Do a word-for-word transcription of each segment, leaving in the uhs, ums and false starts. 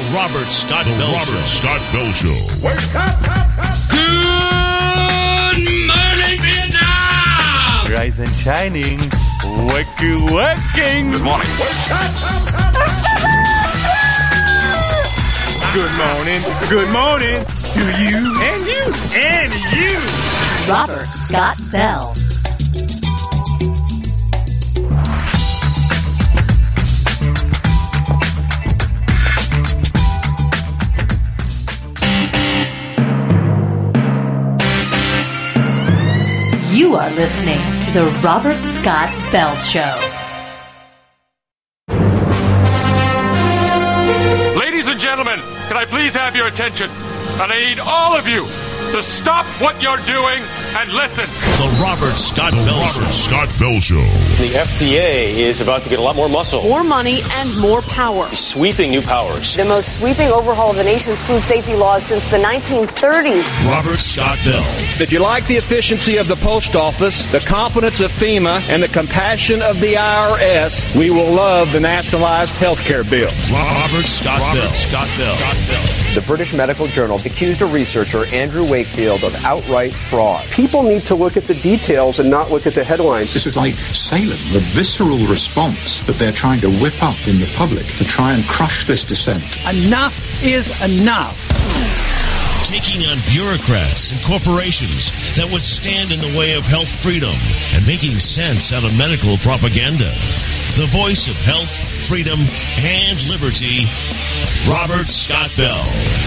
The Robert Scott the Bell Robert Show. Scott Bell Show. Wake up, up, up. Good morning, Vietnam! Rise and shining. Wakey, waking. Good morning. Wake up, up, up, up. Good morning. Good morning to you and you and you. Robert Scott Bell. You are listening to the Robert Scott Bell Show. Ladies and gentlemen, can I please have your attention? And I need all of you to stop what you're doing and listen. The Robert Scott the Bell Robert Show. Scott Bell Show. The F D A is about to get a lot more muscle. More money and more power. Sweeping new powers. The most sweeping overhaul of the nation's food safety laws since the nineteen thirties. Robert Scott Bell. If you like the efficiency of the post office, the competence of FEMA, and the compassion of the I R S, we will love the nationalized health care bill. Robert Scott Robert Bell. Scott Bell. Scott Bell. The British Medical Journal accused a researcher, Andrew Wakefield, of outright fraud. People need to look at the details and not look at the headlines. This is like Salem, the visceral response that they're trying to whip up in the public to try and crush this dissent. Enough is enough. Taking on bureaucrats and corporations that would stand in the way of health freedom and making sense out of medical propaganda. The voice of health, freedom, and liberty, Robert Scott Bell.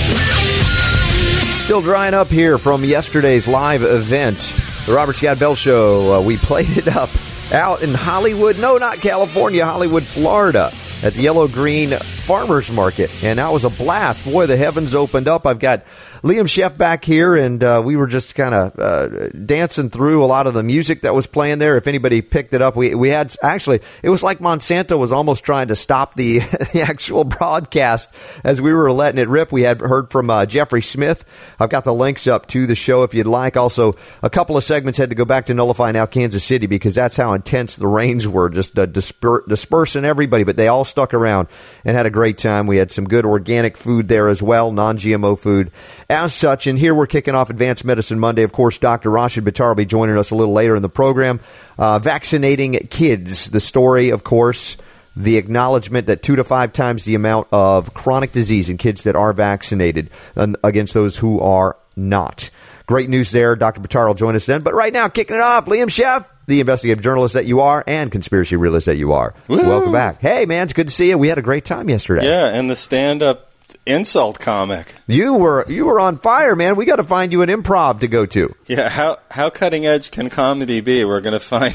Still drying up here from yesterday's live event, the Robert Scott Bell Show. Uh, we played it up out in Hollywood, no, not California, Hollywood, Florida, at the Yellow Green Farmers Market. And that was a blast. Boy, the heavens opened up. I've got Liam Sheff back here, and uh, we were just kind of uh, dancing through a lot of the music that was playing there. If anybody picked it up, we we had actually, it was like Monsanto was almost trying to stop the, the actual broadcast as we were letting it rip. We had heard from uh, Jeffrey Smith. I've got the links up to the show if you'd like. Also, a couple of segments had to go back to Nullify Now Kansas City because that's how intense the rains were, just uh, disper- dispersing everybody, but they all stuck around and had a great time. We had some good organic food there as well, non-G M O food as such. And here we're kicking off Advanced Medicine Monday. Of course, Doctor Rashid Buttar will be joining us a little later in the program. Uh, vaccinating kids, the story, of course, the acknowledgement that two to five times the amount of chronic disease in kids that are vaccinated against those who are not. Great news there. Doctor Buttar will join us then. But right now, kicking it off, Liam Sheff, the investigative journalist that you are and conspiracy realist that you are. Woo! Welcome back. Hey, man, it's good to see you. We had a great time yesterday. Yeah, and the stand-up insult comic. You were you were on fire, man. We got to find you an improv to go to. Yeah, how how cutting edge can comedy be? We're going to find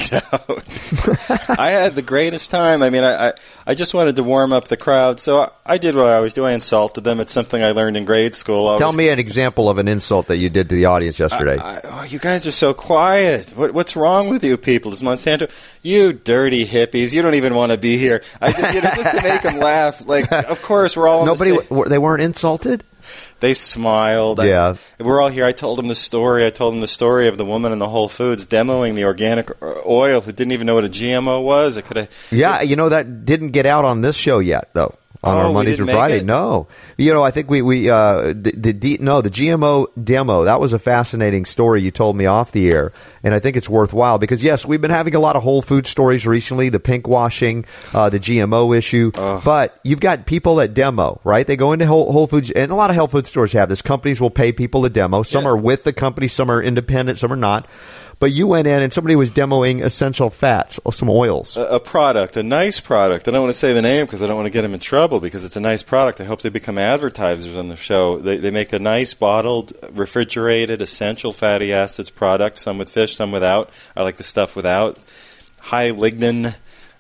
out. I had the greatest time. I mean, I, I, I just wanted to warm up the crowd, so I, I did what I always do. I insulted them. It's something I learned in grade school. I Tell was, me an example of an insult that you did to the audience yesterday. I, I, oh, you guys are so quiet. What, what's wrong with you people? Is Monsanto? You dirty hippies. You don't even want to be here. I did, you know, just to make them laugh. Like, of course, we're all Nobody, in the same. They weren't insulted? They smiled. Yeah. I, we're all here. I told them the story. I told them the story of the woman in the Whole Foods demoing the organic oil who didn't even know what a G M O was. It could have. Yeah, you know, that didn't get out on this show yet, though. On oh, our Monday through Friday, it? no. You know, I think we we uh, the, the D, no the G M O demo. That was a fascinating story you told me off the air, and I think it's worthwhile because yes, we've been having a lot of Whole Food stories recently, the pink washing, uh, the G M O issue. Ugh. But you've got people that demo, right? They go into Whole, Whole Foods, and a lot of health food stores have this. Companies will pay people to demo. Some yeah. are with the company, some are independent, some are not. But you went in and somebody was demoing essential fats or some oils. A, a product, a nice product. I don't want to say the name because I don't want to get them in trouble because it's a nice product. I hope they become advertisers on the show. They, they make a nice bottled, refrigerated, essential fatty acids product, some with fish, some without. I like the stuff without. High lignin,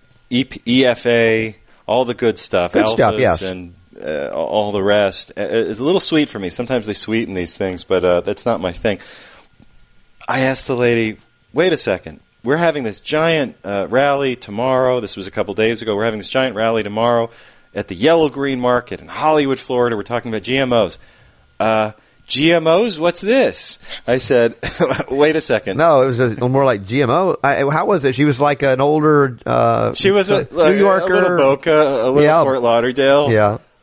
E F A, all the good stuff. Good alphas stuff, yes. And uh, all the rest. It's a little sweet for me. Sometimes they sweeten these things, but uh, that's not my thing. I asked the lady, wait a second, we're having this giant uh, rally tomorrow. This was a couple days ago. We're having this giant rally tomorrow at the Yellow Green Market in Hollywood, Florida. We're talking about G M Os. Uh, G M Os? What's this? I said, wait a second. No, it was a, more like G M O. I, how was it? She was like an older uh, She was a, New Yorker. A little Boca, a little yeah. Fort Lauderdale. Yeah.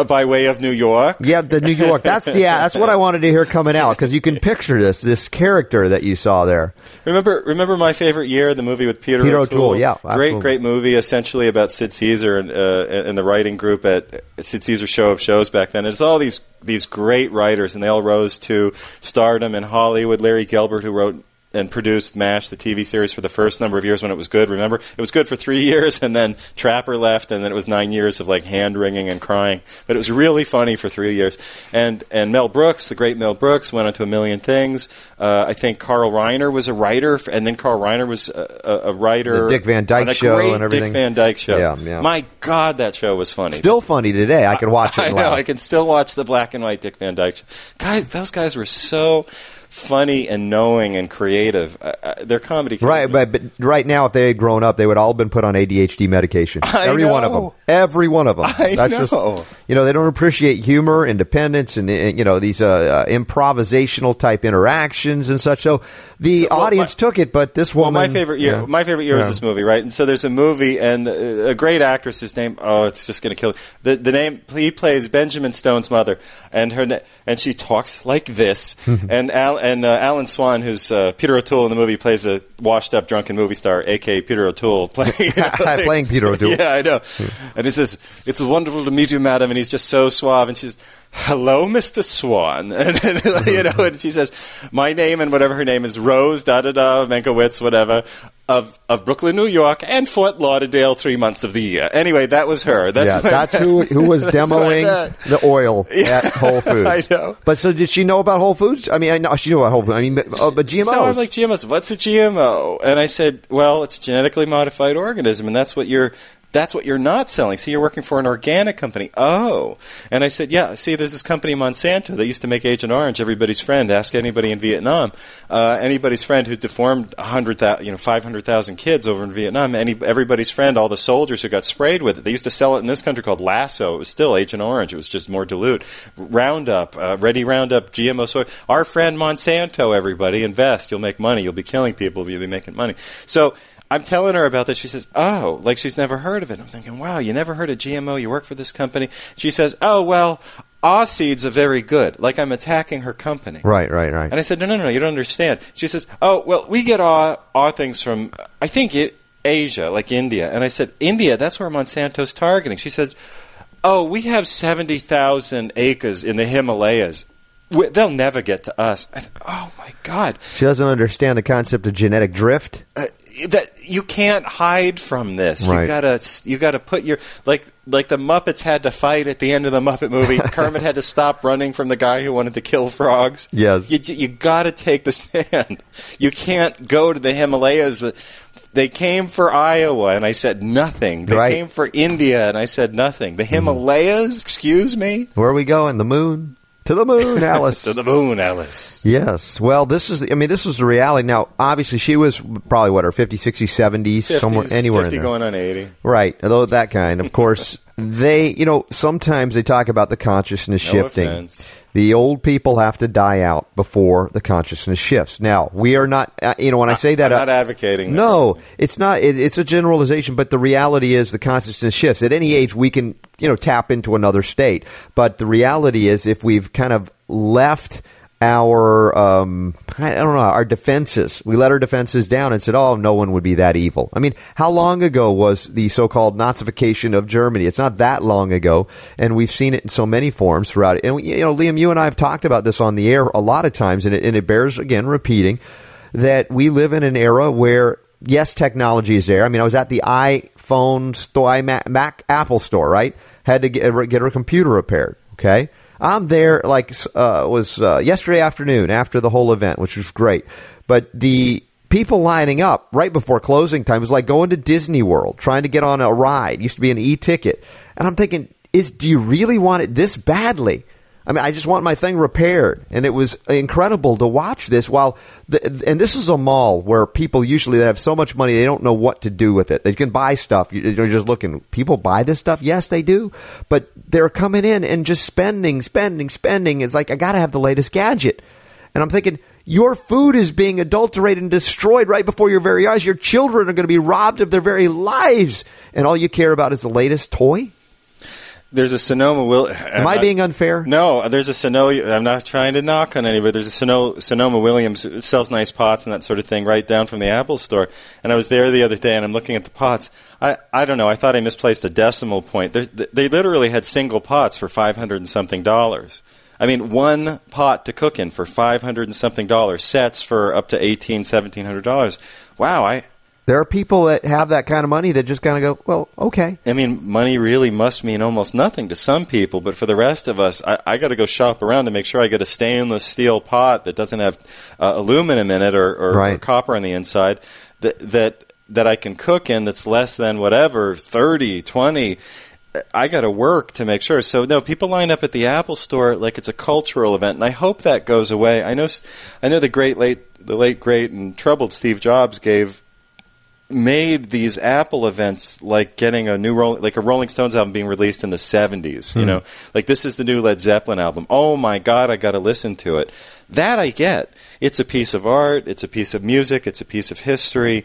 uh, by way of New York. Yeah, the New York. That's yeah. That's what I wanted to hear coming out because you can picture this this character that you saw there. Remember, remember my favorite year, the movie with Peter, Peter O'Toole. O'Toole. Yeah, absolutely. great, great movie. Essentially about Sid Caesar and, uh, and the writing group at Sid Caesar Show of Shows back then. It's all these these great writers, and they all rose to stardom in Hollywood. Larry Gelbart, who wrote and produced MASH, the T V series, for the first number of years when it was good. Remember? It was good for three years, and then Trapper left, and then it was nine years of, like, hand-wringing and crying. But it was really funny for three years. And and Mel Brooks, the great Mel Brooks, went on to a million things. Uh, I think Carl Reiner was a writer, and then Carl Reiner was a, a, a writer. The Dick Van Dyke on a Show great and everything. Dick Van Dyke Show. Yeah, yeah. My God, that show was funny. Still funny today. I can watch it. I, I and know. laugh. I can still watch the black and white Dick Van Dyke Show. Guys, those guys were so funny and knowing and creative. Uh, uh, their comedy. Right, but, but right now, if they had grown up, they would all have been put on A D H D medication. I Every know. one of them. Every one of them. I That's know. Just, you know, they don't appreciate humor, independence, and, and you know, these uh, uh, improvisational type interactions and such. So the So, well, audience my- took it, but this woman. Well, my favorite year, yeah. my favorite year Yeah. was this movie, right? And so there's a movie, and uh, a great actress whose name, oh, it's just going to kill me. The the name he plays Benjamin Stone's mother, and her na- and she talks like this. and Al, and uh, Alan Swan, who's uh, Peter O'Toole in the movie, plays a washed up drunken movie star, aka Peter O'Toole, playing you know, like- Playing Peter O'Toole. Yeah, I know. And he says, "It's wonderful to meet you, madam," and he's just so suave, and she's, "Hello, Mister Swan," and, and you know, and she says, "My name and whatever her name is, Rose da da da Menkowitz, whatever, of of Brooklyn, New York, and Fort Lauderdale, three months of the year." Anyway, that was her. That's yeah, what- that's who who was that's what I demoing meant. the oil Yeah, at Whole Foods. I know. But so did she know about Whole Foods? I mean, I know she knew about Whole Foods. I mean, but, oh, but G M Os. So I'm like, G M Os, what's a G M O? And I said, well, it's a genetically modified organism, and that's what you're that's what you're not selling. See, you're working for an organic company. Oh. And I said, yeah, see, there's this company, Monsanto, that used to make Agent Orange, everybody's friend. Ask anybody in Vietnam. Uh, anybody's friend who deformed one hundred thousand, you know, five hundred thousand kids over in Vietnam. Any, everybody's friend, all the soldiers who got sprayed with it. They used to sell it in this country called Lasso. It was still Agent Orange. It was just more dilute. Roundup, uh, Ready Roundup, G M O soy. Our friend Monsanto, everybody, invest. You'll make money. You'll be killing people. You'll be making money. So I'm telling her about this. She says, oh, like she's never heard of it. I'm thinking, wow, you never heard of G M O? You work for this company? She says, oh, well, our seeds are very good. Like I'm attacking her company. Right, right, right. And I said, no, no, no, you don't understand. She says, oh, well, we get our, our things from, I think, it, Asia, like India. And I said, India, that's where Monsanto's targeting. She says, oh, we have seventy thousand acres in the Himalayas. We, they'll never get to us. I th- oh, my God. She doesn't understand the concept of genetic drift. Uh, that you can't hide from this. Right. You gotta, you gotta put your like, like the Muppets had to fight at the end of the Muppet movie. Kermit had to stop running from the guy who wanted to kill frogs. Yes, you, you gotta take the stand. You can't go to the Himalayas. They came for Iowa, and I said nothing. They right. came for India, and I said nothing. The Himalayas, mm. excuse me. Where are we going? The moon. To the moon, Alice. To the moon, Alice. Yes. Well, this is, the, I mean, this is the reality. Now, obviously, she was probably, what, her fifties, sixties, seventies, fifties, somewhere, anywhere fifty in there. going on eighty. Right. Although that kind. Of course, they, you know, sometimes they talk about the consciousness No shifting. offense. The old people have to die out before the consciousness shifts. Now, we are not, uh, you know, when I say that. I'm not uh, advocating that. No, it's not. It, it's a generalization, but the reality is the consciousness shifts. At any age, we can, you know, tap into another state. But the reality is if we've kind of left our, um, I don't know, our defenses, we let our defenses down and said, oh, no one would be that evil. I mean, how long ago was the so-called Nazification of Germany? It's not that long ago, and we've seen it in so many forms throughout it. And, you know, Liam, you and I have talked about this on the air a lot of times, and it, and it bears, again, repeating that we live in an era where, yes, technology is there. I mean, I was at the iPhone store, Mac, Apple store, right? Had to get, get her computer repaired, okay? I'm there like uh was uh, yesterday afternoon after the whole event, which was great. But the people lining up right before closing time was like going to Disney World, trying to get on a ride. It used to be an e-ticket. And I'm thinking, is do you really want it this badly? I mean, I just want my thing repaired. And it was incredible to watch this while, the, and this is a mall where people usually that have so much money, they don't know what to do with it. They can buy stuff. You're just looking, people buy this stuff? Yes, they do. But they're coming in and just spending, spending, spending. It's like, I got to have the latest gadget. And I'm thinking, your food is being adulterated and destroyed right before your very eyes. Your children are going to be robbed of their very lives. And all you care about is the latest toy? There's a Sonoma Will. Am I being unfair? No, there's a Sonoma. I'm not trying to knock on anybody. There's a Sonoma, Sonoma Williams. It sells nice pots and that sort of thing right down from the Apple store. And I was there the other day, and I'm looking at the pots. I, I don't know. I thought I misplaced a decimal point. They're, they literally had single pots for five hundred and something dollars. I mean, one pot to cook in for five hundred and something dollars. Sets for up to eighteen, seventeen hundred dollars. Wow, I. There are people that have that kind of money that just kind of go, well, okay. I mean, money really must mean almost nothing to some people, but for the rest of us, I, I got to go shop around to make sure I get a stainless steel pot that doesn't have uh, aluminum in it or, or, right. or copper on the inside that that that I can cook in that's less than whatever, thirty, twenty. I got to work to make sure. So, no, people line up at the Apple store like it's a cultural event, and I hope that goes away. I know, I know the great late, the late, great, and troubled Steve Jobs gave. Made these Apple events like getting a new Roll- like a Rolling Stones album being released in the seventies. You hmm. know, like this is the new Led Zeppelin album. Oh my God, I got to listen to it. That I get. It's a piece of art. It's a piece of music. It's a piece of history.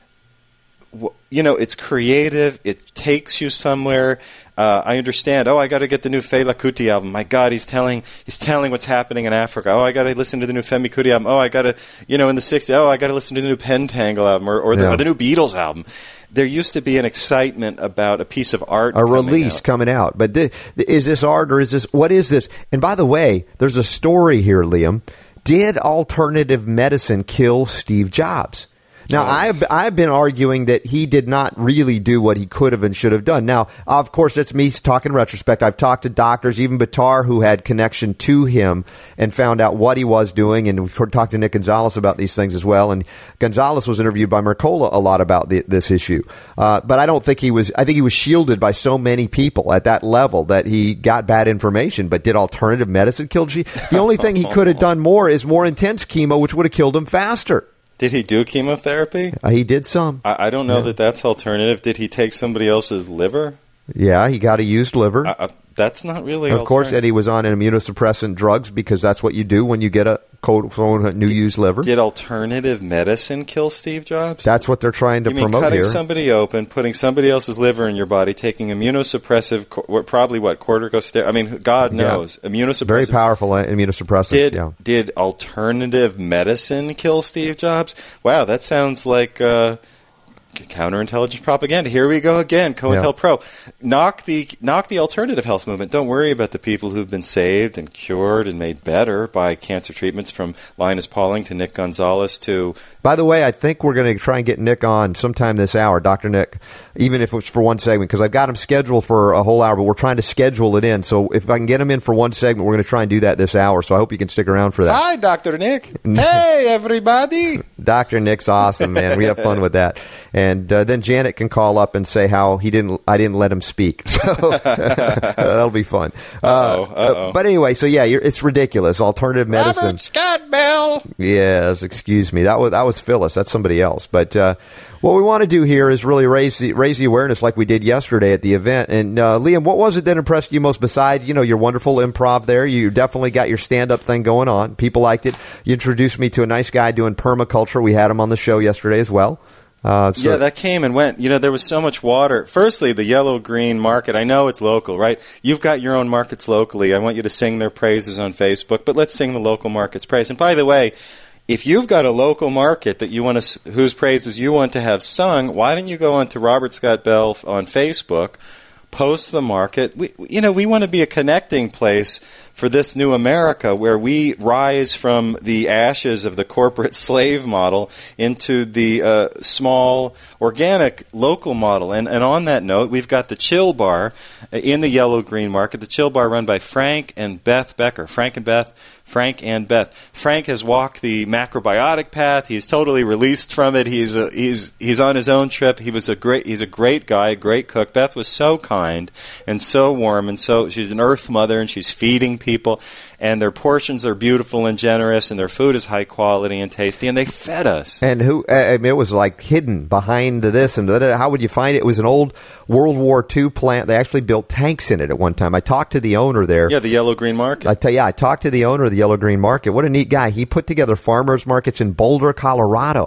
You know, it's creative. It takes you somewhere. Uh, I understand. Oh, I got to get the new Fela Kuti album. My God, he's telling he's telling what's happening in Africa. Oh, I got to listen to the new Femi Kuti album. Oh, I got to, you know, in the sixties. Oh, I got to listen to the new Pentangle album or, or, the, yeah. or the new Beatles album. There used to be an excitement about a piece of art, a release out. coming out. But th- is this art or is this what is this? And by the way, there's a story here, Liam. Did alternative medicine kill Steve Jobs? Now, I've, I've been arguing that he did not really do what he could have and should have done. Now, of course, that's me talking retrospect. I've talked to doctors, even Batar, who had connection to him and found out what he was doing. And we've talked to Nick Gonzalez about these things as well. And Gonzalez was interviewed by Mercola a lot about the, this issue. Uh, but I don't think he was, I think he was shielded by so many people at that level that he got bad information. But did alternative medicine kill G? The only thing he could have done more is more intense chemo, which would have killed him faster. Did he do chemotherapy? Uh, he did some. I, I don't know yeah. that that's alternative. Did he take somebody else's liver? Yeah, he got a used liver. Uh, that's not really Of course, and he was on an immunosuppressant drugs because that's what you do when you get a quote, quote new used liver. Did alternative medicine kill Steve Jobs? That's what they're trying to you mean promote cutting here. somebody open, putting somebody else's liver in your body, taking immunosuppressive, probably what, corticosteroids? I mean, God knows. Yeah. Immunosuppressive. Very powerful immunosuppressants, did, yeah. Did alternative medicine kill Steve Jobs? Wow, that sounds like... Uh, counterintelligence propaganda. Here we go again. COINTELPRO. Yeah. Knock the knock the alternative health movement. Don't worry about the people who've been saved and cured and made better by cancer treatments, from Linus Pauling to Nick Gonzalez to... By the way, I think we're going to try and get Nick on sometime this hour, Doctor Nick, even if it's for one segment, because I've got him scheduled for a whole hour, but we're trying to schedule it in. So if I can get him in for one segment, we're going to try and do that this hour. So I hope you can stick around for that. Hi, Doctor Nick. Hey, everybody. Doctor Nick's awesome, man. We have fun with that. And uh, then Janet can call up and say how he didn't. I didn't let him speak. So that'll be fun. Uh-oh, uh-oh. Uh, but anyway, so yeah, you're, it's ridiculous. Alternative medicine. Robert Scott Bell. Yes, excuse me. That was that was Phyllis. That's somebody else. But uh, what we want to do here is really raise the, raise the awareness like we did yesterday at the event. And uh, Liam, what was it that impressed you most besides, you know, your wonderful improv there? You definitely got your stand-up thing going on. People liked it. You introduced me to a nice guy doing permaculture. We had him on the show yesterday as well. Uh, so yeah, that came and went. You know, there was so much water. Firstly, the yellow-green market. I know it's local, right? You've got your own markets locally. I want you to sing their praises on Facebook, but let's sing the local market's praise. And by the way, if you've got a local market that you want to, whose praises you want to have sung, why don't you go on to Robert Scott Bell on Facebook, post the market. We, you know, we want to be a connecting place for this new America where we rise from the ashes of the corporate slave model into the uh, small, organic, local model. And, and on that note, we've got the Chill Bar in the yellow-green market, the Chill Bar run by Frank and Beth Becker. Frank and Beth. Frank and Beth. Frank has walked the macrobiotic path. He's totally released from it. He's a, he's he's on his own trip. He was a great he's a great guy, a great cook. Beth was so kind and so warm, and so she's an earth mother, and she's feeding people, and their portions are beautiful and generous, and their food is high quality and tasty, and they fed us. And who? I mean, it was like hidden behind this and that. How would you find it? It was an old World War Two plant. They actually built tanks in it at one time. I talked to the owner there. Yeah, the Yellow Green Market. I tell you, I talked to the owner of the Yellow Green Market. What a neat guy. He put together farmers markets in Boulder, Colorado.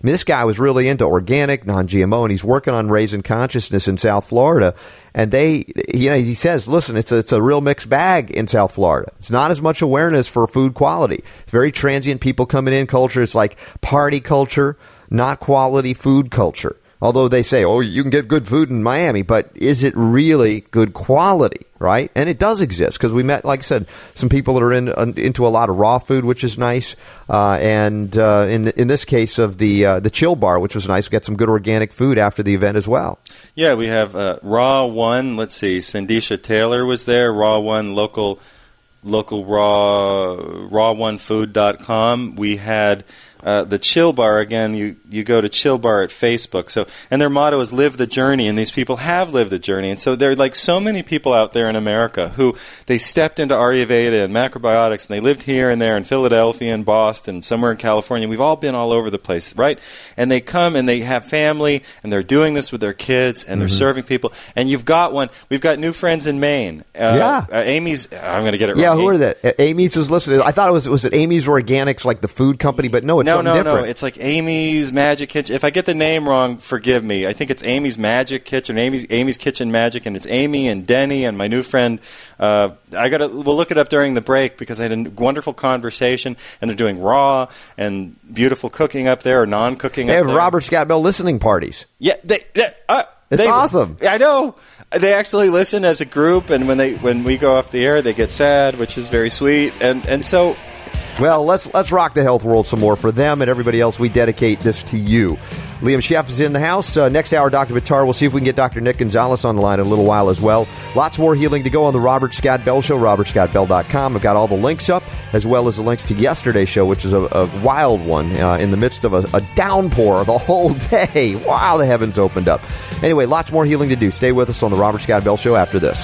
I mean, this guy was really into organic, non-G M O, and he's working on raising consciousness in South Florida. And they, you know, he says, listen, it's a, it's a real mixed bag in South Florida. It's not as much awareness for food quality. It's very transient people coming in culture. It's like party culture, not quality food culture. Although they say, oh, you can get good food in Miami, but is it really good quality, right? And it does exist because we met, like I said, some people that are in, uh, into a lot of raw food, which is nice. Uh, and uh, in in this case of the uh, the Chill Bar, which was nice, we got some good organic food after the event as well. Yeah, we have uh, Raw One. Let's see, Sandisha Taylor was there. Raw One, local, local raw, raw one food dot com. We had uh, the Chill Bar again. You you go to Chill Bar at Facebook. So, and their motto is "Live the Journey," and these people have lived the journey. And so there are like so many people out there in America who they stepped into Ayurveda and macrobiotics, and they lived here and there in Philadelphia and Boston, somewhere in California. We've all been all over the place, right? And they come and they have family, and they're doing this with their kids, and they're mm-hmm. serving people. And you've got one. We've got new friends in Maine. Uh, yeah, uh, Amy's. I'm going to get it yeah, wrong. Yeah, who are that? Amy's was listening. I thought it was was it Amy's Organics, like the food company, but no, it's no, something no, different. no. It's like Amy's Magic Kitchen. If I get the name wrong, forgive me. I think it's Amy's Magic Kitchen, Amy's Amy's Kitchen Magic, and it's Amy and Denny and my new friend. Uh, I got to. We'll look it up during the break because I had a wonderful conversation, and they're doing raw and beautiful cooking up there or non-cooking. They up have there. Robert Scott Bell listening parties. Yeah, they. they uh, it's they, awesome. I know. They actually listen as a group, and when they when we go off the air, they get sad, which is very sweet, and and so. Well, let's let's rock the health world some more. For them and everybody else, we dedicate this to you. Liam Sheff is in the house. Uh, next hour, Doctor Bitar. We'll see if we can get Doctor Nick Gonzalez on the line in a little while as well. Lots more healing to go on the Robert Scott Bell Show, robert scott bell dot com. I've got all the links up, as well as the links to yesterday's show, which is a, a wild one uh, in the midst of a, a downpour the whole day. Wow, the heavens opened up. Anyway, lots more healing to do. Stay with us on the Robert Scott Bell Show after this.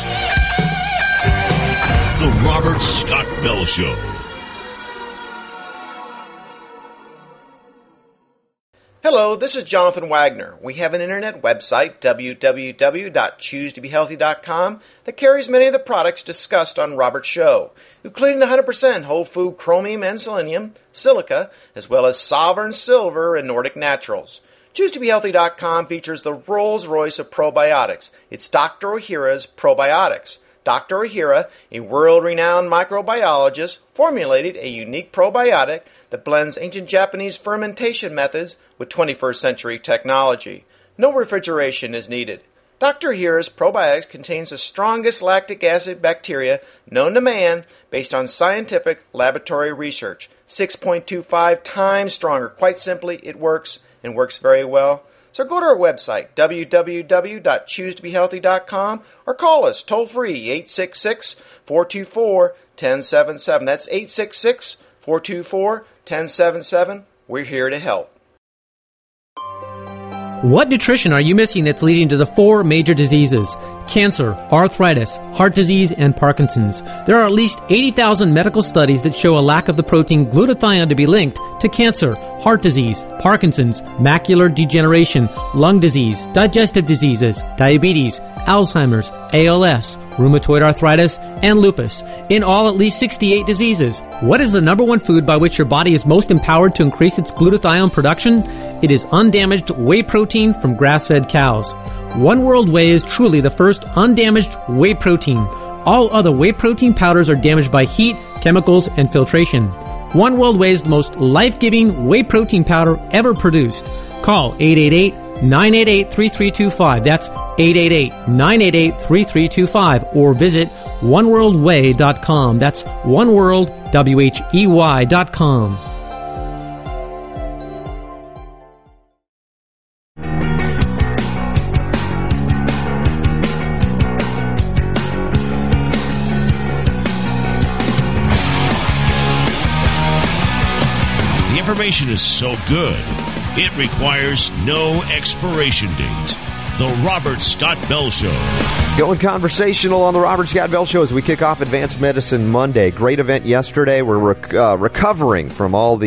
The Robert Scott Bell Show. Hello, this is Jonathan Wagner. We have an internet website, w w w dot choose to be healthy dot com, that carries many of the products discussed on Robert's show, including one hundred percent whole food chromium and selenium, silica, as well as Sovereign Silver and Nordic Naturals. choose to be healthy dot com features the Rolls-Royce of probiotics. It's Doctor Ohhira's Probiotics. Doctor Ohhira, a world-renowned microbiologist, formulated a unique probiotic that blends ancient Japanese fermentation methods with twenty-first century technology. No refrigeration is needed. Doctor Ohhira's probiotics contains the strongest lactic acid bacteria known to man based on scientific laboratory research. six point two five times stronger. Quite simply, it works and works very well. So go to our website, w w w dot choose to be healthy dot com, or call us toll-free, eight six six, four two four, one zero seven seven. That's eight six six, four two four, one zero seven seven. We're here to help. What nutrition are you missing that's leading to the four major diseases? Cancer, arthritis, heart disease, and Parkinson's. There are at least eighty thousand medical studies that show a lack of the protein glutathione to be linked to cancer, heart disease, Parkinson's, macular degeneration, lung disease, digestive diseases, diabetes, Alzheimer's, A L S, rheumatoid arthritis, and lupus. In all, at least sixty-eight diseases. What is the number one food by which your body is most empowered to increase its glutathione production? It is undamaged whey protein from grass-fed cows. One World Whey is truly the first undamaged whey protein. All other whey protein powders are damaged by heat, chemicals, and filtration. One World Whey is the most life-giving whey protein powder ever produced. Call eight eight eight, nine eight eight, three three two five. That's eight eight eight, nine eight eight, three three two five. Or visit one world whey dot com. That's oneworld, W H E Y dot com. Information is so good, it requires no expiration date. The Robert Scott Bell Show. Going conversational on the Robert Scott Bell Show as we kick off Advanced Medicine Monday. Great event yesterday. We're rec- uh, recovering from all the uh,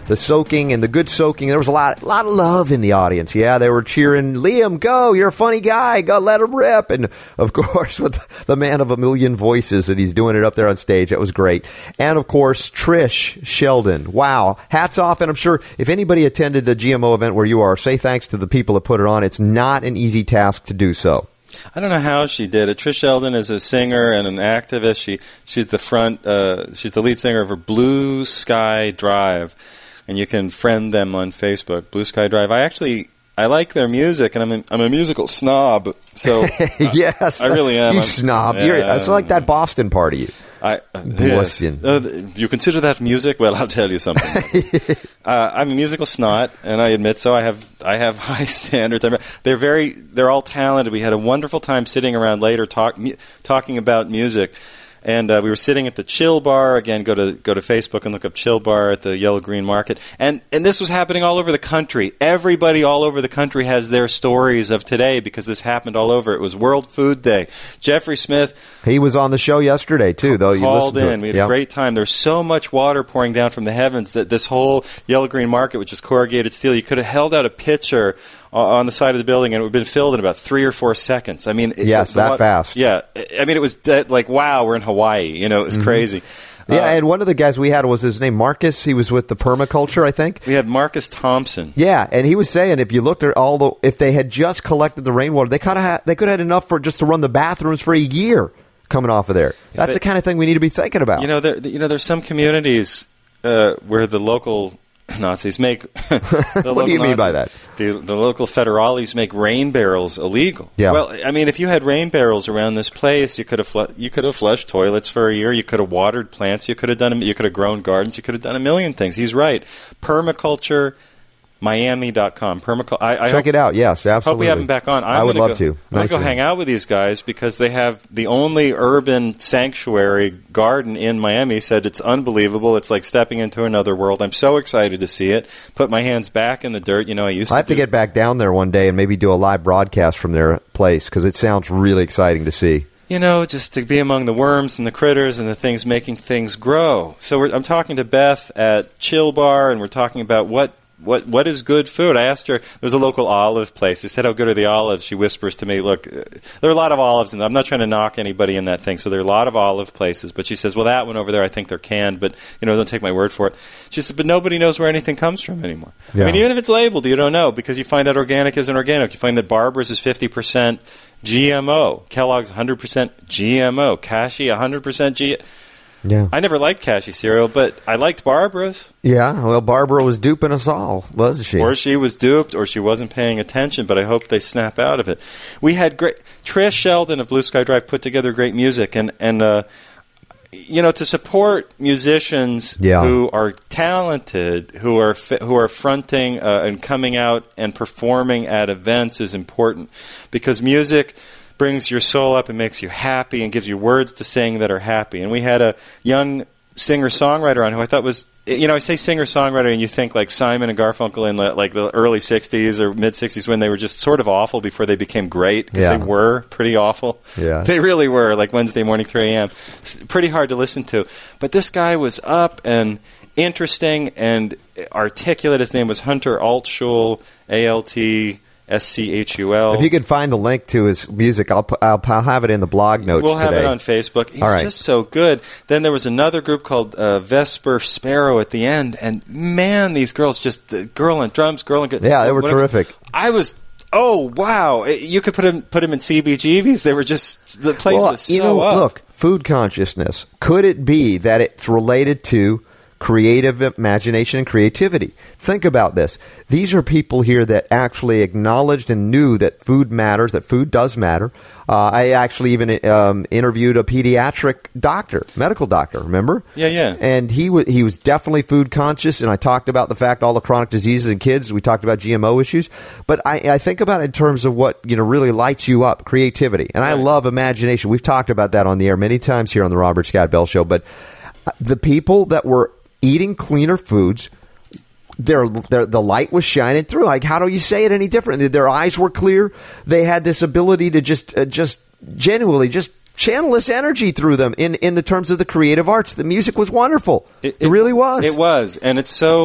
the soaking and the good soaking. There was a lot, lot of love in the audience. Yeah, they were cheering, Liam, go, you're a funny guy, go, let him rip. And, of course, with the man of a million voices, and he's doing it up there on stage. That was great. And, of course, Trish Sheldon. Wow. Hats off. And I'm sure if anybody attended the G M O event where you are, say thanks to the people that put it on. It's not an easy task to do so. I don't know how she did it. Trish Sheldon is a singer and an activist. She she's the front. Uh, she's the lead singer of her Blue Sky Drive, and you can friend them on Facebook. Blue Sky Drive. I actually I like their music, and I'm a, I'm a musical snob. So yes, I, I really am. You I'm, snob. Yeah, You're, it's like that Boston party. I, uh, yes. uh, you consider that music? Well, I'll tell you something. uh, I'm a musical snot, and I admit so. I have I have high standards. They're very they're all talented. We had a wonderful time sitting around later talk, mu- talking about music. And uh, we were sitting at the Chill Bar. Again, go to go to Facebook and look up Chill Bar at the Yellow Green Market. And and this was happening all over the country. Everybody all over the country has their stories of today because this happened all over. It was World Food Day. Jeffrey Smith. He was on the show yesterday, too, though. You called in. To we had yep. a great time. There's so much water pouring down from the heavens that this whole Yellow Green Market, which is corrugated steel, you could have held out a pitcher on the side of the building, and it would have been filled in about three or four seconds. I mean, yes, it, that water, fast. Yeah, I mean, it was dead, like wow, we're in Hawaii. You know, it was mm-hmm. crazy. Yeah, uh, and one of the guys we had was his name Marcus. He was with the Permaculture, I think. We had Marcus Thompson. Yeah, and he was saying if you looked at all the, if they had just collected the rainwater, they could have they could have had enough for just to run the bathrooms for a year coming off of there. That's but, the kind of thing we need to be thinking about. You know, there, you know, there's some communities uh, where the local Nazis make. the what do you mean Nazis, by that? The, the local federales make rain barrels illegal. Yeah. Well, I mean, if you had rain barrels around this place, you could have fl- you could have flushed toilets for a year. You could have watered plants. You could have done. You could have grown gardens. You could have done a million things. He's right. Permaculture. Miami dot com. Permacul- I, I Check hope, it out. Yes, absolutely. Hope we have them back on. I'm I would love go, to. I'm going nice to go hang out with these guys because they have the only urban sanctuary garden in Miami. Said it's unbelievable. It's like stepping into another world. I'm so excited to see it. Put my hands back in the dirt. You know, I used I to have do- to get back down there one day and maybe do a live broadcast from their place because it sounds really exciting to see. You know, just to be among the worms and the critters and the things making things grow. So we're, I'm talking to Beth at Chill Bar, and we're talking about what What what is good food? I asked her. There's a local olive place. I said, "How good are the olives?" She whispers to me, "Look, there are a lot of olives in them. I'm not trying to knock anybody in that thing. So there are a lot of olive places." But she says, "Well, that one over there, I think they're canned. But you know, don't take my word for it." She said, "But nobody knows where anything comes from anymore. Yeah. I mean, even if it's labeled, you don't know because you find out organic isn't organic. You find that Barbara's is fifty percent G M O, Kellogg's one hundred percent G M O, Kashi one hundred percent G M O." Yeah. I never liked Kashi cereal, but I liked Barbara's. Yeah, well, Barbara was duping us all, wasn't she? Or she was duped, or she wasn't paying attention, but I hope they snap out of it. We had great... Trish Sheldon of Blue Sky Drive put together great music, and, and uh, you know, to support musicians yeah. who are talented, who are fi- who are fronting uh, and coming out and performing at events is important, because music brings your soul up and makes you happy and gives you words to sing that are happy. And we had a young singer-songwriter on who I thought was, you know, I say singer-songwriter and you think like Simon and Garfunkel in the, like the early sixties or mid-sixties when they were just sort of awful before they became great, because yeah. they were pretty awful. Yeah. They really were, like Wednesday morning, three a.m. Pretty hard to listen to. But this guy was up and interesting and articulate. His name was Hunter Altschul, A L T S C H U L. If you could find a link to his music, I'll, I'll, I'll have it in the blog notes We'll have today. it on Facebook. He's All right. just so good. Then there was another group called uh, Vesper Sparrow at the end, and man, these girls just, the girl on drums, girl on guitar. Yeah, they were whatever. terrific. I was... Oh, wow. You could put him put him in C B G B's. They were just... The place well, was so you know, up. Look, food consciousness. Could it be that it's related to creative imagination and creativity? Think about this. These are people here that actually acknowledged and knew that food matters, that food does matter. Uh, I actually even um, interviewed a pediatric doctor, medical doctor, remember? Yeah, yeah. And he, w- he was definitely food conscious, and I talked about the fact all the chronic diseases in kids. We talked about G M O issues. But I, I think about it in terms of what, you know, really lights you up, creativity. And I love imagination. We've talked about that on the air many times here on the Robert Scott Bell Show. But the people that were eating cleaner foods, their, their the light was shining through. Like, how do you say it any different? Their eyes were clear. They had this ability to just uh, just genuinely just channel this energy through them in, in the terms of the creative arts. The music was wonderful. It, it, it really was. It was. And it's so...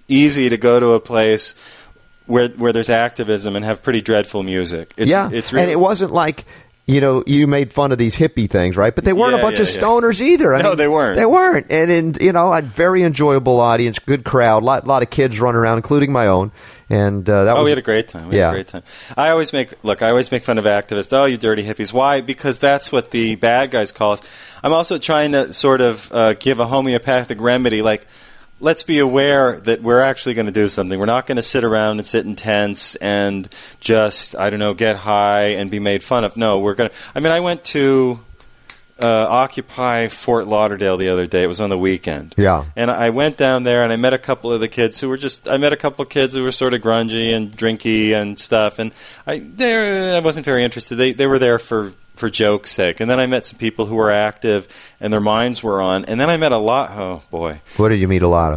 easy to go to a place where where there's activism and have pretty dreadful music. It's, yeah, it's really, and it wasn't like, you know, you made fun of these hippie things, right? But they weren't Yeah, a bunch yeah, of yeah. stoners either. I No, mean, they weren't. They weren't. And, and you know, a very enjoyable audience, good crowd, lot lot of kids running around, including my own. And uh, that oh, was we had a great time. We yeah. had a great time. I always make look. I always make fun of activists. Oh, you dirty hippies! Why? Because that's what the bad guys call us. I'm also trying to sort of uh, give a homeopathic remedy. Like, let's be aware that we're actually going to do something. We're not going to sit around and sit in tents and just I don't know get high and be made fun of. No, we're going to. I mean, I went to uh, Occupy Fort Lauderdale the other day. It was on the weekend. Yeah. And I went down there and I met a couple of the kids who were just, I met a couple of kids who were sort of grungy and drinky and stuff. And I, they, I wasn't very interested. They, they were there for, for joke's sake. And then I met some people who were active and their minds were on. And then I met a lot, oh boy. What did you meet a lot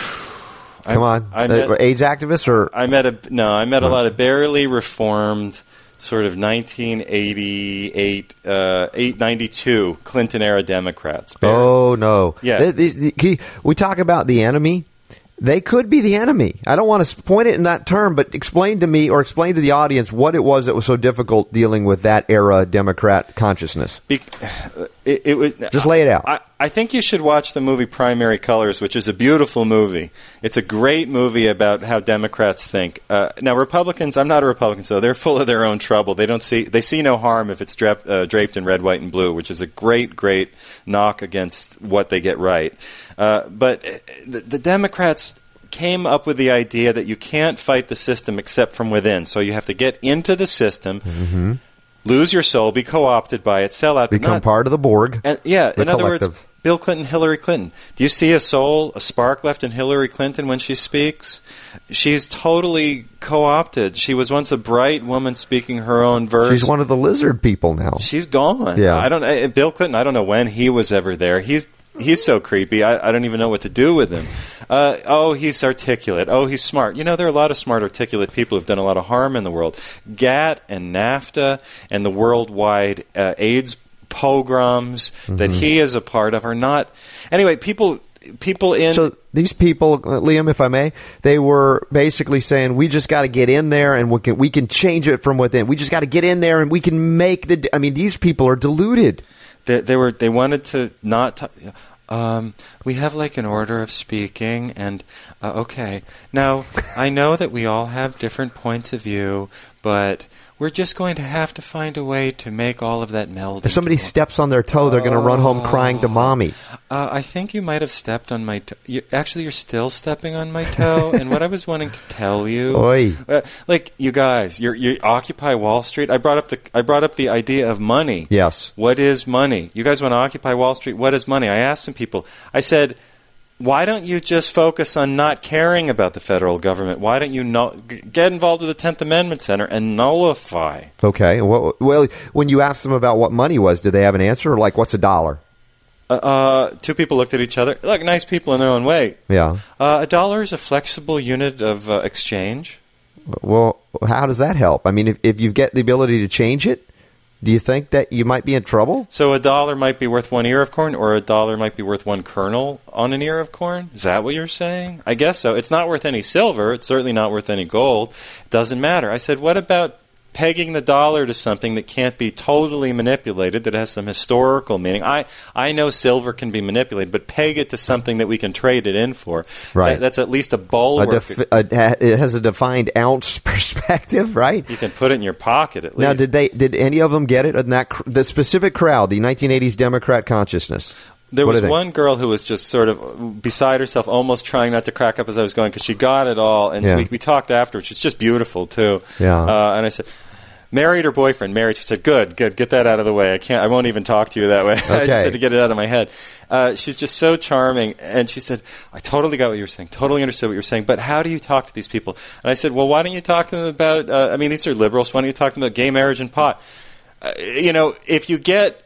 of? Come I, on. I met, uh, AIDS activists or? I met a, no, I met a lot of barely reformed, sort of nineteen eighty-eight, uh, eight ninety-two Clinton-era Democrats. Barely. Oh, no. Yeah. These- these- we talk about the enemy. They could be the enemy. I don't want to point it in that term, but explain to me or explain to the audience what it was that was so difficult dealing with that era Democrat consciousness. Be- it, it was, Just lay it out. I, I think you should watch the movie Primary Colors, which is a beautiful movie. It's a great movie about how Democrats think. Uh, now, Republicans, I'm not a Republican, so they're full of their own trouble. They don't see they see no harm if it's draped, uh, draped in red, white, and blue, which is a great, great knock against what they get right. Uh, but the, the Democrats came up with the idea that you can't fight the system except from within. So you have to get into the system, Mm-hmm. lose your soul, be co-opted by it, sell out. but Become not- part of the Borg. and, yeah, the in other words, collective. Bill Clinton, Hillary Clinton. Do you see a soul, a spark left in Hillary Clinton when she speaks? She's totally co-opted. She was once a bright woman speaking her own verse. She's one of the lizard people now. She's gone. Yeah. I don't. I, Bill Clinton. I don't know when he was ever there. He's he's so creepy. I, I don't even know what to do with him. Uh, oh, he's articulate. Oh, he's smart. You know, there are a lot of smart, articulate people who've done a lot of harm in the world. GATT and NAFTA and the worldwide uh, AIDS pogroms mm-hmm. that he is a part of are not. Anyway, people people in. So these people, uh, Liam, if I may, they were basically saying we just got to get in there and we can we can change it from within. We just got to get in there and we can make the. I mean, these people are deluded. They, they were. They wanted to not. Talk, um, we have like an order of speaking, and uh, okay. Now I know that we all have different points of view, but we're just going to have to find a way to make all of that meld. If somebody into steps on their toe, they're going to run home crying to mommy. Uh, I think you might have stepped on my toe. You, actually, you're still stepping on my toe. And what I was wanting to tell you, Oy. Uh, like you guys, you're, you Occupy Wall Street. I brought up the I brought up the idea of money. Yes. What is money? You guys want to occupy Wall Street? What is money? I asked some people. I said, why don't you just focus on not caring about the federal government? Why don't you no- get involved with the tenth Amendment Center and nullify? Okay. Well, well, when you asked them about what money was, did they have an answer? Or like, what's a dollar? Uh, uh, two people looked at each other. Look, nice people in their own way. Yeah. Uh, a dollar is a flexible unit of uh, exchange. Well, how does that help? I mean, if, if you get the ability to change it, do you think that you might be in trouble? So a dollar might be worth one ear of corn, or a dollar might be worth one kernel on an ear of corn? Is that what you're saying? I guess so. It's not worth any silver. It's certainly not worth any gold. It doesn't matter. I said, what about pegging the dollar to something that can't be totally manipulated, that has some historical meaning? I, I know silver can be manipulated, but peg it to something that we can trade it in for. Right. That, that's at least a A bulwark. defi- a, it has a defined ounce perspective, right? You can put it in your pocket at least. Now, did they? Did any of them get it? In that cr- the specific crowd, the nineteen eighties Democrat consciousness. There What was do you think? one girl who was just sort of beside herself, almost trying not to crack up as I was going, because she got it all. And Yeah. we, we talked afterwards. She's just beautiful, too. Yeah. Uh, and I said, married or boyfriend? Married. She said, good, good. Get that out of the way. I can't. I won't even talk to you that way. I just Okay. had to get it out of my head. Uh, she's just so charming. And she said, I totally got what you were saying. Totally understood what you were saying. But how do you talk to these people? And I said, well, why don't you talk to them about, uh, I mean, these are liberals. Why don't you talk to them about gay marriage and pot? Uh, you know, if you get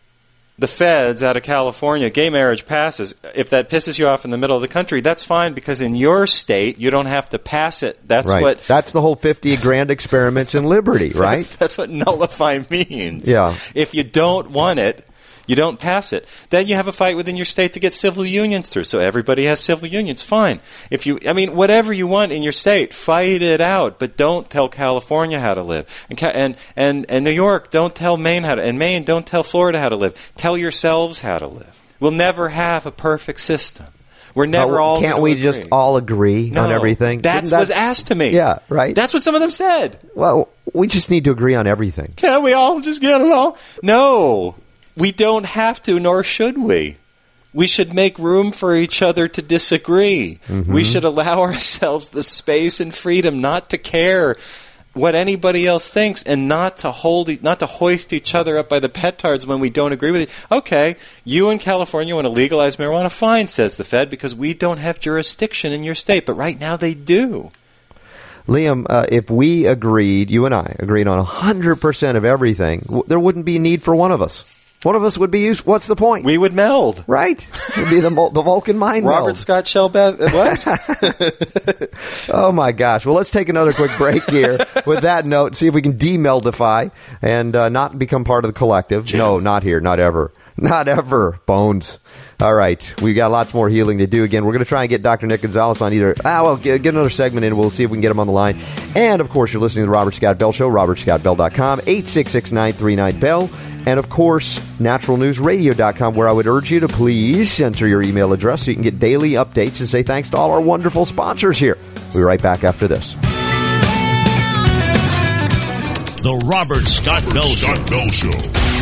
the feds out of California, gay marriage passes. If that pisses you off in the middle of the country, that's fine, because in your state, you don't have to pass it. That's right. what... That's the whole fifty grand experiments in liberty, right? That's, that's what nullify means. Yeah. If you don't want it, You don't pass it. Then you have a fight within your state to get civil unions through. So everybody has civil unions. Fine. If you, I mean, whatever you want in your state, fight it out. But don't tell California how to live. And and and, and New York, don't tell Maine how to. And Maine, don't tell Florida how to live. Tell yourselves how to live. We'll never have a perfect system. We're never but all. Can't we agree. just all agree no, on everything? That's that, what's asked to me. Yeah, right. That's what some of them said. Well, we just need to agree on everything. Can't we all just get along? No. We don't have to, nor should we. We should make room for each other to disagree. Mm-hmm. We should allow ourselves the space and freedom not to care what anybody else thinks and not to hold, not to hoist each other up by the petards when we don't agree with it. Okay, you in California want to legalize marijuana? Fine, says the Fed, because we don't have jurisdiction in your state. But right now they do. Liam, uh, if we agreed, you and I agreed on one hundred percent of everything, w- there wouldn't be a need for one of us. One of us would be used. What's the point? We would meld. Right. It would be the, the Vulcan mind Robert meld. Scott Shellbath. What? Oh, my gosh. Well, let's take another quick break here with that note, see if we can demeldify and uh, not become part of the collective. Jim. No, not here. Not ever. Not ever, Bones. All right. We've got lots more healing to do. Again, we're going to try and get Doctor Nick Gonzalez on either. Ah, well, get, get another segment in. We'll see if we can get him on the line. And, of course, you're listening to the Robert Scott Bell Show, robert scott bell dot com, eight six six, nine three nine, B E L L. And, of course, natural news radio dot com, where I would urge you to please enter your email address so you can get daily updates and say thanks to all our wonderful sponsors here. We'll be right back after this. The Robert Scott Bell Show. Bell Show.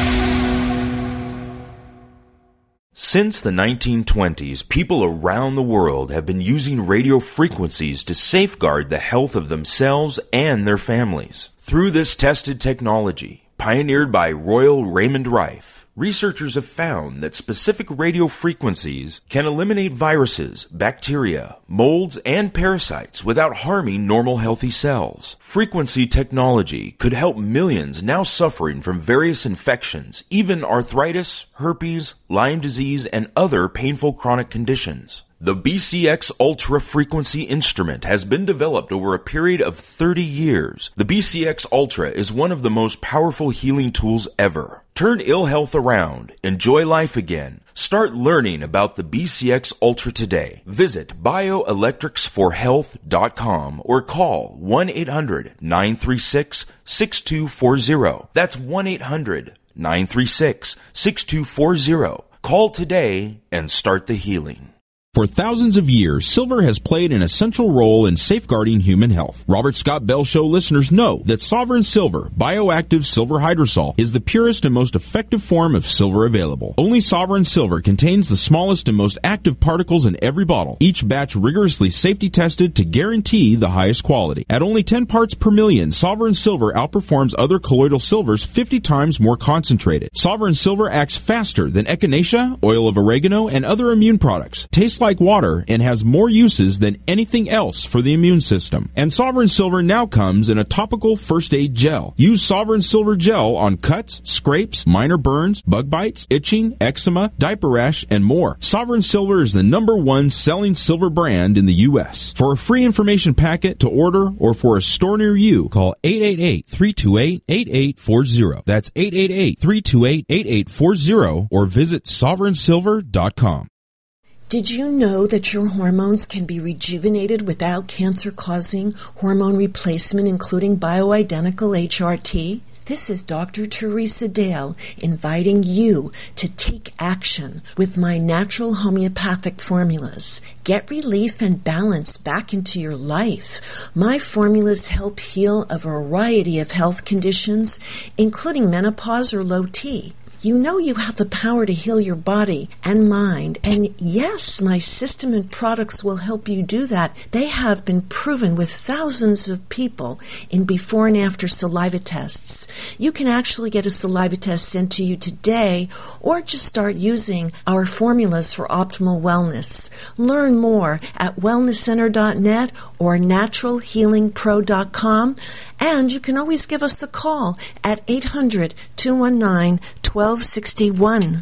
Since the nineteen twenties, people around the world have been using radio frequencies to safeguard the health of themselves and their families. Through this tested technology, pioneered by Royal Raymond Rife, researchers have found that specific radio frequencies can eliminate viruses, bacteria, molds, and parasites without harming normal healthy cells. Frequency technology could help millions now suffering from various infections, even arthritis, herpes, Lyme disease, and other painful chronic conditions. The B C X Ultra Frequency instrument has been developed over a period of thirty years. The B C X Ultra is one of the most powerful healing tools ever. Turn ill health around. Enjoy life again. Start learning about the B C X Ultra today. Visit bioelectrics for health dot com or call one eight hundred, nine three six, six two four zero. That's one eight hundred, nine three six, six two four zero. Call today and start the healing. For thousands of years, silver has played an essential role in safeguarding human health. Robert Scott Bell Show listeners know that Sovereign Silver, bioactive silver hydrosol, is the purest and most effective form of silver available. Only Sovereign Silver contains the smallest and most active particles in every bottle, each batch rigorously safety tested to guarantee the highest quality. At only ten parts per million, Sovereign Silver outperforms other colloidal silvers fifty times more concentrated. Sovereign Silver acts faster than echinacea, oil of oregano, and other immune products. Tastes like water and has more uses than anything else for the immune system. And Sovereign Silver now comes in a topical first aid gel. Use Sovereign Silver gel on cuts, scrapes, minor burns, bug bites, itching, eczema, diaper rash, and more. Sovereign Silver is the number one selling silver brand in the U S. For a free information packet to order or for a store near you, call eight eight eight, three two eight, eight eight four zero. That's eight eight eight, three two eight, eight eight four zero or visit sovereign silver dot com. Did you know that your hormones can be rejuvenated without cancer-causing hormone replacement, including bioidentical H R T? This is Doctor Teresa Dale inviting you to take action with my natural homeopathic formulas. Get relief and balance back into your life. My formulas help heal a variety of health conditions, including menopause or low T. You know you have the power to heal your body and mind, and yes, my system and products will help you do that. They have been proven with thousands of people in before and after saliva tests. You can actually get a saliva test sent to you today, or just start using our formulas for optimal wellness. Learn more at wellness center dot net or natural healing pro dot com, and you can always give us a call at eight hundred, two one nine, twelve sixty-one.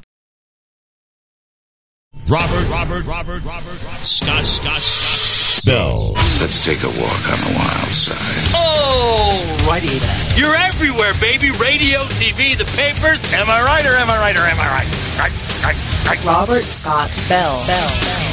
Robert, Robert, Robert, Robert, Robert, Scott, Scott, Scott, Bell. Let's take a walk on the wild side. Oh! Alrighty then. You're everywhere, baby. Radio, T V, the papers. Am I right or am I right or am I right? Right, right, right. Robert Scott Bell. Bell. Bell.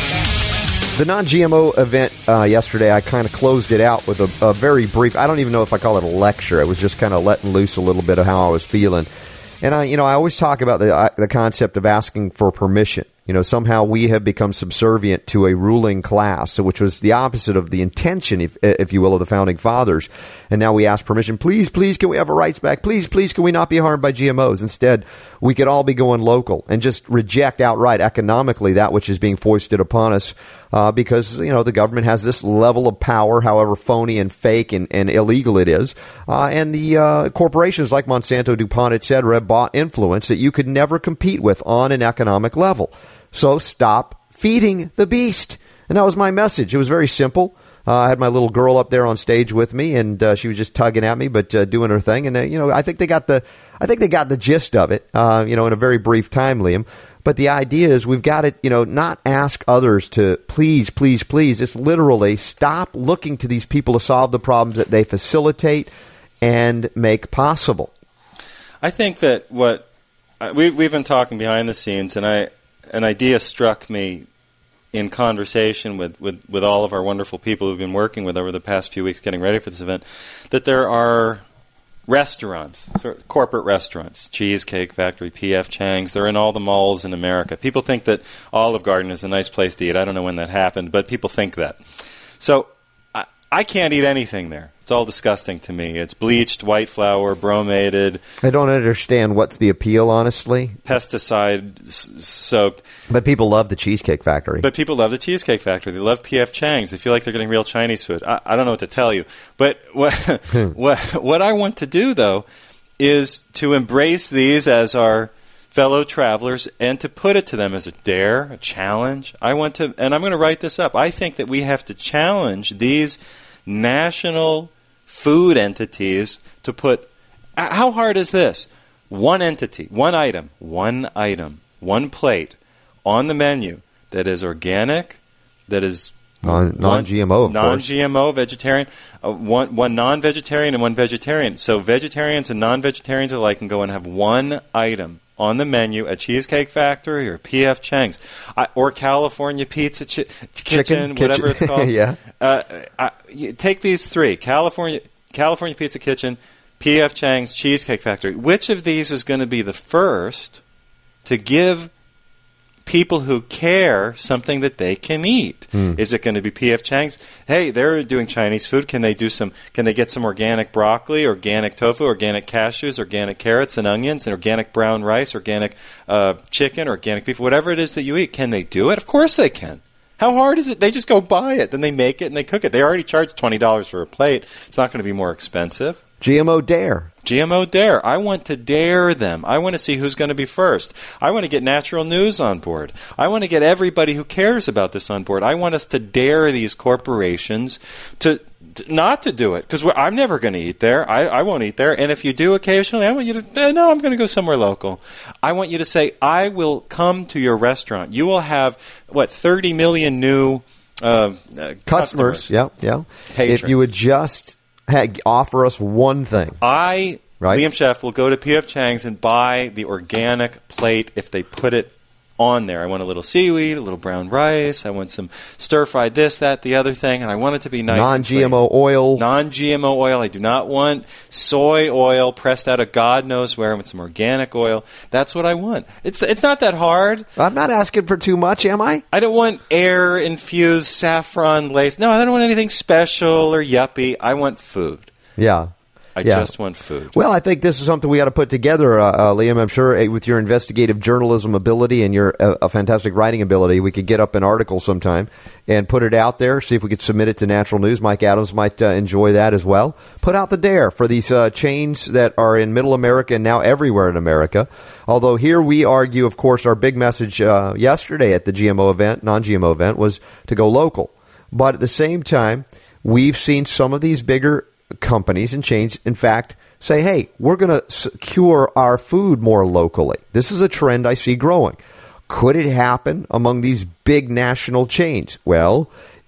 The non-G M O event uh, yesterday, I kind of closed it out with a, a very brief, I don't even know if I call it a lecture. It was just kind of letting loose a little bit of how I was feeling. And, I, you know, I always talk about the, uh, the concept of asking for permission. You know, somehow we have become subservient to a ruling class, which was the opposite of the intention, if, if you will, of the Founding Fathers. And now we ask permission. Please, please, can we have our rights back? Please, please, can we not be harmed by G M Os? Instead, we could all be going local and just reject outright economically that which is being foisted upon us uh, because, you know, the government has this level of power, however phony and fake and, and illegal it is. Uh, and the uh, corporations like Monsanto, DuPont, et cetera, have bought influence that you could never compete with on an economic level. So stop feeding the beast. And that was my message. It was very simple. Uh, I had my little girl up there on stage with me, and uh, she was just tugging at me, but uh, doing her thing. And uh, you know, I think they got the, I think they got the gist of it. Uh, you know, in a very brief time, Liam. But the idea is we've got to, you know, not ask others to please, please, please. It's literally stop looking to these people to solve the problems that they facilitate and make possible. I think that what uh, we we've been talking behind the scenes, and I. An idea struck me in conversation with, with, with all of our wonderful people who've been working with over the past few weeks getting ready for this event, that there are restaurants, sort of corporate restaurants, Cheesecake Factory, P F Chang's, they're in all the malls in America. People think that Olive Garden is a nice place to eat. I don't know when that happened, but people think that. So I, I can't eat anything there. It's all disgusting to me. It's bleached, white flour, bromated. I don't understand what's the appeal, honestly. Pesticide-soaked. But people love the Cheesecake Factory. But people love the Cheesecake Factory. They love P F Chang's. They feel like they're getting real Chinese food. I, I don't know what to tell you. But what, what, what I want to do, though, is to embrace these as our fellow travelers and to put it to them as a dare, a challenge. I want to, and I'm going to write this up. I think that we have to challenge these national food entities to put, how hard is this? One entity, one item, one item, one plate on the menu that is organic, that is non, non-G M O, of non-G M O, course. Vegetarian, uh, one, one non-vegetarian and one vegetarian. So vegetarians and non-vegetarians alike can go and have one item on the menu at Cheesecake Factory or P F Chang's I, or California Pizza chi- Kitchen, Chicken, whatever kitchen. it's called. Yeah. Uh, I, you take these three, California California Pizza Kitchen, P F Chang's, Cheesecake Factory. Which of these is going to be the first to give people who care something that they can eat? Mm. Is it going to be P F Chang's? Hey, they're doing Chinese food. Can they do some? Can they get some organic broccoli, organic tofu, organic cashews, organic carrots and onions, and organic brown rice, organic uh, chicken, organic beef, whatever it is that you eat? Can they do it? Of course they can. How hard is it? They just go buy it, then they make it and they cook it. They already charge twenty dollars for a plate. It's not going to be more expensive. G M O dare. G M O dare. I want to dare them. I want to see who's going to be first. I want to get Natural News on board. I want to get everybody who cares about this on board. I want us to dare these corporations to, to not to do it, because I'm never going to eat there. I, I won't eat there. And if you do occasionally, I want you to, eh, no, I'm going to go somewhere local. I want you to say, I will come to your restaurant. You will have, what, thirty million new uh, uh, customers. customers. Yeah, yeah. Patrons. If you would just offer us one thing. I, right? Liam Chef, will go to P F Chang's and buy the organic plate if they put it on there. I want a little seaweed, a little brown rice. I want some stir-fried this, that, the other thing, and I want it to be nice. Non-G M O oil. Non-G M O oil. I do not want soy oil pressed out of God knows where. I want some organic oil. That's what I want. It's it's not that hard. I'm not asking for too much, am I? I don't want air-infused saffron lace. No, I don't want anything special or yuppie. I want food. Yeah. I yeah. just want food. Well, I think this is something we got to put together, uh, uh, Liam. I'm sure uh, with your investigative journalism ability and your uh, fantastic writing ability, we could get up an article sometime and put it out there, see if we could submit it to Natural News. Mike Adams might uh, enjoy that as well. Put out the dare for these uh, chains that are in Middle America and now everywhere in America. Although here we argue, of course, our big message uh, yesterday at the G M O event, non-G M O event, was to go local. But at the same time, we've seen some of these bigger companies and chains, in fact, say, hey, we're going to secure our food more locally. This is a trend I see growing. Could it happen among these big national chains? Well,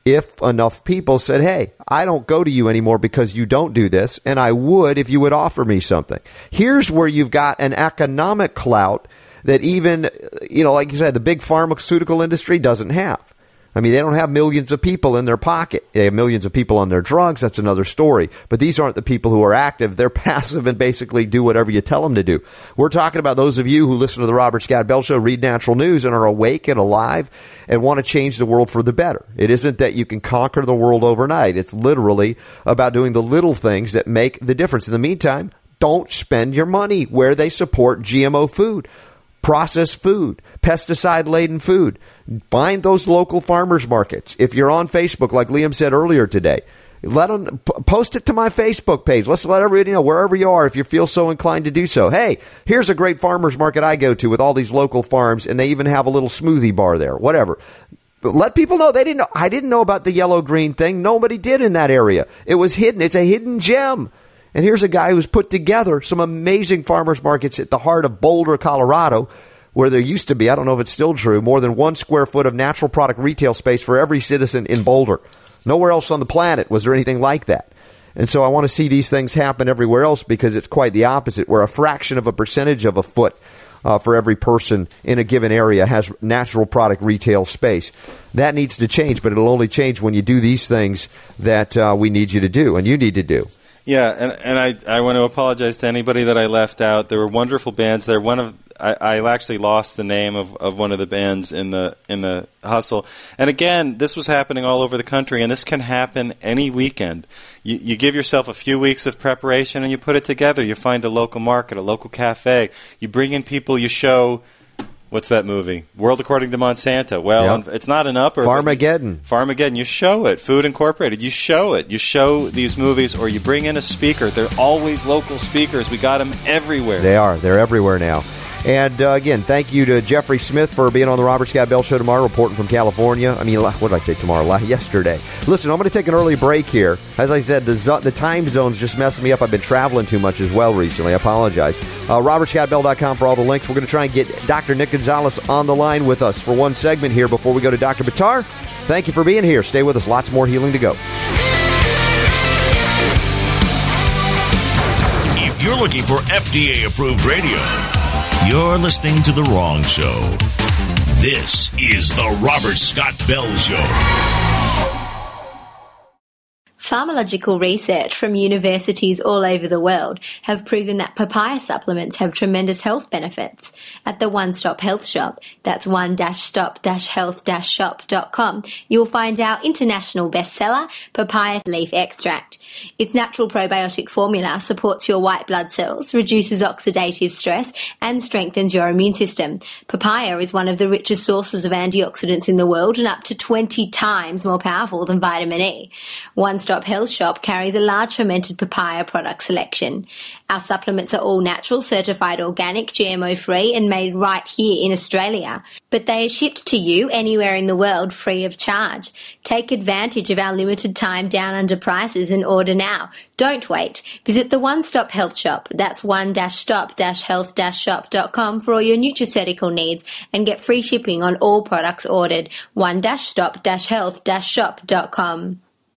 if enough people said, hey, I don't go to you anymore because you don't do this, and I would if you would offer me something. Here's where you've got an economic clout that even, you know, like you said, the big pharmaceutical industry doesn't have. I mean, they don't have millions of people in their pocket. They have millions of people on their drugs. That's another story. But these aren't the people who are active. They're passive and basically do whatever you tell them to do. We're talking about those of you who listen to the Robert Scott Bell Show, read Natural News, and are awake and alive and want to change the world for the better. It isn't that you can conquer the world overnight. It's literally about doing the little things that make the difference. In the meantime, don't spend your money where they support G M O food, processed food, pesticide-laden food. Find those local farmers markets. If you're on Facebook, like Liam said earlier today, let them p- post it to my Facebook page. Let's let everybody know, wherever you are, if you feel so inclined to do so. Hey, here's a great farmers market I go to with all these local farms, and they even have a little smoothie bar there, whatever. But let people know. They didn't know. I didn't know about the yellow-green thing. Nobody did in that area. It was hidden. It's a hidden gem. And here's a guy who's put together some amazing farmers markets at the heart of Boulder, Colorado, where there used to be, I don't know if it's still true, more than one square foot of natural product retail space for every citizen in Boulder. Nowhere else on the planet was there anything like that. And so I want to see these things happen everywhere else because it's quite the opposite, where a fraction of a percentage of a foot uh, for every person in a given area has natural product retail space. That needs to change, but it'll only change when you do these things that uh, we need you to do and you need to do. Yeah, and and I, I want to apologize to anybody that I left out. There were wonderful bands there. One of I, I actually lost the name of, of one of the bands in the in the hustle. And again, this was happening all over the country, and this can happen any weekend. You, you give yourself a few weeks of preparation, and you put it together. You find a local market, a local cafe. You bring in people. You show. What's that movie? World According to Monsanto. Well, yep. It's not an upper. Farmageddon. Farmageddon. You show it. Food Incorporated. You show it. You show these movies, or you bring in a speaker. They're always local speakers. We got them everywhere. They are. They're everywhere now. And, uh, again, thank you to Jeffrey Smith for being on the Robert Scott Bell Show tomorrow, reporting from California. I mean, what did I say tomorrow? Yesterday. Listen, I'm going to take an early break here. As I said, the, zo- the time zone's just messing me up. I've been traveling too much as well recently. I apologize. Uh, robert scott bell dot com for all the links. We're going to try and get Doctor Nick Gonzalez on the line with us for one segment here before we go to Doctor Buttar. Thank you for being here. Stay with us. Lots more healing to go. If you're looking for F D A-approved radio, you're listening to the wrong show. This is the Robert Scott Bell Show. Pharmacological research from universities all over the world have proven that papaya supplements have tremendous health benefits. At the One Stop Health Shop, that's one stop health shop dot com, you'll find our international bestseller, papaya leaf extract. Its natural probiotic formula supports your white blood cells, reduces oxidative stress, and strengthens your immune system. Papaya is one of the richest sources of antioxidants in the world and up to twenty times more powerful than vitamin E. One Stop Health Shop carries a large fermented papaya product selection. Our supplements are all natural, certified organic, G M O-free, and made right here in Australia. But they are shipped to you anywhere in the world free of charge. Take advantage of our limited time down under prices and order now. Don't wait. Visit the One Stop Health Shop. That's one stop health shop dot com for all your nutraceutical needs and get free shipping on all products ordered. one stop health shop dot com.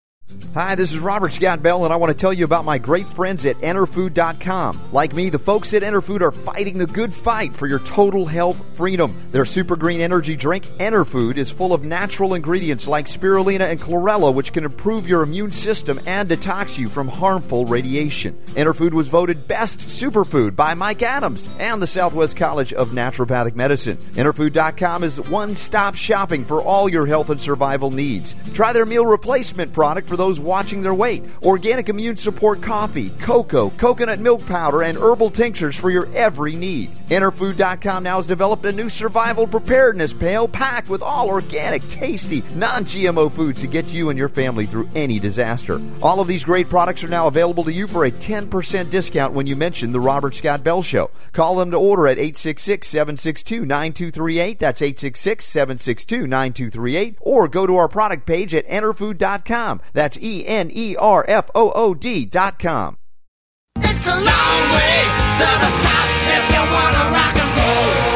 Hi, this is Robert Scott Bell, and I want to tell you about my great friends at enter food dot com. Like me, the folks at EnterFood are fighting the good fight for your total health freedom. Their super green energy drink, EnterFood, is full of natural ingredients like spirulina and chlorella, which can improve your immune system and detox you from harmful radiation. EnterFood was voted best superfood by Mike Adams and the Southwest College of Naturopathic Medicine. enter food dot com is one-stop shopping for all your health and survival needs. Try their meal replacement product for those watching their weight, organic immune support coffee, cocoa, coconut milk powder, and herbal tinctures for your every need. enter food dot com now has developed a new survival preparedness pail packed with all organic, tasty, non-G M O foods to get you and your family through any disaster. All of these great products are now available to you for a ten percent discount when you mention the Robert Scott Bell Show. Call them to order at eight six six, seven six two, nine two three eight. That's eight six six, seven six two, nine two three eight. Or go to our product page at enter food dot com. That's E N E R F O O D dot com. It's a long way to the top if you want to rock and roll.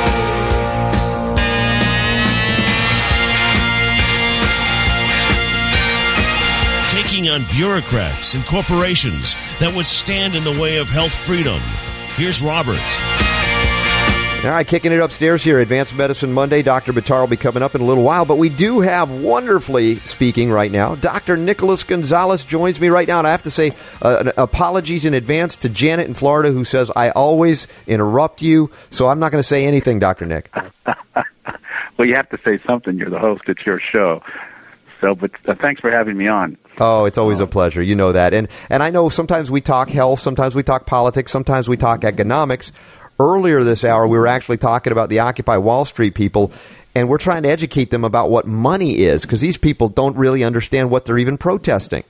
bureaucrats and corporations that would stand in the way of health freedom. Here's Robert. All right, kicking it upstairs here, Advanced Medicine Monday. Doctor Buttar will be coming up in a little while, but we do have, wonderfully speaking right now, Doctor Nicholas Gonzalez joins me right now, and I have to say uh, apologies in advance to Janet in Florida, who says I always interrupt you, so I'm not going to say anything, Doctor Nick. Well, you have to say something. You're the host. It's your show. So, but uh, thanks for having me on. Oh, it's always a pleasure. You know that. And and I know sometimes we talk health, sometimes we talk politics, sometimes we talk economics. Earlier this hour, we were actually talking about the Occupy Wall Street people, and we're trying to educate them about what money is, because these people don't really understand what they're even protesting.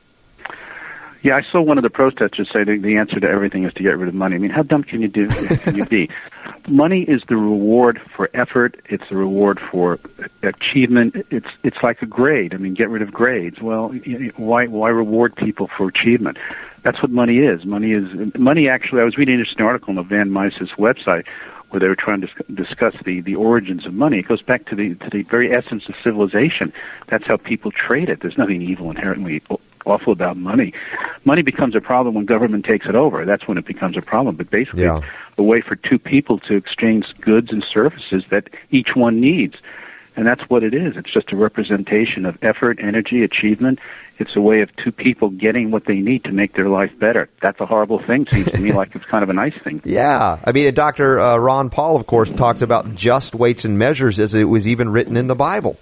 Yeah, I saw one of the protesters say the, the answer to everything is to get rid of money. I mean, how dumb can you do? Can you be? Money is the reward for effort. It's the reward for achievement. It's it's like a grade. I mean, get rid of grades. Well, why why reward people for achievement? That's what money is. Money is money. Actually, I was reading this article on the Van Mises website where they were trying to discuss the, the origins of money. It goes back to the to the very essence of civilization. That's how people trade it. There's nothing evil inherently awful about money. Money becomes a problem when government takes it over. That's when it becomes a problem. But basically, yeah. it's a way for two people to exchange goods and services that each one needs. And that's what it is. It's just a representation of effort, energy, achievement. It's a way of two people getting what they need to make their life better. That's a horrible thing. Seems to me like it's kind of a nice thing. Yeah. I mean, Doctor Uh, Ron Paul, of course, talks about just weights and measures as it was even written in the Bible.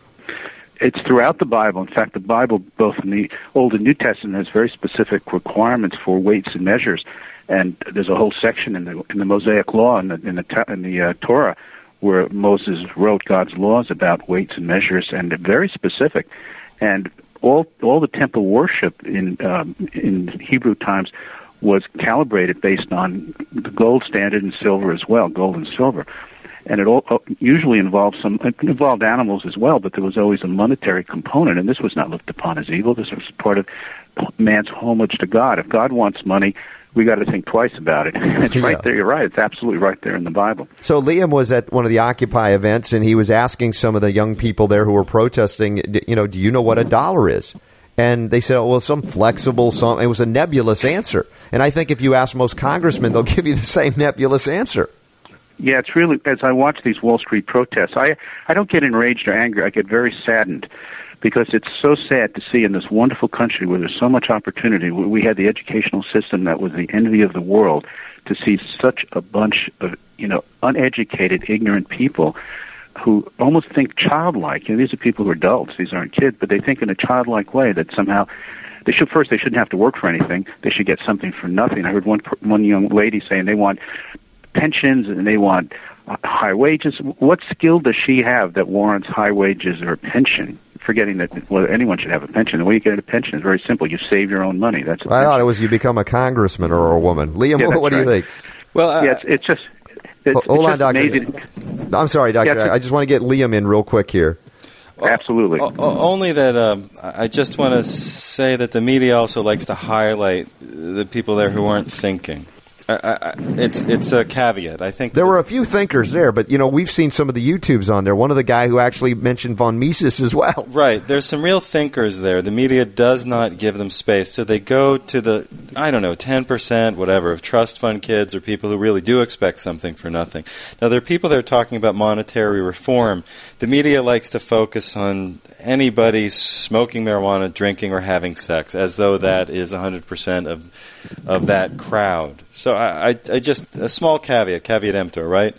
It's throughout the Bible. In fact, the Bible, both in the Old and New Testament, has very specific requirements for weights and measures. And there's a whole section in the in the Mosaic Law in the in the, in the uh, Torah where Moses wrote God's laws about weights and measures, and they're very specific. And all all the temple worship in um, in Hebrew times was calibrated based on the gold standard and silver as well, gold and silver. And it all usually involved some it involved animals as well, but there was always a monetary component, and this was not looked upon as evil. This was part of man's homage to God. If God wants money, we got to think twice about it. It's Yeah. right there. You're right. It's absolutely right there in the Bible. So Liam was at one of the Occupy events, and he was asking some of the young people there who were protesting, d- you know, do you know what a dollar is? And they said, oh, well, some flexible, some. It was a nebulous answer. And I think if you ask most congressmen, they'll give you the same nebulous answer. Yeah, it's really, as I watch these Wall Street protests, I, I don't get enraged or angry. I get very saddened because it's so sad to see in this wonderful country where there's so much opportunity. We had the educational system that was the envy of the world, to see such a bunch of, you know, uneducated, ignorant people who almost think childlike. You know, these are people who are adults. These aren't kids, but they think in a childlike way that somehow they should, first, they shouldn't have to work for anything. They should get something for nothing. I heard one one young lady saying they want pensions and they want uh, high wages. What skill does she have that warrants high wages or a pension? Forgetting that well, anyone should have a pension. The way you get a pension is very simple. You save your own money. That's. I thought it was you become a congressman or a woman. Liam, yeah, what, what right. do you think? Well, uh, yeah, it's, it's just. It's, Hold it's on, just Doctor. Amazing. I'm sorry, Doctor. Yeah, I just want to get Liam in real quick here. Absolutely. O- o- only that um, I just want to say that the media also likes to highlight the people there who aren't thinking. I, I, it's it's a caveat. I think there were a few thinkers there, but you know we've seen some of the YouTubes on there. One of the guy who actually mentioned von Mises as well. Right. There's some real thinkers there. The media does not give them space, so they go to the I don't know ten percent, whatever, of trust fund kids or people who really do expect something for nothing. Now there are people that are talking about monetary reform. The media likes to focus on anybody smoking marijuana, drinking, or having sex, as though that is one hundred percent of of that crowd. So I, I, I just a small caveat, caveat emptor, right?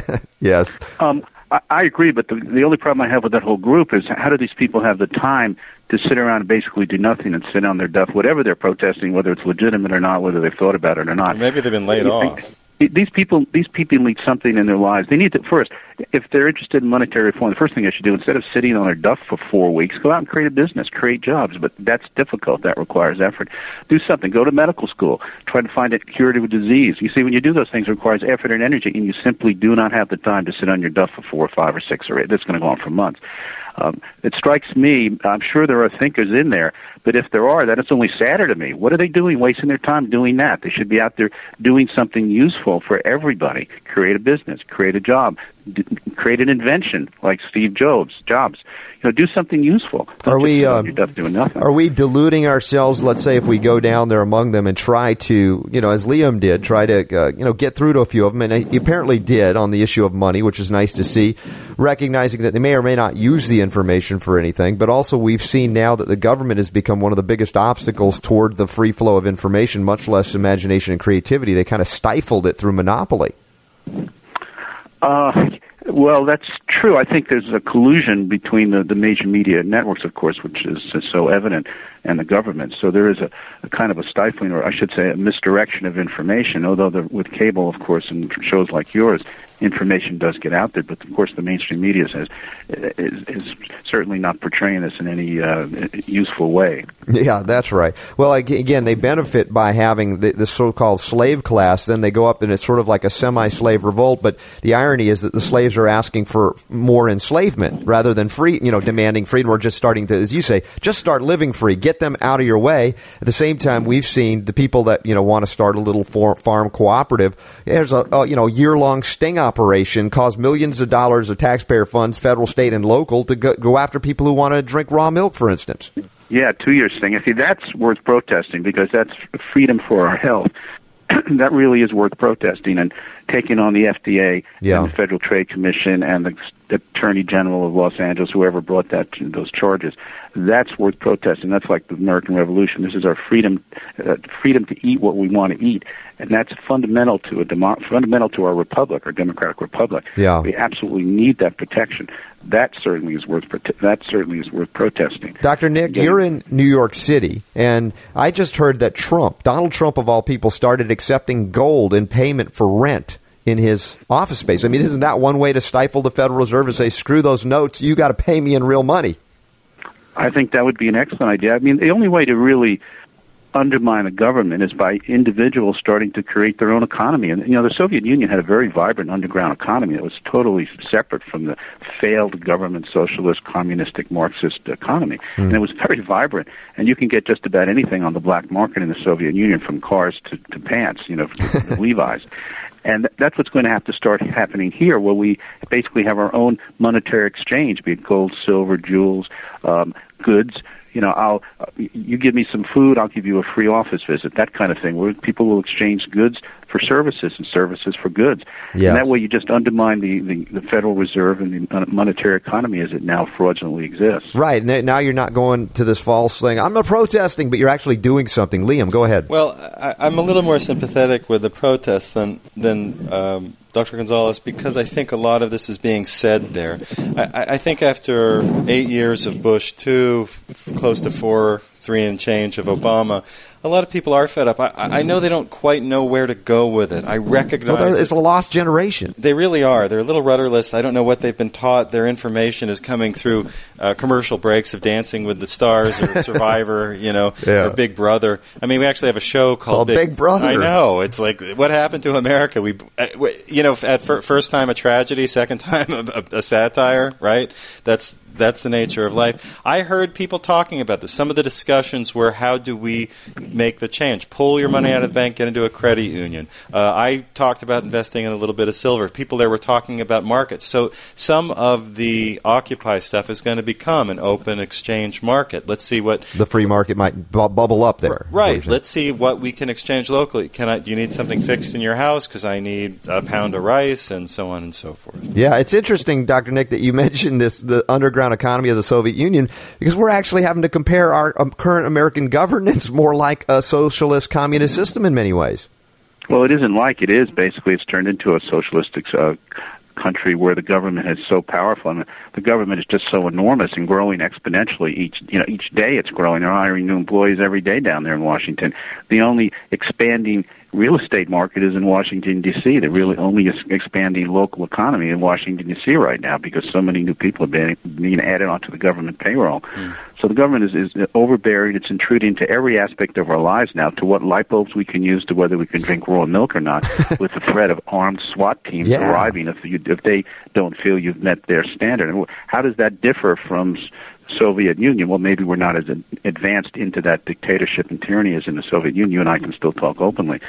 Yes. Um, I, I agree, but the, the only problem I have with that whole group is how do these people have the time to sit around and basically do nothing and sit on their duff, whatever they're protesting, whether it's legitimate or not, whether they've thought about it or not. Or maybe they've been laid you off. Think, these people, these people need something in their lives. They need to first, if they're interested in monetary reform, the first thing they should do, instead of sitting on their duff for four weeks, go out and create a business, create jobs. But that's difficult. That requires effort. Do something. Go to medical school. Try to find a curative disease. You see, when you do those things, it requires effort and energy, and you simply do not have the time to sit on your duff for four or five or six or eight. That's going to go on for months. Um, it strikes me, I'm sure there are thinkers in there, but if there are, then it's only sadder to me. What are they doing, wasting their time doing that? They should be out there doing something useful for everybody. Create a business, create a job, d- create an invention like Steve Jobs. Jobs, you know, do something useful. Don't Are just we sit on um, your duff doing nothing. Are we deluding ourselves? Let's say if we go down there among them and try to, you know, as Liam did, try to, uh, you know, get through to a few of them, and he apparently did on the issue of money, which is nice to see, recognizing that they may or may not use the information for anything. But also, we've seen now that the government has become one of the biggest obstacles toward the free flow of information, much less imagination and creativity. They kind of stifled it through monopoly. Uh, well, that's true. I think there's a collusion between the, the major media networks, of course, which is, is so evident, and the government. So there is a, a kind of a stifling, or I should say a misdirection of information, although the, with cable, of course, and shows like yours, information does get out there. But, of course, the mainstream media says, is, is certainly not portraying this in any uh, useful way. Yeah, that's right. Well, again, they benefit by having the, the so-called slave class. Then they go up, and it's sort of like a semi-slave revolt. But the irony is that the slaves are asking for more enslavement rather than free, you know, demanding freedom, or just starting to, as you say, just start living free. Get them out of your way. At the same time, we've seen the people that, you know, want to start a little farm cooperative. There's a, a you know year-long sting operation, cause millions of dollars of taxpayer funds, federal, state, and local, to go, go after people who want to drink raw milk, for instance. Yeah, two-year sting. I see, that's worth protesting, because that's freedom for our health. That really is worth protesting, and taking on the F D A yeah. and the Federal Trade Commission and the Attorney General of Los Angeles, whoever brought that those charges. That's worth protesting. That's like the American Revolution. This is our freedom, uh, freedom to eat what we want to eat, and that's fundamental to a demo- fundamental to our republic, our democratic republic. Yeah. We absolutely need that protection. That certainly is worth prote- that certainly is worth protesting. Doctor Nick, yeah. You're in New York City, and I just heard that Trump, Donald Trump of all people, started accepting gold in payment for rent in his office space. I mean, isn't that one way to stifle the Federal Reserve and say, screw those notes, you got to pay me in real money? I think that would be an excellent idea. I mean, the only way to really undermine the government is by individuals starting to create their own economy. And, you know, the Soviet Union had a very vibrant underground economy that was totally separate from the failed government socialist, communistic, Marxist economy. Mm. And it was very vibrant. And you can get just about anything on the black market in the Soviet Union, from cars to, to pants, you know, to Levi's. And that's what's going to have to start happening here, where we basically have our own monetary exchange, be it gold, silver, jewels, um, goods. You know, I'll uh, you give me some food, I'll give you a free office visit, that kind of thing, where people will exchange goods for services and services for goods. Yes. And that way you just undermine the, the, the Federal Reserve and the monetary economy as it now fraudulently exists. Right. Now you're not going to this false thing, I'm not protesting, but you're actually doing something. Liam, go ahead. Well, I, I'm a little more sympathetic with the protests than, than um, Doctor Gonzalez, because I think a lot of this is being said there. I, I think after eight years of Bush two, f- close to four, three and change of Obama, a lot of people are fed up. I, I know they don't quite know where to go with it. I recognize well, it's a lost generation. They really are. They're a little rudderless. I don't know what they've been taught. Their information is coming through uh, commercial breaks of Dancing with the Stars or Survivor, you know, yeah. or Big Brother. I mean, we actually have a show called, called Big, Big Brother. I know. It's like, what happened to America? We, uh, we you know, at fir- first time a tragedy, second time a, a, a satire, right? That's That's the nature of life. I heard people talking about this. Some of the discussions were, how do we make the change? Pull your money out of the bank, get into a credit union. Uh, I talked about investing in a little bit of silver. People there were talking about markets. So some of the Occupy stuff is going to become an open exchange market. Let's see what... The free market might bu- bubble up there. Right. Let's see what we can exchange locally. Can I? Do you need something fixed in your house? Because I need a pound of rice, and so on and so forth. Yeah, it's interesting, Doctor Nick, that you mentioned this, the underground economy of the Soviet Union, because we're actually having to compare our um, current American governance more like a socialist communist system in many ways. Well, it isn't like it is. Basically, it's turned into a socialistic uh, country where the government is so powerful, and the government is just so enormous and growing exponentially each you know each day. It's growing. They're hiring new employees every day down there in Washington. The only expanding real estate market is in Washington, D C The really only expanding local economy in Washington, D C right now, because so many new people have been being added onto the government payroll. Mm. So the government is, is overbearing. It's intruding into every aspect of our lives now, to what light bulbs we can use, to whether we can drink raw milk or not, with the threat of armed SWAT teams yeah. arriving if, you, if they don't feel you've met their standard. And how does that differ from Soviet Union? Well, maybe we're not as advanced into that dictatorship and tyranny as in the Soviet Union. You and I can still talk openly.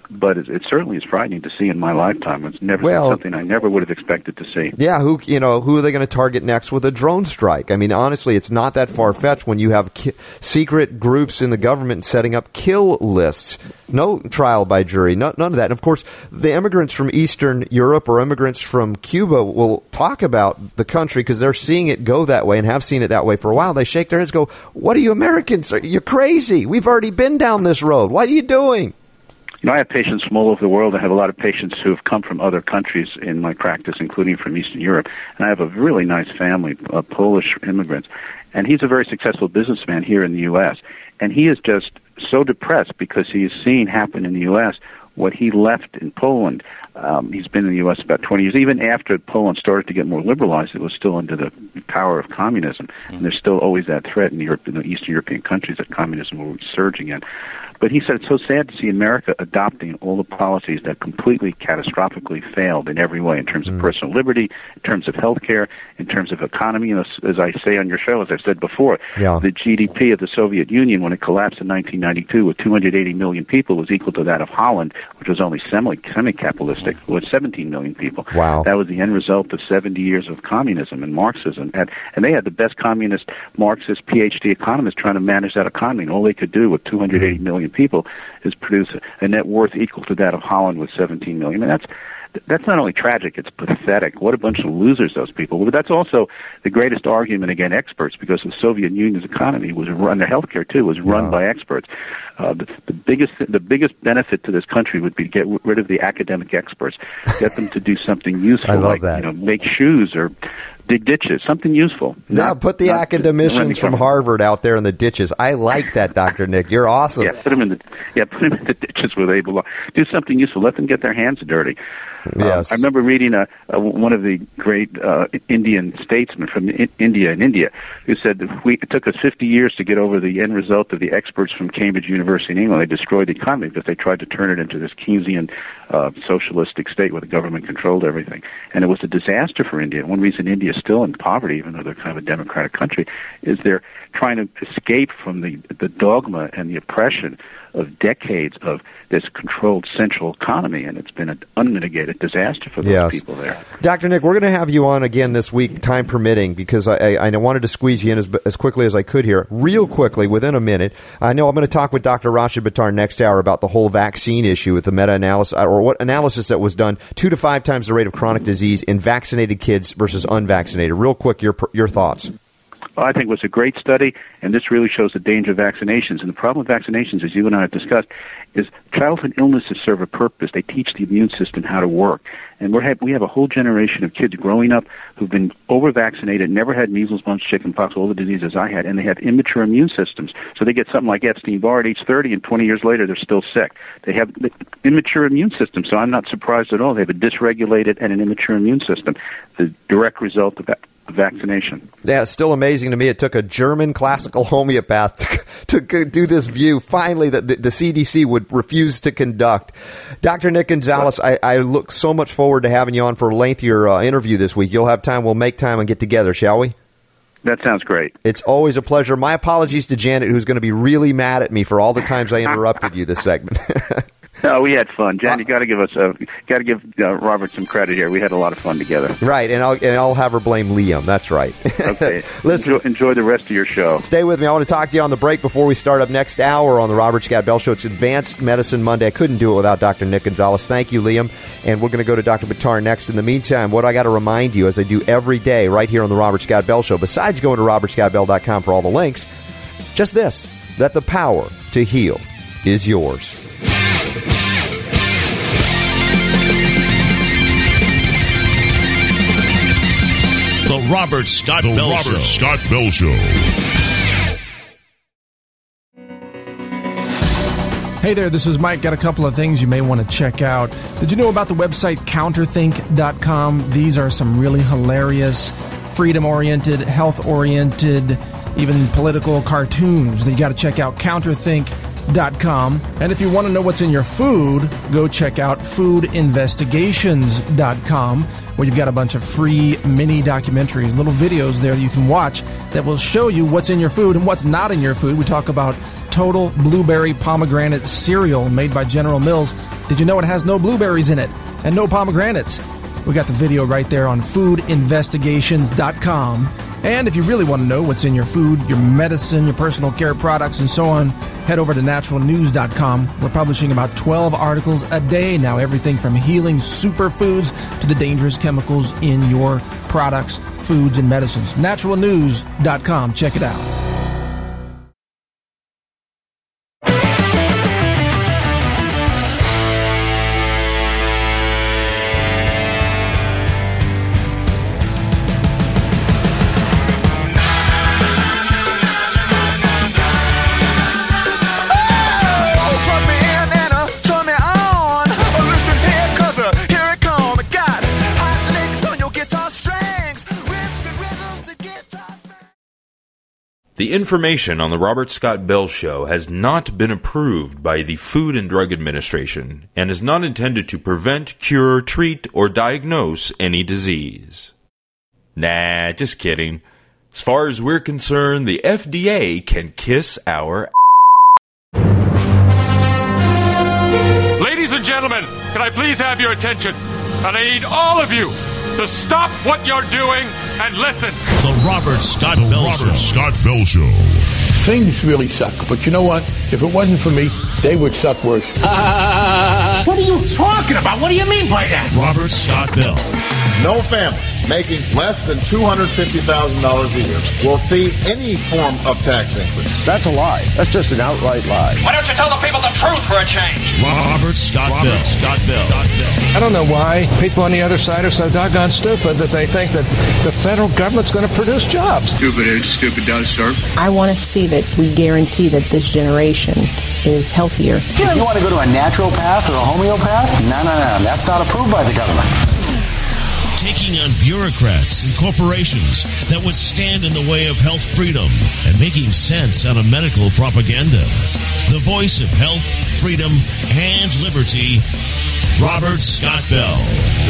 but it, it certainly is frightening to see in my lifetime. It's never well, something I never would have expected to see. Yeah, who you know who are they going to target next with a drone strike? I mean, honestly, it's not that far fetched when you have ki- secret groups in the government setting up kill lists. No trial by jury, no, none of that. And of course, the immigrants from Eastern Europe or immigrants from Cuba will talk about the country because they're seeing it go that way and have seen it that way for a while. They shake their heads, go, "What are you Americans? You're crazy. We've already been down this road. What are you doing?" You know, I have patients from all over the world. I have a lot of patients who have come from other countries in my practice, including from Eastern Europe. And I have a really nice family of Polish immigrants. And he's a very successful businessman here in the U S. And he is just so depressed because he has seen happen in the U S what he left in Poland. Um, he's been in the U S about twenty years. Even after Poland started to get more liberalized, it was still under the power of communism. Mm-hmm. And there's still always that threat in, Europe, in the Eastern European countries that communism will resurge again. But he said it's so sad to see America adopting all the policies that completely catastrophically failed in every way, in terms of mm. personal liberty, in terms of health care, in terms of economy. You know, as I say on your show, as I've said before, yeah. the G D P of the Soviet Union, when it collapsed in nineteen ninety-two with two hundred eighty million people, was equal to that of Holland, which was only semi- semi-capitalistic, with seventeen million people. Wow. That was the end result of seventy years of communism and Marxism. And, and they had the best communist, Marxist, P H D economists trying to manage that economy. And all they could do with two hundred eighty million people is produce a net worth equal to that of Holland with seventeen million. And that's that's not only tragic, it's pathetic. What a bunch of losers those people were. But that's also the greatest argument against experts, because the Soviet Union's economy was run, their healthcare too was run wow. by experts. Uh, the, the biggest the biggest benefit to this country would be to get rid of the academic experts, get them to do something useful, I love like that. you know, make shoes or dig ditches, something useful. Yeah, not, put the academicians from Harvard out there in the ditches. I like that, Doctor Nick. You're awesome. Yeah, put them in the yeah, put them in the ditches where they belong. Do something useful. Let them get their hands dirty. Yes. Um, I remember reading a, a, one of the great uh, Indian statesmen from in, India in India who said that we, it took us fifty years to get over the end result of the experts from Cambridge University in England. They destroyed the economy because they tried to turn it into this Keynesian uh, socialistic state where the government controlled everything. And it was a disaster for India. One reason India is still in poverty, even though they're kind of a democratic country, is they're trying to escape from the, the dogma and the oppression of decades of this controlled central economy, and it's been an unmitigated disaster for those yes. people there. Doctor Nick, we're going to have you on again this week, time permitting, because I, I, I wanted to squeeze you in as, as quickly as I could here, real quickly, within a minute. I know I'm going to talk with Doctor Rashid Buttar next hour about the whole vaccine issue with the meta-analysis, or what analysis that was done, two to five times the rate of chronic disease in vaccinated kids versus unvaccinated. Real quick, your your thoughts. Well, I think it was a great study, and this really shows the danger of vaccinations. And the problem with vaccinations, as you and I have discussed, is childhood illnesses serve a purpose. They teach the immune system how to work. And we're have, we have a whole generation of kids growing up who've been over-vaccinated, never had measles, mumps, chickenpox, all the diseases I had, and they have immature immune systems. So they get something like Epstein-Barr at age thirty, and twenty years later they're still sick. They have immature immune systems, so I'm not surprised at all. They have a dysregulated and an immature immune system, the direct result of that. Vaccination. Yeah, it's still amazing to me. It took a German classical homeopath to, to do this view. Finally, that the, the C D C would refuse to conduct. Doctor Nick Gonzalez, I, I look so much forward to having you on for a lengthier uh, interview this week. You'll have time. We'll make time and get together, shall we? That sounds great. It's always a pleasure. My apologies to Janet, who's going to be really mad at me for all the times I interrupted you this segment. No, we had fun, Jan. You got to give us a got to give uh, Robert some credit here. We had a lot of fun together. Right, and I'll and I'll have her blame Liam. That's right. Okay. Listen, enjoy, enjoy the rest of your show. Stay with me. I want to talk to you on the break before we start up next hour on the Robert Scott Bell Show. It's Advanced Medicine Monday. I couldn't do it without Doctor Nick Gonzalez. Thank you, Liam. And we're going to go to Doctor Buttar next. In the meantime, what I got to remind you, as I do every day right here on the Robert Scott Bell Show, besides going to robert scott bell dot com for all the links, just this, that the power to heal is yours. The Robert Scott the Bell Robert Show. Scott Bell Show. Hey there, this is Mike. Got a couple of things you may want to check out. Did you know about the website counterthink dot com? These are some really hilarious, freedom-oriented, health-oriented, even political cartoons that you got to check out. counterthink dot com. And if you want to know what's in your food, go check out food investigations dot com, where you've got a bunch of free mini documentaries, little videos there you can watch that will show you what's in your food and what's not in your food. We talk about Total Blueberry Pomegranate Cereal made by General Mills. Did you know it has no blueberries in it and no pomegranates? We got the video right there on food investigations dot com. And if you really want to know what's in your food, your medicine, your personal care products, and so on, head over to natural news dot com. We're publishing about twelve articles a day now, everything from healing superfoods to the dangerous chemicals in your products, foods, and medicines. natural news dot com. Check it out. The information on the Robert Scott Bell Show has not been approved by the Food and Drug Administration and is not intended to prevent, cure, treat, or diagnose any disease. Nah, just kidding. As far as we're concerned, the F D A can kiss our Ladies and gentlemen, can I please have your attention? And I need all of you to stop what you're doing and listen. The Robert Scott Bell Robert Show. Scott Bell Show. Things really suck, but you know what? If it wasn't for me, they would suck worse. Uh, what are you talking about? What do you mean by that? Robert Scott Bell. No family making less than two hundred fifty thousand dollars a year will see any form of tax increase. That's a lie. That's just an outright lie. Why don't you tell the people the truth for a change? Robert Scott Robert Bell. Scott Bell. I don't know why people on the other side are so doggone stupid that they think that the federal government's going to produce jobs. Stupid is, stupid does, sir. I want to see that we guarantee that this generation is healthier. If you want to go to a natural path or a homeopath, no, no, no. That's not approved by the government. Taking on bureaucrats and corporations that would stand in the way of health freedom and making sense out of medical propaganda. The voice of health, freedom, and liberty, Robert Scott Bell.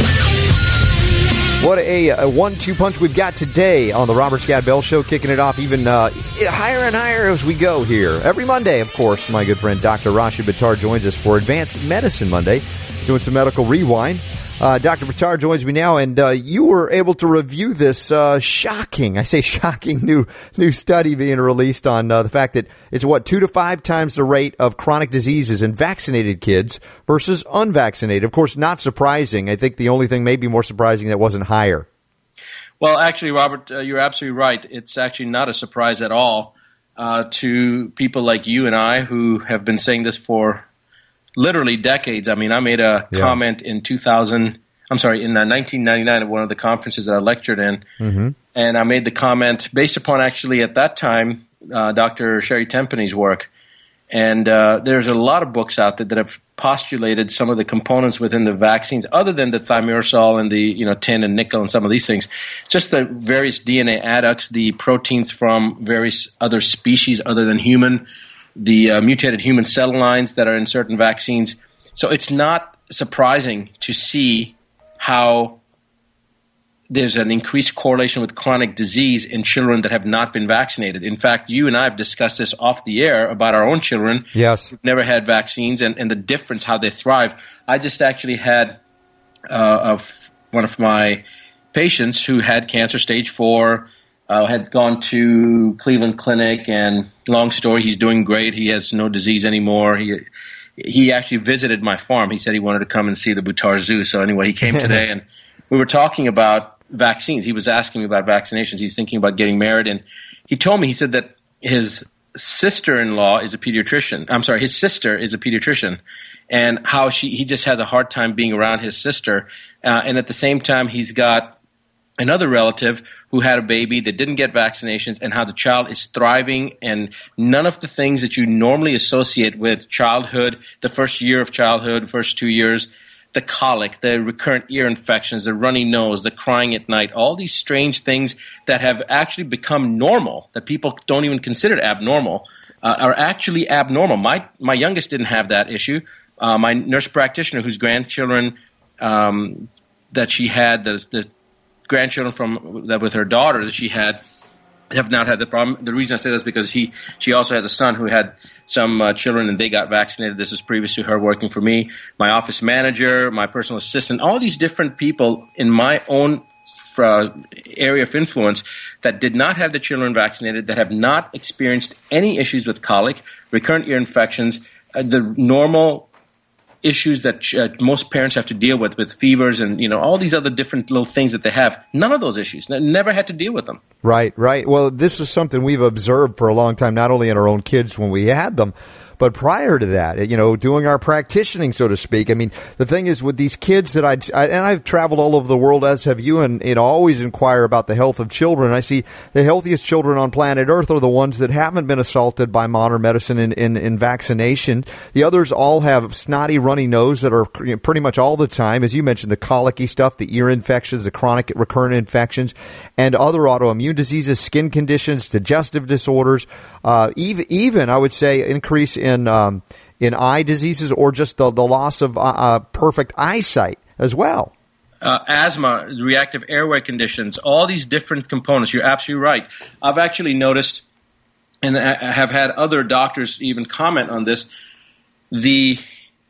What a, a one two punch we've got today on the Robert Scott Bell Show, kicking it off even uh, higher and higher as we go here. Every Monday, of course, my good friend Doctor Rashid Buttar joins us for Advanced Medicine Monday, doing some medical rewind. Uh, Doctor Buttar joins me now, and uh, you were able to review this uh, shocking, I say shocking, new new study being released on uh, the fact that it's, what, two to five times the rate of chronic diseases in vaccinated kids versus unvaccinated. Of course, not surprising. I think the only thing maybe more surprising that it wasn't higher. Well, actually, Robert, uh, you're absolutely right. It's actually not a surprise at all uh, to people like you and I who have been saying this for literally decades. I mean, I made a yeah. comment in two thousand. I'm sorry, in uh, nineteen ninety-nine at one of the conferences that I lectured in, mm-hmm. and I made the comment based upon actually at that time uh, Doctor Sherry Tenpenny's work. And uh, there's a lot of books out there that have postulated some of the components within the vaccines, other than the thimerosal and the you know tin and nickel and some of these things, just the various D N A adducts, the proteins from various other species other than human, the uh, mutated human cell lines that are in certain vaccines. So it's not surprising to see how there's an increased correlation with chronic disease in children that have not been vaccinated. In fact, you and I have discussed this off the air about our own children yes. who've never had vaccines and, and the difference, how they thrive. I just actually had uh, of one of my patients who had cancer stage four, Uh, had gone to Cleveland Clinic, and long story, he's doing great. He has no disease anymore. He he actually visited my farm. He said he wanted to come and see the Buttar Zoo. So anyway, he came today, and we were talking about vaccines. He was asking me about vaccinations. He's thinking about getting married, and he told me, he said that his sister-in-law is a pediatrician. I'm sorry, his sister is a pediatrician, and how she he just has a hard time being around his sister. Uh, and at the same time, he's got another relative who had a baby that didn't get vaccinations, and how the child is thriving, and none of the things that you normally associate with childhood, the first year of childhood, first two years, the colic, the recurrent ear infections, the runny nose, the crying at night, all these strange things that have actually become normal, that people don't even consider abnormal, uh, are actually abnormal. My my youngest didn't have that issue. Uh, my nurse practitioner, whose grandchildren um, that she had, the, the grandchildren from that with her daughter that she had, have not had the problem. The reason I say that is because he she also had a son who had some uh, children and they got vaccinated. This was previous to her working for me. My office manager, my personal assistant, all these different people in my own uh, area of influence that did not have the children vaccinated, that have not experienced any issues with colic, recurrent ear infections, uh, the normal issues that uh, most parents have to deal with, with fevers and, you know, all these other different little things that they have. None of those issues. Never had to deal with them. Right, right. Well, this is something we've observed for a long time, not only in our own kids when we had them, but prior to that, you know, doing our practicing, so to speak. I mean, the thing is with these kids that I'd, I, and I've traveled all over the world, as have you, and you know, always inquire about the health of children. I see the healthiest children on planet Earth are the ones that haven't been assaulted by modern medicine in, in, in vaccination. The others all have snotty, runny nose that are you know, pretty much all the time. As you mentioned, the colicky stuff, the ear infections, the chronic recurrent infections, and other autoimmune diseases, skin conditions, digestive disorders, uh, even, even, I would say, increase in in um, in eye diseases or just the, the loss of uh, uh, perfect eyesight as well. Uh, asthma, reactive airway conditions, all these different components. You're absolutely right. I've actually noticed, and I have had other doctors even comment on this, the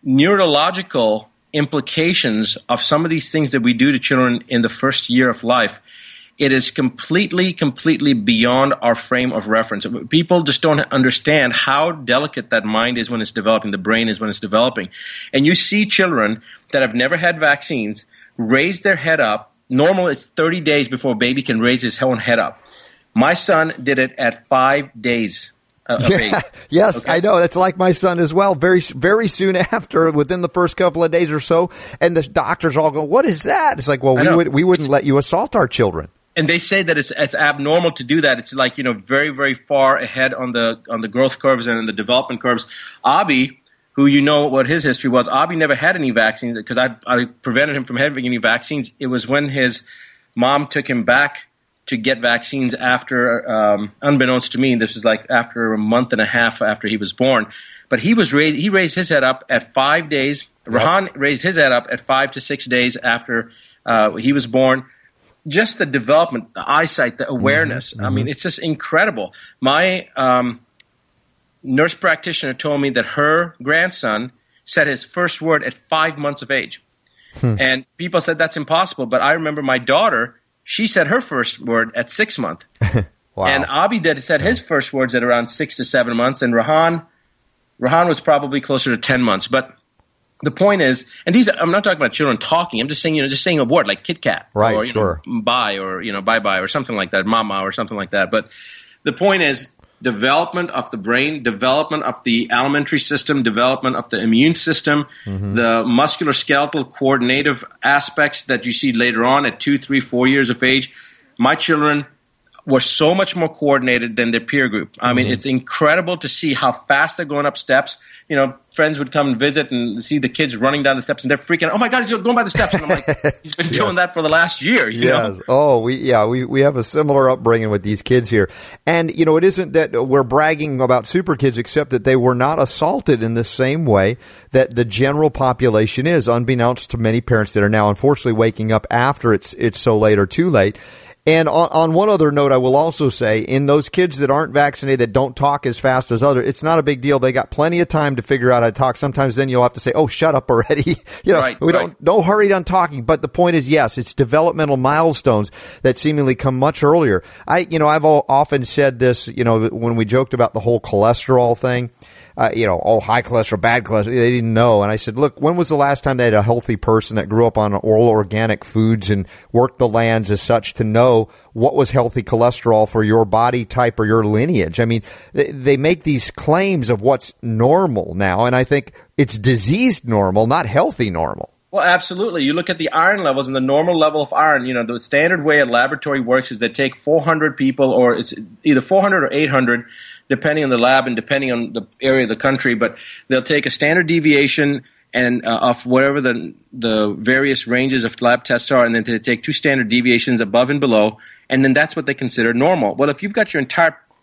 neurological implications of some of these things that we do to children in the first year of life. It is completely, completely beyond our frame of reference. People just don't understand how delicate that mind is when it's developing, the brain is when it's developing. And you see children that have never had vaccines raise their head up. Normal, it's thirty days before a baby can raise his own head up. My son did it at five days. Uh, yeah, yes, okay. I know. That's like my son as well. Very, very soon after, within the first couple of days or so, and the doctors all go, "What is that?" It's like, well, we would we wouldn't let you assault our children. And they say that it's, it's abnormal to do that. It's like, you know, very, very far ahead on the on the growth curves and in the development curves. Abi, who you know what his history was, Abi never had any vaccines because I, I prevented him from having any vaccines. It was when his mom took him back to get vaccines after, um, unbeknownst to me, this was like after a month and a half after he was born. But he was raised, he raised his head up at five days. Yep. Rahan raised his head up at five to six days after uh, he was born. Just the development, the eyesight, the awareness. Mm-hmm. I mean, it's just incredible. My um, nurse practitioner told me that her grandson said his first word at five months of age. Hmm. And people said that's impossible. But I remember my daughter, she said her first word at six months. Wow. And Abi did said his first words at around six to seven months. And Rahan, Rahan was probably closer to ten months. But the point is, and these, I'm not talking about children talking. I'm just saying, you know, just saying a word like Kit Kat, right? Or, you sure. know, bye, or you know, bye bye, or something like that, mama, or something like that. But the point is, development of the brain, development of the alimentary system, development of the immune system, mm-hmm. the musculoskeletal coordinative aspects that you see later on at two, three, four years of age. My children were so much more coordinated than their peer group. I mean, mm-hmm. it's incredible to see how fast they're going up steps. You know, friends would come and visit and see the kids running down the steps, and they're freaking out. Oh, my God, he's going by the steps. And I'm like, he's been yes. doing that for the last year. You yes. know? Oh, we yeah, we, we have a similar upbringing with these kids here. And, you know, it isn't that we're bragging about super kids, except that they were not assaulted in the same way that the general population is, unbeknownst to many parents that are now unfortunately waking up after it's it's so late or too late. And on, on one other note, I will also say, in those kids that aren't vaccinated, that don't talk as fast as others, it's not a big deal. They got plenty of time to figure out how to talk. Sometimes then you'll have to say, oh, shut up already. you know, right, we right. don't, don't hurry on talking. But the point is, yes, it's developmental milestones that seemingly come much earlier. I, you know, I've often said this, you know, when we joked about the whole cholesterol thing. Uh, you know, oh, high cholesterol, bad cholesterol. They didn't know. And I said, look, when was the last time they had a healthy person that grew up on all organic foods and worked the lands as such to know what was healthy cholesterol for your body type or your lineage? I mean, they, they make these claims of what's normal now, and I think it's diseased normal, not healthy normal. Well, absolutely. You look at the iron levels and the normal level of iron. You know, the standard way a laboratory works is they take four hundred people, or it's either four hundred or eight hundred, depending on the lab and depending on the area of the country. But they'll take a standard deviation and uh, of whatever the the various ranges of lab tests are, and then they take two standard deviations above and below, and then that's what they consider normal. Well, if you've got your entire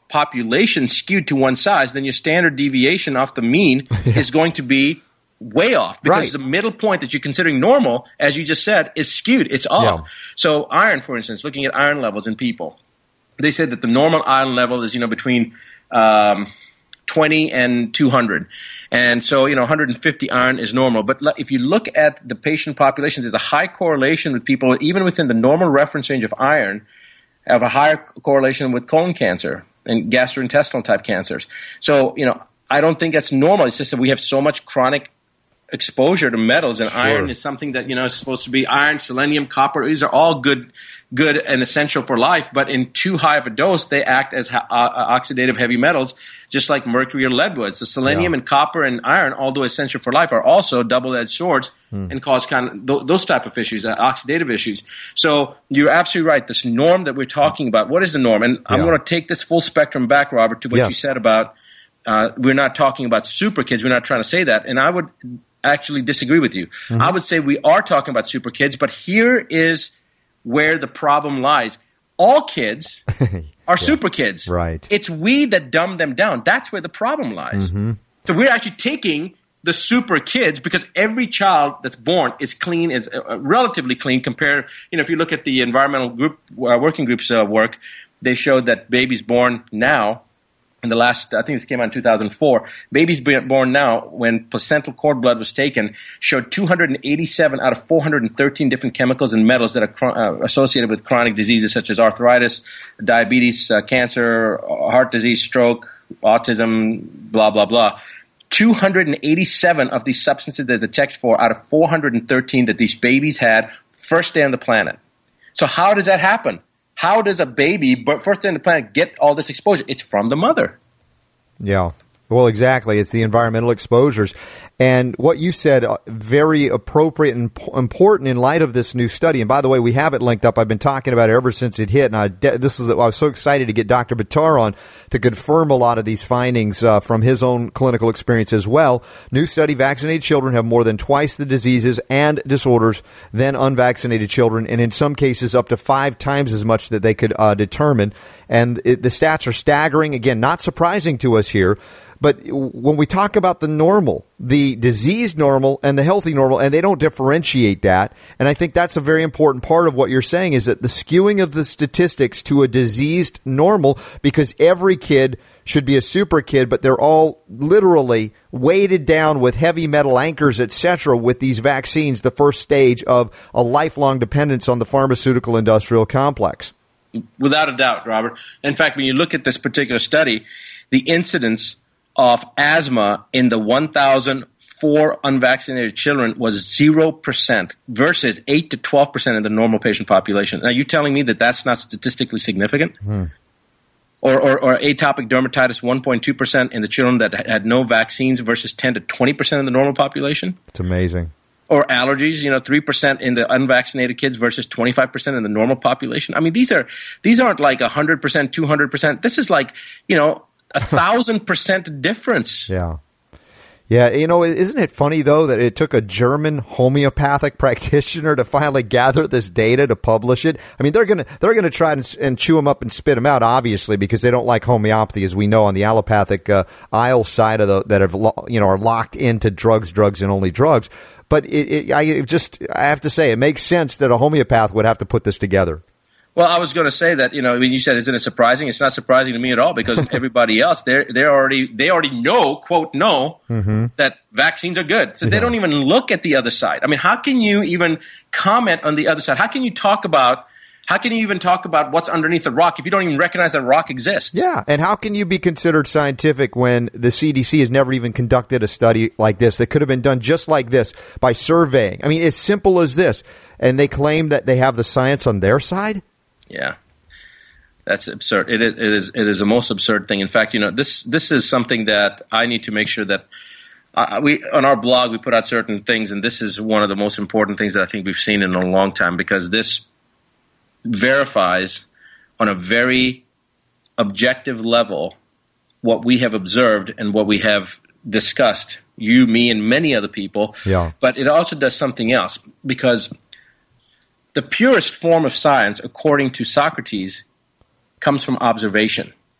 population skewed to one size, then your standard deviation off the mean is going to be way off because Right. the middle point that you're considering normal, as you just said, is skewed. It's off. Yeah. So iron, for instance, looking at iron levels in people, they said that the normal iron level is, you know, between um, twenty and two hundred. And so, you know, one hundred fifty iron is normal. But le- if you look at the patient population, there's a high correlation with people, even within the normal reference range of iron, have a higher correlation with colon cancer and gastrointestinal type cancers. So, you know, I don't think that's normal. It's just that we have so much chronic exposure to metals, and Sure. iron is something that, you know, is supposed to be iron, selenium, copper. These are all good good and essential for life, but in too high of a dose, they act as ha- uh, oxidative heavy metals, just like mercury or lead would. So selenium Yeah. and copper and iron, although essential for life, are also double-edged swords Hmm. and cause kind of th- those type of issues, uh, oxidative issues. So you're absolutely right. This norm that we're talking about, what is the norm? And I'm Yeah. going to take this full spectrum back, Robert, to what Yes. you said about uh, we're not talking about super kids. We're not trying to say that. And I would actually disagree with you. Mhm. I would say we are talking about super kids, but here is where the problem lies. All kids are super kids. Right. It's we that dumb them down. That's where the problem lies. Mhm. So we're actually taking the super kids because every child that's born is clean, is uh, relatively clean compared, you know, if you look at the environmental group, uh, working groups uh, work, they showed that babies born now, in the last, I think this came out in two thousand four, babies born now, when placental cord blood was taken, showed two hundred eighty-seven out of four hundred thirteen different chemicals and metals that are chro- uh, associated with chronic diseases such as arthritis, diabetes, uh, cancer, heart disease, stroke, autism, blah, blah, blah. two hundred eighty-seven of these substances that detect for out of four hundred thirteen that these babies had first day on the planet. So how does that happen? How does a baby, but first day on the planet, get all this exposure? It's from the mother. Yeah. Well, exactly. It's the environmental exposures. And what you said, uh, very appropriate and p- important in light of this new study. And by the way, we have it linked up. I've been talking about it ever since it hit. And I, de- this is, I was so excited to get Doctor Buttar on to confirm a lot of these findings uh, from his own clinical experience as well. New study, vaccinated children have more than twice the diseases and disorders than unvaccinated children. And in some cases, up to five times as much that they could uh, determine. And it, the stats are staggering. Again, not surprising to us here. But when we talk about the normal, the diseased normal and the healthy normal, and they don't differentiate that. And I think that's a very important part of what you're saying is that the skewing of the statistics to a diseased normal, because every kid should be a super kid, but they're all literally weighted down with heavy metal anchors, et cetera, with these vaccines, the first stage of a lifelong dependence on the pharmaceutical industrial complex. Without a doubt, Robert. In fact, when you look at this particular study, the incidence of asthma in the one thousand four unvaccinated children was zero percent versus eight to twelve percent in the normal patient population. Are you telling me that that's not statistically significant? Hmm. Or, or, or atopic dermatitis, one point two percent in the children that had no vaccines versus ten to twenty percent in the normal population? It's amazing. Or allergies, you know, three percent in the unvaccinated kids versus twenty-five percent in the normal population. I mean, these are these aren't like one hundred percent, two hundred percent. This is like, you know, a thousand percent difference. Yeah. Yeah, you know, isn't it funny, though, that it took a German homeopathic practitioner to finally gather this data to publish it? I mean, they're going to they're going to try and, and chew them up and spit them out, obviously, because they don't like homeopathy, as we know, on the allopathic uh, aisle side of the that have lo- you know are locked into drugs, drugs, and only drugs. But it, it, I just I have to say, it makes sense that a homeopath would have to put this together. Well, I was going to say that, you know, when you said, isn't it surprising? It's not surprising to me at all because everybody else, they're, they're already, they already know, quote, know Mm-hmm. that vaccines are good. So they Yeah. don't even look at the other side. I mean, how can you even comment on the other side? How can you talk about, how can you even talk about what's underneath the rock if you don't even recognize that rock exists? Yeah, and how can you be considered scientific when the C D C has never even conducted a study like this that could have been done just like this by surveying? I mean, as simple as this. And they claim that they have the science on their side? Yeah, that's absurd. It is, it is. It is the most absurd thing. In fact, you know, this this is something that I need to make sure that uh, we on our blog we put out certain things, and this is one of the most important things that I think we've seen in a long time because this verifies on a very objective level what we have observed and what we have discussed. You, me, and many other people. Yeah. But it also does something else because the purest form of science, according to Socrates, comes from observation.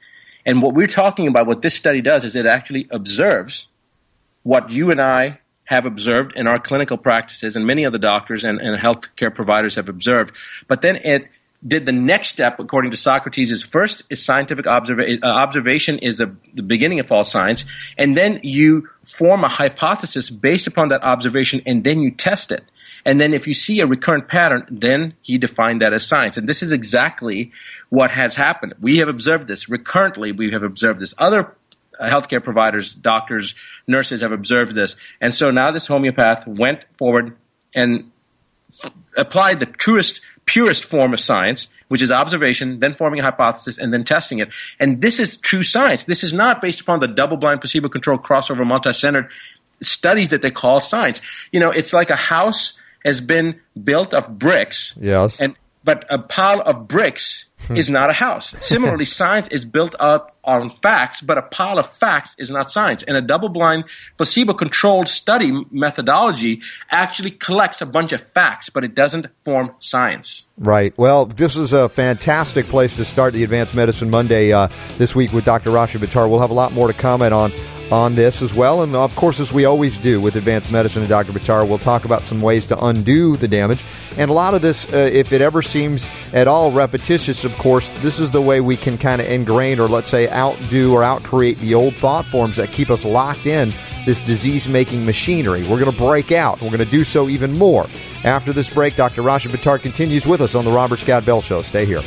And what we're talking about, what this study does, is it actually observes what you and I have observed in our clinical practices, and many other doctors and, and healthcare providers have observed. But then it did the next step, according to Socrates, is first is scientific observa- uh, observation is the, the beginning of all science, and then you form a hypothesis based upon that observation, and then you test it. And then if you see a recurrent pattern, then he defined that as science. And this is exactly what has happened. We have observed this. Recurrently, we have observed this. Other uh, healthcare providers, doctors, nurses have observed this. And so now this homeopath went forward and applied the truest, purest form of science, which is observation, then forming a hypothesis, and then testing it. And this is true science. This is not based upon the double-blind, placebo-controlled, crossover, multi-centered studies that they call science. You know, it's like a house has been built of bricks, yes, and but a pile of bricks is not a house. Similarly, science is built up on facts, but a pile of facts is not science. And a double-blind, placebo-controlled study methodology actually collects a bunch of facts, but it doesn't form science. Right. Well, this is a fantastic place to start the Advanced Medicine Monday uh, this week with Doctor Rashid Buttar. We'll have a lot more to comment on on this as well. And, of course, as we always do with Advanced Medicine and Doctor Buttar, we'll talk about some ways to undo the damage. And a lot of this, uh, if it ever seems at all repetitious, of course, this is the way we can kind of ingrain or, let's say, outdo or outcreate the old thought forms that keep us locked in this disease-making machinery. We're going to break out. We're going to do so even more. After this break, Doctor Rashid Buttar continues with us on the Robert Scott Bell Show. Stay here.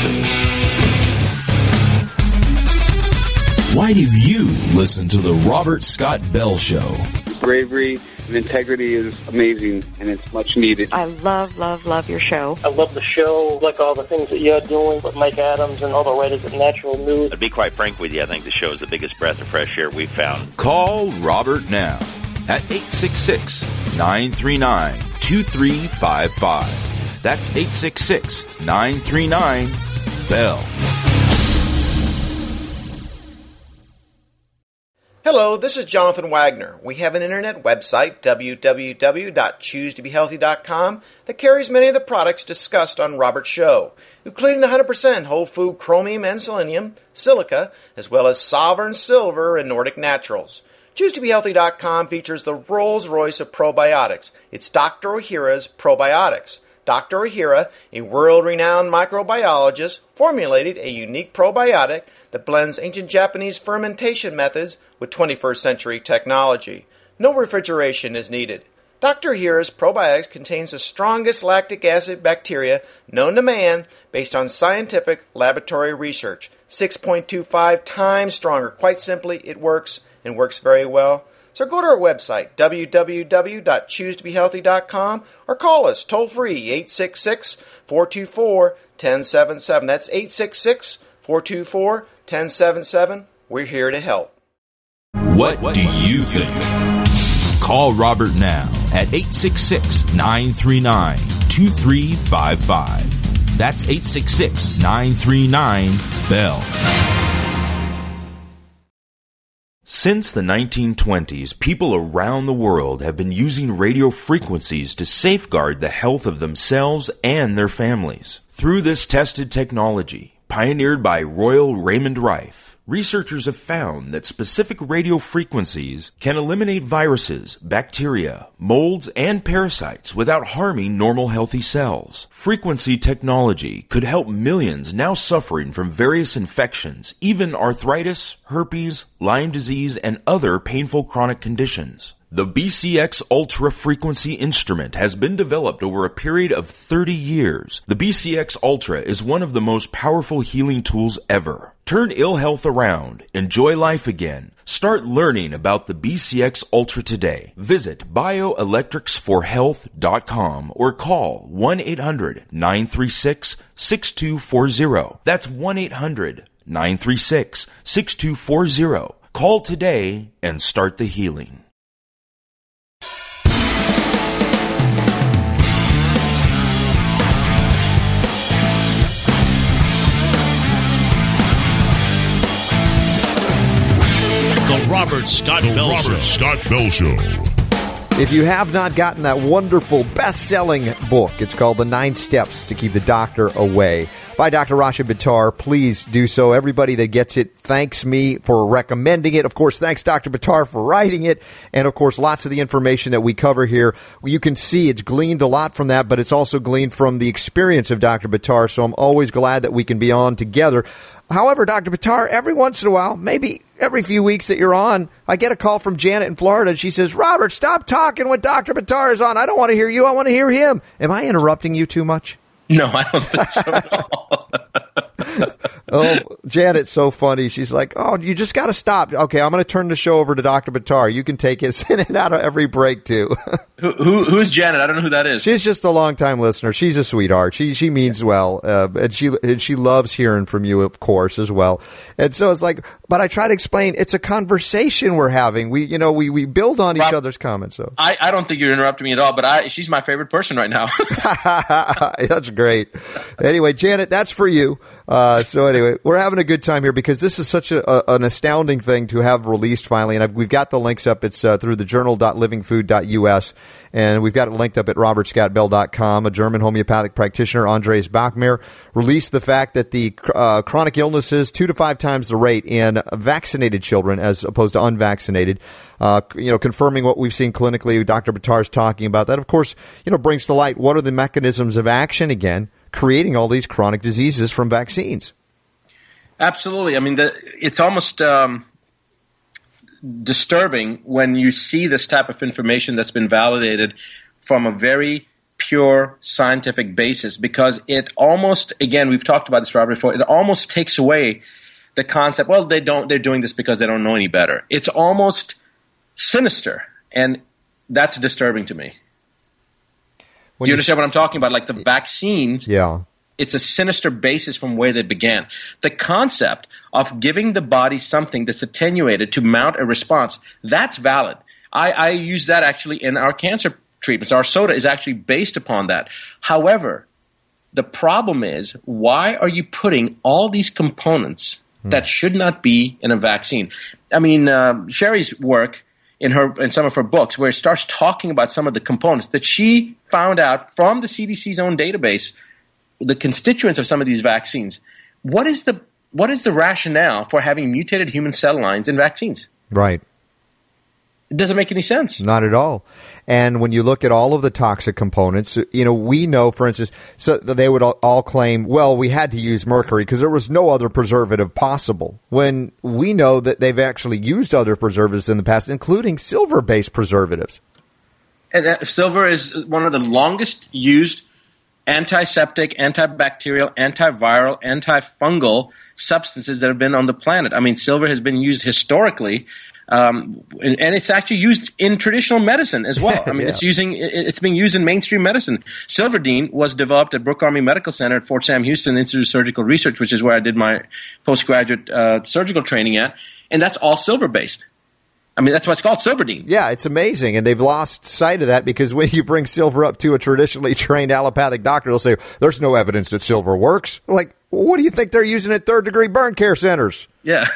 Why do you listen to the Robert Scott Bell Show? Bravery and integrity is amazing, and it's much needed. I love, love, love your show. I love the show, like all the things that you're doing with Mike Adams and all the writers at Natural News. To be quite frank with you, I think the show is the biggest breath of fresh air we've found. Call Robert now at eight six six, nine three nine, two three five five. That's eight six six, nine three nine, B E L L. Hello, this is Jonathan Wagner. We have an internet website, w w w dot choose to be healthy dot com, that carries many of the products discussed on Robert's show, including one hundred percent whole food chromium and selenium, silica, as well as Sovereign Silver and Nordic Naturals. choose to be healthy dot com features the Rolls-Royce of probiotics. It's Doctor Ohhira's Probiotics. Doctor Ohhira, a world-renowned microbiologist, formulated a unique probiotic that blends ancient Japanese fermentation methods with twenty-first century technology. No refrigeration is needed. Doctor Ohhira's probiotics contains the strongest lactic acid bacteria known to man based on scientific laboratory research. six point two five times stronger. Quite simply, it works and works very well. So go to our website, w w w dot choose to be healthy dot com, or call us toll-free, eight six six, four two four, one zero seven seven. That's eight six six, four two four, one zero seven seven. We're here to help. What do you think? Call Robert now at eight six six, nine three nine, two three five five. That's eight six six, nine three nine, B E L L. Since the nineteen twenties, people around the world have been using radio frequencies to safeguard the health of themselves and their families. Through this tested technology, pioneered by Royal Raymond Rife, researchers have found that specific radio frequencies can eliminate viruses, bacteria, molds, and parasites without harming normal healthy cells. Frequency technology could help millions now suffering from various infections, even arthritis, herpes, Lyme disease, and other painful chronic conditions. The B C X Ultra Frequency instrument has been developed over a period of thirty years. The B C X Ultra is one of the most powerful healing tools ever. Turn ill health around. Enjoy life again. Start learning about the B C X Ultra today. Visit bioelectrics for health dot com or call one eight hundred, nine three six, six two four zero. That's one eight hundred, nine three six, six two four zero. Call today and start the healing. The Robert Scott the Bell Robert Show. Scott Bell Show. If you have not gotten that wonderful best-selling book, it's called The Nine Steps to Keep the Doctor Away. by Doctor Rashid Buttar, please do so. Everybody that gets it thanks me for recommending it. Of course, thanks Doctor Buttar for writing it. And, of course, lots of the information that we cover here, you can see it's gleaned a lot from that, but it's also gleaned from the experience of Doctor Buttar. So I'm always glad that we can be on together. However, Doctor Buttar, every once in a while, maybe every few weeks that you're on, I get a call from Janet in Florida, and she says, Robert, stop talking when Doctor Buttar is on. I don't want to hear you. I want to hear him. Am I interrupting you too much? No, I don't think so at all. Oh, Janet's so funny. She's like, oh, you just got to stop. Okay, I'm going to turn the show over to Doctor Buttar. You can take his in and out of every break, too. who, who Who's Janet? I don't know who that is. She's just a long-time listener. She's a sweetheart. She she means well, uh, and she and she loves hearing from you, of course, as well. And so it's like, but I try to explain, it's a conversation we're having. We, you know, we, we build on Rob, each other's comments. So I, I don't think you're interrupting me at all, but I she's my favorite person right now. That's great. Anyway, Janet, that's for you. Uh, so anyway, we're having a good time here because this is such a, a, an astounding thing to have released finally. And I've, we've got the links up. It's uh, through the journal dot living food dot u s. And we've got it linked up at robert scott bell dot com. A German homeopathic practitioner, Andreas Bachmeier, released the fact that the uh, chronic illnesses, two to five times the rate in vaccinated children as opposed to unvaccinated. Uh, you know, confirming what we've seen clinically. Doctor Buttar's talking about that. Of course, you know, brings to light what are the mechanisms of action again, creating all these chronic diseases from vaccines. Absolutely. I mean, the, it's almost um, disturbing when you see this type of information that's been validated from a very pure scientific basis, because it almost, again, we've talked about this, Robert, before, it almost takes away the concept, well, they don't, they're doing this because they don't know any better. It's almost sinister, and that's disturbing to me. When Do you understand what I'm talking about? Like the vaccines, yeah. It's a sinister basis from where they began. The concept of giving the body something that's attenuated to mount a response, that's valid. I, I use that actually in our cancer treatments. Our soda is actually based upon that. However, the problem is, why are you putting all these components hmm. that should not be in a vaccine? I mean, uh, Sherry's work in her in some of her books, where it starts talking about some of the components that she found out from the C D C's own database, the constituents of some of these vaccines. What is the what is the rationale for having mutated human cell lines in vaccines? Right. It doesn't make any sense. Not at all. And when you look at all of the toxic components, you know, we know, for instance, so they would all claim, well, we had to use mercury because there was no other preservative possible. When we know that they've actually used other preservatives in the past, including silver-based preservatives. And uh, silver is one of the longest used antiseptic, antibacterial, antiviral, antifungal substances that have been on the planet. I mean, silver has been used historically. Um, and, and it's actually used in traditional medicine as well. I mean, yeah. it's using it's being used in mainstream medicine. Silverdene was developed at Brooke Army Medical Center at Fort Sam Houston Institute of Surgical Research, which is where I did my postgraduate uh, surgical training at, and that's all silver based. I mean, that's why it's called Silverdene. Yeah, it's amazing, and they've lost sight of that because when you bring silver up to a traditionally trained allopathic doctor, they'll say, there's no evidence that silver works. Like, well, what do you think they're using at third-degree burn care centers? Yeah.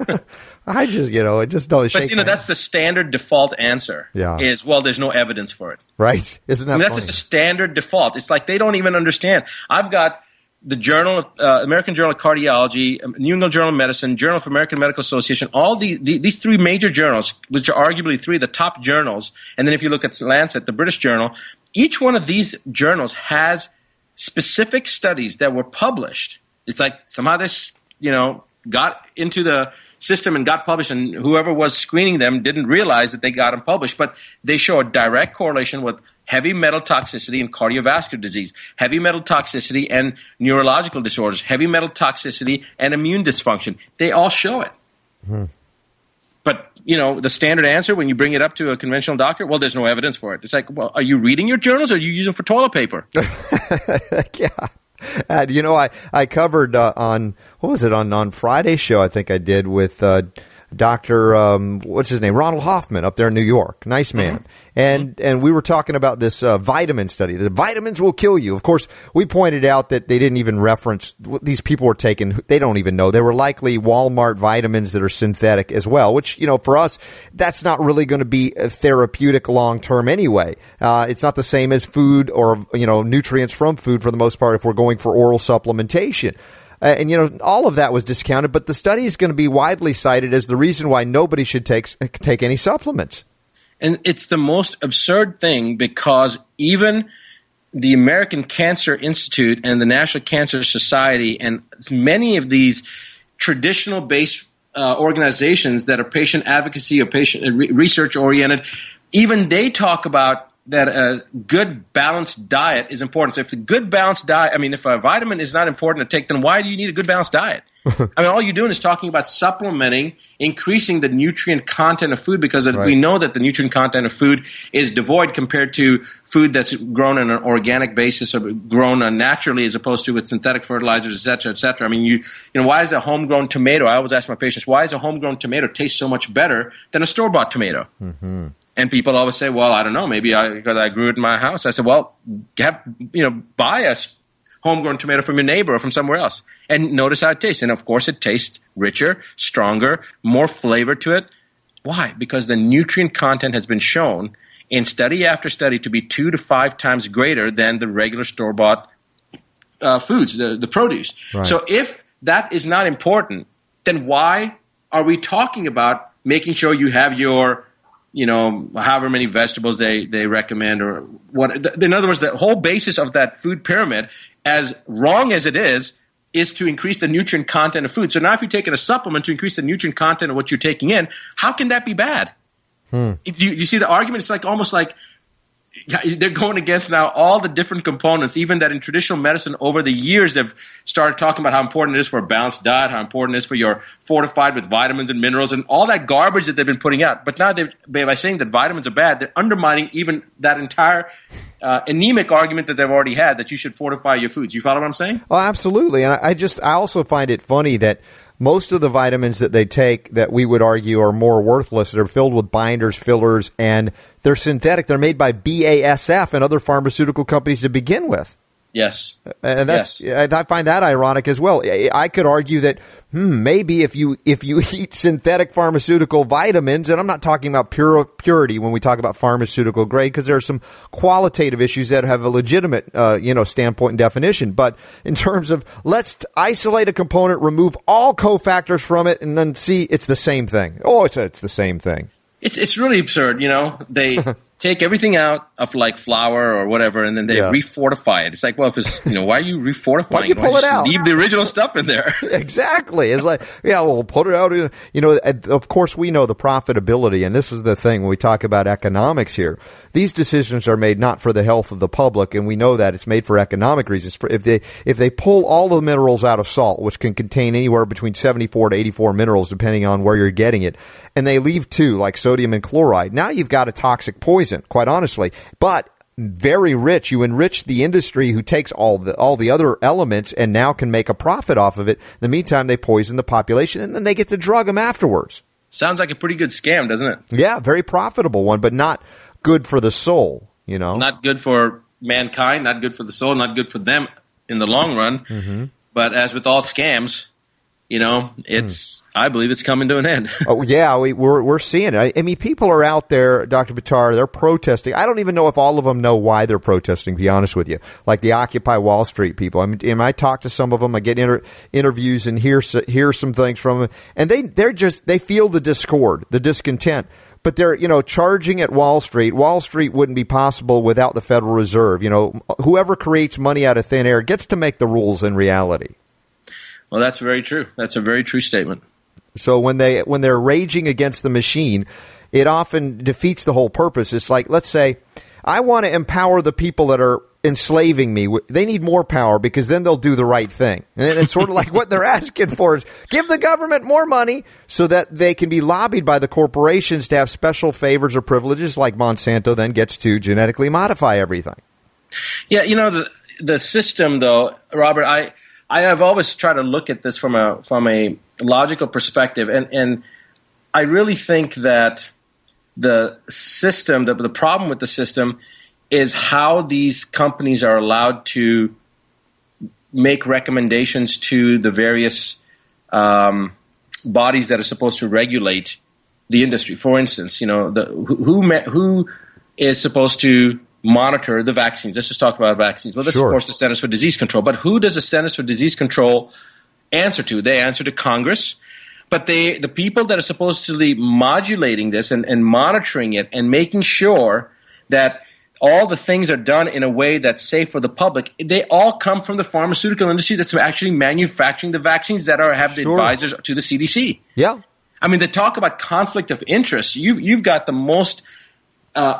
I just, you know, it just don't shake But, you know, that's the standard default answer. Yeah. Is, well, there's no evidence for it. Right. Isn't that I mean, funny? That's just a standard default. It's like they don't even understand. I've got the Journal of uh, American Journal of Cardiology, New England Journal of Medicine, Journal of American Medical Association, all the, the these three major journals, which are arguably three of the top journals, and then if you look at Lancet, the British Journal, each one of these journals has specific studies that were published. It's like somehow this, you know, got into the system and got published, and whoever was screening them didn't realize that they got them published, but they show a direct correlation with heavy metal toxicity and cardiovascular disease, heavy metal toxicity and neurological disorders, heavy metal toxicity and immune dysfunction. They all show it. Hmm. But, you know, the standard answer when you bring it up to a conventional doctor, well, there's no evidence for it. It's like, well, are you reading your journals or are you using them for toilet paper? Yeah. And, you know, I, I covered uh, on, what was it, on, on Friday's show, I think I did, with uh, Doctor Um, what's his name? Ronald Hoffman up there in New York. Nice man. Mm-hmm. And and we were talking about this uh, vitamin study. The vitamins will kill you. Of course, we pointed out that they didn't even reference what these people were taking. They don't even know. They were likely Walmart vitamins that are synthetic as well, which, you know, for us, that's not really going to be therapeutic long term anyway. Uh, it's not the same as food or, you know, nutrients from food for the most part if we're going for oral supplementation. Uh, and, you know, all of that was discounted, but the study is going to be widely cited as the reason why nobody should take take any supplements. And it's the most absurd thing because even the American Cancer Institute and the National Cancer Society and many of these traditional-based uh, organizations that are patient advocacy or patient uh, re- research-oriented, even they talk about that a good balanced diet is important. So if the good balanced diet, I mean, if a vitamin is not important to take, then why do you need a good balanced diet? I mean, all you're doing is talking about supplementing, increasing the nutrient content of food because right. we know that the nutrient content of food is devoid compared to food that's grown on an organic basis or grown uh, naturally as opposed to with synthetic fertilizers, et cetera, et cetera. I mean, you, you know, why is a homegrown tomato? I always ask my patients, why is a homegrown tomato taste so much better than a store-bought tomato? Mm-hmm. And people always say, well, I don't know, maybe I, because I grew it in my house. I said, well, have, you know, buy a homegrown tomato from your neighbor or from somewhere else and notice how it tastes. And, of course, it tastes richer, stronger, more flavor to it. Why? Because the nutrient content has been shown in study after study to be two to five times greater than the regular store-bought uh, foods, the, the produce. Right. So if that is not important, then why are we talking about making sure you have your – you know, however many vegetables they, they recommend or what. In other words, the whole basis of that food pyramid, as wrong as it is, is to increase the nutrient content of food. So now if you're taking a supplement to increase the nutrient content of what you're taking in, how can that be bad? Hmm. You, you see the argument? It's like almost like they're going against now all the different components, even that in traditional medicine over the years they've started talking about how important it is for a balanced diet, how important it is for your fortified with vitamins and minerals and all that garbage that they've been putting out. But now they've, by saying that vitamins are bad, they're undermining even that entire uh, anemic argument that they've already had that you should fortify your foods. You follow what I'm saying? Oh, absolutely. And I just I also find it funny that most of the vitamins that they take that we would argue are more worthless, they're filled with binders, fillers, and they're synthetic. They're made by B A S F and other pharmaceutical companies to begin with. Yes. And that's yes. I find that ironic as well. I could argue that hmm, maybe if you if you eat synthetic pharmaceutical vitamins, and I'm not talking about pure purity when we talk about pharmaceutical grade, because there are some qualitative issues that have a legitimate uh, you know standpoint and definition. But in terms of let's isolate a component, remove all cofactors from it, and then see it's the same thing. Oh, it's it's the same thing. It's it's really absurd, you know. They take everything out of like flour or whatever, and then they yeah. refortify it. It's like, well, if it's you know, why are you refortifying? Why you pull why it out? Leave the original stuff in there. Exactly. It's like, yeah, well, put it out. You know, of course, we know the profitability, and this is the thing when we talk about economics here. These decisions are made not for the health of the public, and we know that it's made for economic reasons. For if they if they pull all the minerals out of salt, which can contain anywhere between seventy-four to eighty-four minerals, depending on where you're getting it, and they leave two, like sodium and chloride, now you've got a toxic poison, quite honestly. But very rich. You enrich the industry who takes all the all the other elements and now can make a profit off of it. In the meantime, they poison the population, and then they get to drug them afterwards. Sounds like a pretty good scam, doesn't it? Yeah, very profitable one, but not good for the soul, you know? Not good for mankind, not good for the soul, not good for them in the long run. Mm-hmm. But as with all scams, you know, it's. Mm. I believe it's coming to an end. Oh yeah, we, we're we're seeing it. I, I mean, people are out there, Doctor Buttar. They're protesting. I don't even know if all of them know why they're protesting. To be honest with you, like the Occupy Wall Street people. I mean, I talk to some of them. I get inter- interviews and hear hear some things from them, and they they're just they feel the discord, the discontent. But they're, you know, charging at Wall Street. Wall Street wouldn't be possible without the Federal Reserve. You know, whoever creates money out of thin air gets to make the rules in reality. Well, that's very true. That's a very true statement. So when they when they're raging against the machine, it often defeats the whole purpose. It's like, let's say, I want to empower the people that are enslaving me. They need more power because then they'll do the right thing. And it's sort of like what they're asking for is give the government more money so that they can be lobbied by the corporations to have special favors or privileges, like Monsanto then gets to genetically modify everything. Yeah, you know, the the system, though, Robert, I I have always tried to look at this from a from a logical perspective, and, and I really think that the system, the, the problem with the system is how these companies are allowed to make recommendations to the various um, bodies that are supposed to regulate the industry. For instance, you know, the, who, who who is supposed to monitor the vaccines? Let's just talk about vaccines. Well, this Sure. is, of course, the Centers for Disease Control. But who does the Centers for Disease Control answer to? They answer to Congress. But they, the people that are supposed to be modulating this and, and monitoring it and making sure that all the things are done in a way that's safe for the public, they all come from the pharmaceutical industry that's actually manufacturing the vaccines that are have the Sure. advisors to the C D C. Yeah. I mean, they talk about conflict of interest. You've, you've got the most uh,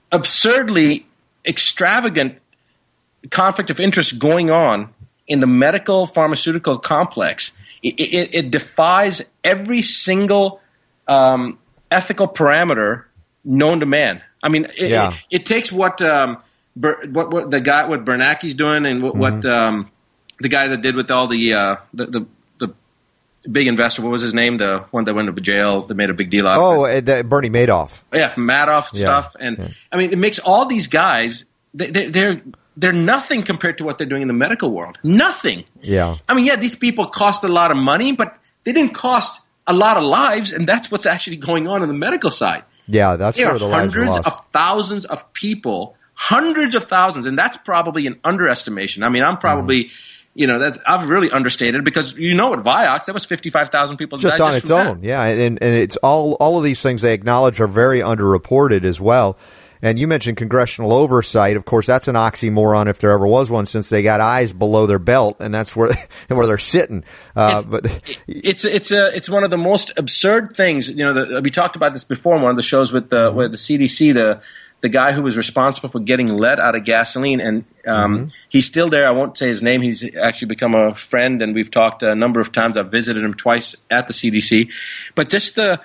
absurdly extravagant conflict of interest going on in the medical pharmaceutical complex. It, it, it defies every single um, ethical parameter known to man. I mean, it, Yeah. it, it takes what, um, Ber, what what the guy what Bernanke's doing and what, Mm-hmm. what um, the guy that did with all the, uh, the the the big investor. What was his name? The one that went to jail. That made a big deal out of it. Oh, uh, the, Bernie Madoff. Yeah, Madoff Yeah, stuff, and yeah. I mean, it makes all these guys they, they, they're they're nothing compared to what they're doing in the medical world. Nothing. Yeah. I mean, yeah, these people cost a lot of money, but they didn't cost a lot of lives, and that's what's actually going on on the medical side. Yeah, that's There where are the lives are hundreds lost. of thousands of people, hundreds of thousands, and that's probably an underestimation. I mean, I'm probably. Mm-hmm. You know, that's, I've really understated because you know what Vioxx, that was fifty-five thousand people just died on just its from own, that. yeah, and and it's all all of these things they acknowledge are very underreported as well. And you mentioned congressional oversight. Of course, that's an oxymoron if there ever was one, since they got eyes below their belt, and that's where where they're sitting. Uh, it, but it's it's a it's one of the most absurd things. You know, the, we talked about this before in one of the shows with the with the C D C. The the guy who was responsible for getting lead out of gasoline, and um, Mm-hmm. he's still there. I won't say his name. He's actually become a friend, and we've talked a number of times. I've visited him twice at the C D C. But just the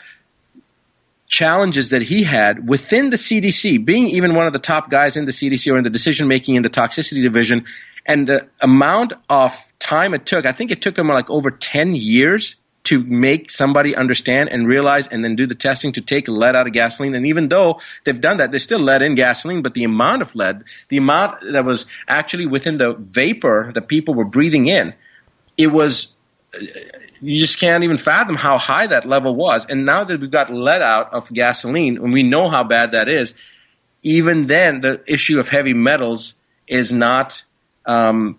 challenges that he had within the C D C, being even one of the top guys in the C D C or in the decision-making in the toxicity division, and the amount of time it took, I think it took him like over ten years to make somebody understand and realize and then do the testing to take lead out of gasoline. And even though they've done that, there's still lead in gasoline, but the amount of lead, the amount that was actually within the vapor that people were breathing in, it was, you just can't even fathom how high that level was. And now that we've got lead out of gasoline, and we know how bad that is, even then the issue of heavy metals is not um,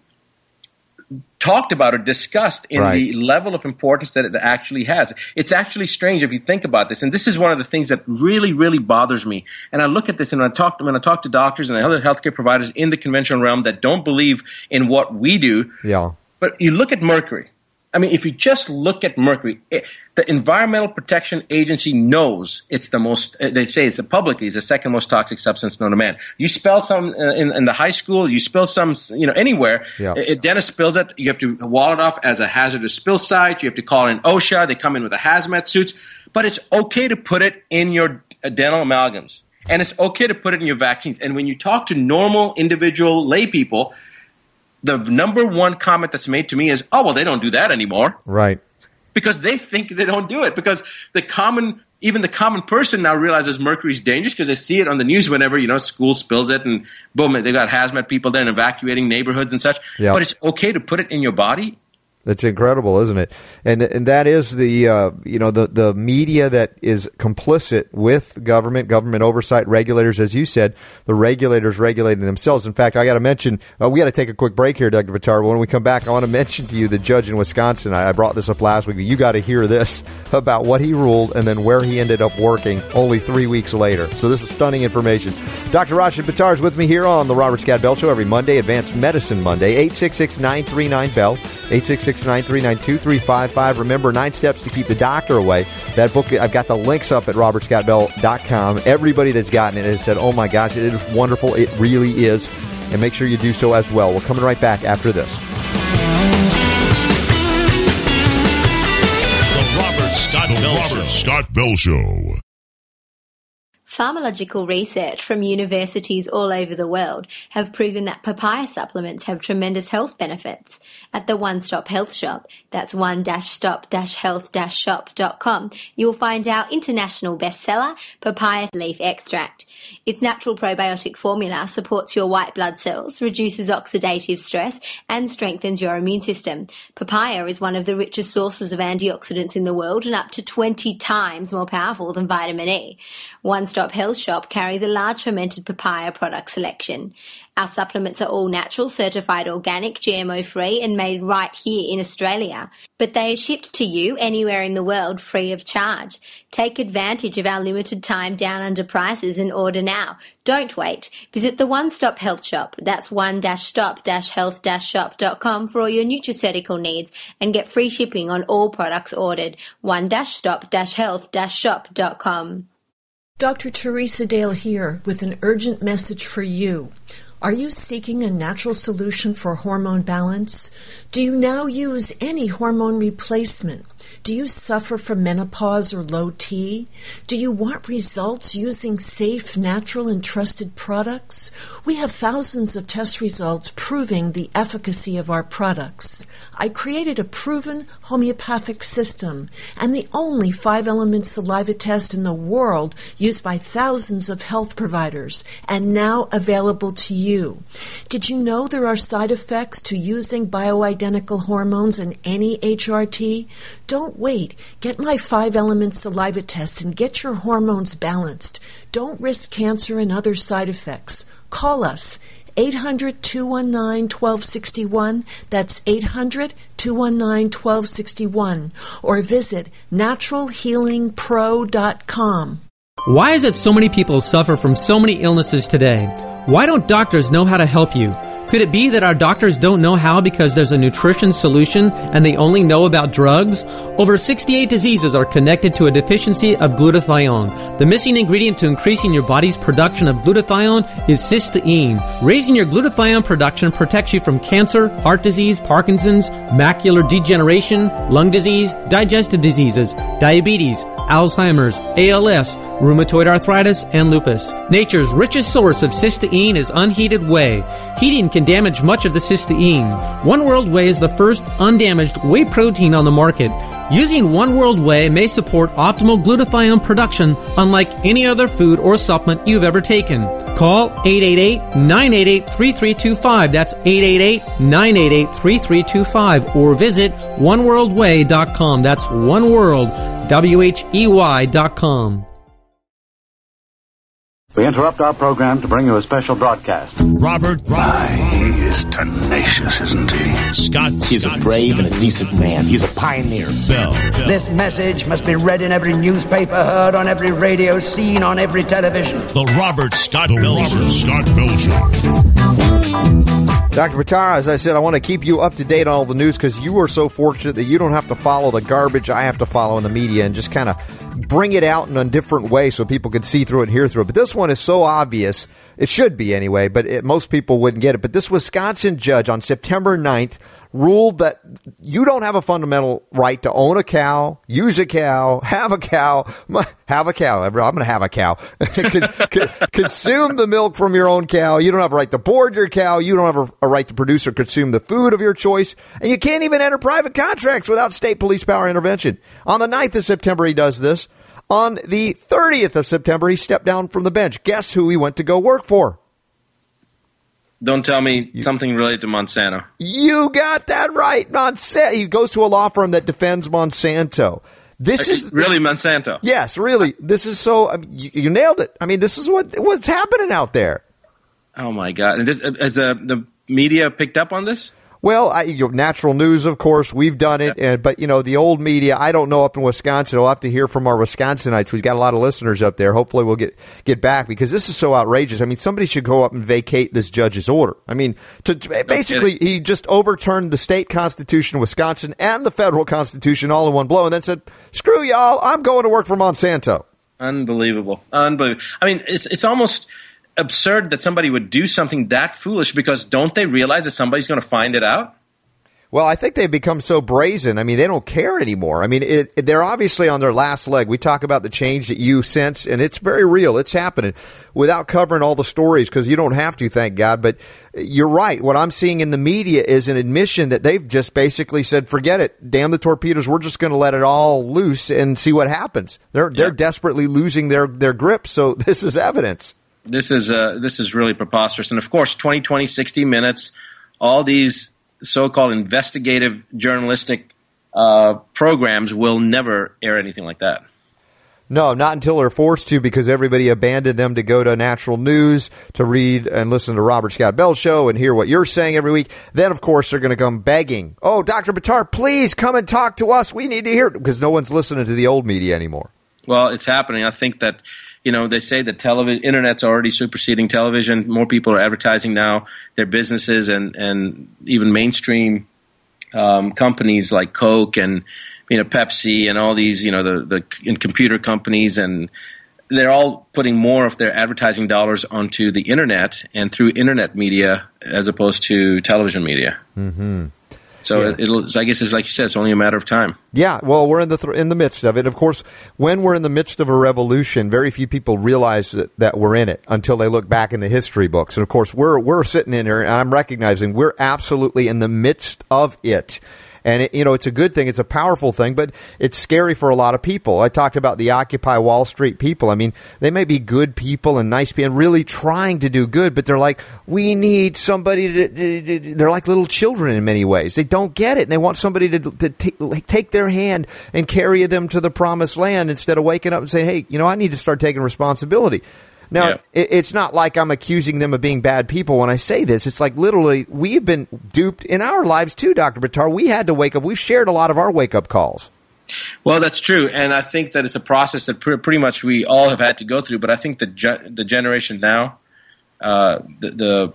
talked about or discussed in Right. the level of importance that it actually has. It's actually strange if you think about this, and this is one of the things that really, really bothers me. And I look at this, and when I talk, when I talk to doctors and other healthcare providers in the conventional realm that don't believe in what we do, yeah, but you look at mercury. I mean, if you just look at mercury, it, the Environmental Protection Agency knows it's the most, they say it's a publicly, it's the second most toxic substance known to man. You spill some uh, in, in the high school, you spill some, you know, anywhere, Yeah. a, a dentist spills it, you have to wall it off as a hazardous spill site, you have to call in OSHA, they come in with a hazmat suits, but it's okay to put it in your uh, dental amalgams. And it's okay to put it in your vaccines. And when you talk to normal individual lay people, the number one comment that's made to me is, oh, well, they don't do that anymore. right. Because they think they don't do it. Because the common, even the common person now realizes mercury is dangerous because they see it on the news whenever, you know, school spills it and boom, they got hazmat people there and evacuating neighborhoods and such. Yeah. But it's okay to put it in your body. It's incredible, isn't it? And and that is the uh, you know the the media that is complicit with government, government oversight, regulators, as you said, the regulators regulating themselves. In fact, I got to mention, uh, we got to take a quick break here, Doctor Buttar. When we come back, I want to mention to you the judge in Wisconsin. I, I brought this up last week. You got to hear this about what he ruled and then where he ended up working only three weeks later. So this is stunning information. Doctor Rashid Buttar is with me here on the Robert Scott Bell Show every Monday, Advanced Medicine Monday, eight six six, nine three nine, B E L L, eight six six, nine three nine, two three five five. Remember, Nine Steps to Keep the Doctor Away. That book, I've got the links up at robert scott bell dot com. Everybody that's gotten it has said, oh my gosh, it is wonderful. It really is. And make sure you do so as well. We're coming right back after this. The Robert Scott Bell Show. Robert Scott Bell Show. Pharmacological research from universities all over the world have proven that papaya supplements have tremendous health benefits. At the One Stop Health Shop, that's one stop health shop dot com, you'll find our international bestseller, Papaya Leaf Extract. Its natural probiotic formula supports your white blood cells, reduces oxidative stress, and strengthens your immune system. Papaya is one of the richest sources of antioxidants in the world and up to twenty times more powerful than vitamin E. One Stop Health Shop carries a large fermented papaya product selection. Our supplements are all natural, certified organic, G M O-free, and made right here in Australia. But they are shipped to you anywhere in the world free of charge. Take advantage of our limited time down under prices and order now. Don't wait. Visit the One Stop Health Shop. That's one stop health shop dot com for all your nutraceutical needs and get free shipping on all products ordered. one stop health shop dot com. Doctor Teresa Dale here with an urgent message for you. Are you seeking a natural solution for hormone balance? Do you now use any hormone replacement? Do you suffer from menopause or low T? Do you want results using safe, natural, and trusted products? We have thousands of test results proving the efficacy of our products. I created a proven homeopathic system and the only five-element saliva test in the world used by thousands of health providers and now available to you. Did you know there are side effects to using bioidentical hormones in any H R T? Don't wait. Get my five-element saliva test and get your hormones balanced. Don't risk cancer and other side effects. Call us. eight hundred, two one nine, one two six one. That's eight hundred, two one nine, one two six one. Or visit natural healing pro dot com. Why is it so many people suffer from so many illnesses today? Why don't doctors know how to help you? Could it be that our doctors don't know how because there's a nutrition solution and they only know about drugs? Over sixty-eight diseases are connected to a deficiency of glutathione. The missing ingredient to increasing your body's production of glutathione is cysteine. Raising your glutathione production protects you from cancer, heart disease, Parkinson's, macular degeneration, lung disease, digestive diseases, diabetes, Alzheimer's, A L S, rheumatoid arthritis, and lupus. Nature's richest source of cysteine is unheated whey. Heating can damage much of the cysteine. One World Whey is the first undamaged whey protein on the market. Using One World Whey may support optimal glutathione production unlike any other food or supplement you've ever taken. Call eight eight eight, nine eight eight, three three two five. That's eight eight eight, nine eight eight, three three two five. Or visit one world way dot com. That's One World, W H E Y dot com. We interrupt our program to bring you a special broadcast. Robert, Robert, he is tenacious, isn't he? Scott, he's Scott, a brave and a decent man. He's a pioneer. Bell, Bell. This message must be read in every newspaper, heard on every radio, seen on every television. The Robert Scott the Bell Show. Scott Bell Show. Doctor Buttar, as I said, I want to keep you up to date on all the news because you are so fortunate that you don't have to follow the garbage I have to follow in the media and just kind of bring it out in a different way so people can see through it and hear through it. But this one is so obvious. It should be anyway, but it, most people wouldn't get it. But this Wisconsin judge on September ninth ruled that you don't have a fundamental right to own a cow, use a cow, have a cow, have a cow. I'm going to have a cow. Consume the milk from your own cow. You don't have a right to board your cow. You don't have a right to produce or consume the food of your choice. And you can't even enter private contracts without state police power intervention. On the ninth of September, he does this. On the thirtieth of September, he stepped down from the bench. Guess who he went to go work for? Don't tell me you, something related to Monsanto. You got that right. Monsanto. He goes to a law firm that defends Monsanto. This Actually, is really Monsanto. Yes, really. This is so. I mean, you, you nailed it. I mean, this is what what's happening out there. Oh my God! And this, has uh, the media picked up on this? Well, I, you know, Natural News, of course, we've done it, and, but, you know, the old media, I don't know up in Wisconsin. We'll have to hear from our Wisconsinites. We've got a lot of listeners up there. Hopefully we'll get, get back because this is so outrageous. I mean, somebody should go up and vacate this judge's order. I mean, to, to, basically, he just overturned the state constitution of Wisconsin and the federal constitution all in one blow and then said, screw y'all, I'm going to work for Monsanto. Unbelievable. Unbelievable. I mean, it's it's almost absurd that somebody would do something that foolish because don't they realize that somebody's going to find it out? Well, I think they've become so brazen. I mean, they don't care anymore. I mean, it, it, they're obviously on their last leg. We talk about the change that you sense, and it's very real. It's happening without covering all the stories because you don't have to, thank God. But you're right. What I'm seeing in the media is an admission that they've just basically said, forget it. Damn the torpedoes. We're just going to let it all loose and see what happens. They're they're Yep. desperately losing their, their grip. So this is evidence. This is uh, this is really preposterous. And, of course, twenty twenty, sixty minutes, all these so-called investigative journalistic uh, programs will never air anything like that. No, not until they're forced to, because everybody abandoned them to go to natural news to read and listen to Robert Scott Bell Show and hear what you're saying every week. Then, of course, they're going to come begging. Oh, Doctor Buttar, please come and talk to us. We need to hear it, because no one's listening to the old media anymore. Well, it's happening. I think that, you know, they say that television, internet's already superseding television. More people are advertising now. Their businesses and, and even mainstream um, companies like Coke and, you know, Pepsi and all these, you know, the, the in computer companies, and they're all putting more of their advertising dollars onto the internet and through internet media as opposed to television media. Mm-hmm. So Yeah. it, it'll, I guess it's like you said, it's only a matter of time. Yeah, well, we're in the th- in the midst of it. Of course, when we're in the midst of a revolution, very few people realize that, that we're in it until they look back in the history books. And of course, we're we're sitting in here, and I'm recognizing we're absolutely in the midst of it. And, it, you know, it's a good thing. It's a powerful thing, but it's scary for a lot of people. I talked about the Occupy Wall Street people. I mean, they may be good people and nice people and really trying to do good, but they're like, we need somebody to, to, to they're like little children in many ways. They don't get it, and they want somebody to, to t- like, take their hand and carry them to the promised land instead of waking up and saying, hey, you know, I need to start taking responsibility. Now, Yeah. it, it's not like I'm accusing them of being bad people when I say this. It's like literally we've been duped in our lives too, Doctor Buttar. We had to wake up. We've shared a lot of our wake-up calls. Well, that's true, and I think that it's a process that pr- pretty much we all have had to go through. But I think the ge- the generation now, uh, the, the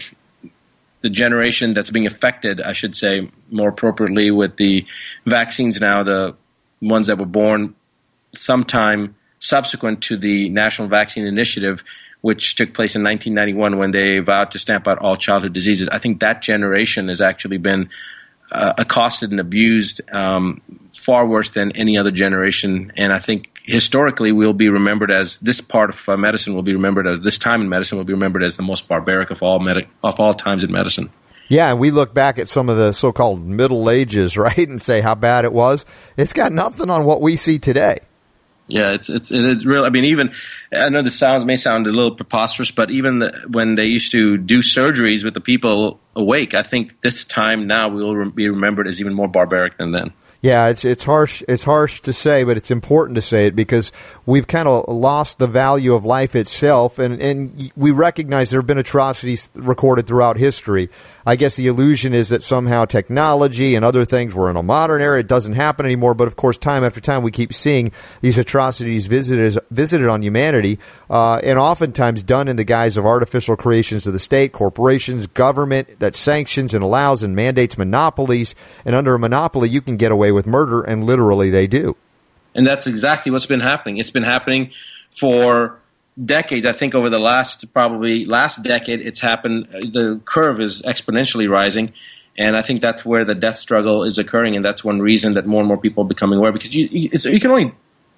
the generation that's being affected, I should say more appropriately, with the vaccines now, the ones that were born sometime subsequent to the National Vaccine Initiative, which took place in nineteen ninety-one when they vowed to stamp out all childhood diseases. I think that generation has actually been uh, accosted and abused um, far worse than any other generation. And I think historically we'll be remembered as, this part of uh, medicine will be remembered as, this time in medicine will be remembered as the most barbaric of all medi- of all times in medicine. Yeah, and we look back at some of the so-called Middle Ages, right, and say how bad it was. It's got nothing on what we see today. Yeah, it's it's it's real. I mean, even I know the sound may sound a little preposterous, but even the, when they used to do surgeries with the people awake, I think this time now will re- be remembered as even more barbaric than then. Yeah, it's it's harsh. It's harsh to say, but it's important to say it because we've kind of lost the value of life itself, and, and we recognize there have been atrocities recorded throughout history. I guess the illusion is that somehow technology and other things, we're in a modern era, it doesn't happen anymore. But of course, time after time, we keep seeing these atrocities visited visited on humanity, uh, and oftentimes done in the guise of artificial creations of the state, corporations, government that sanctions and allows and mandates monopolies. And under a monopoly, you can get away with murder, and literally they do. And that's exactly what's been happening. It's been happening for decades. I think over the last probably last decade, it's happened. The curve is exponentially rising, and I think that's where the death struggle is occurring. And that's one reason that more and more people are becoming aware, because you you, it's, you can only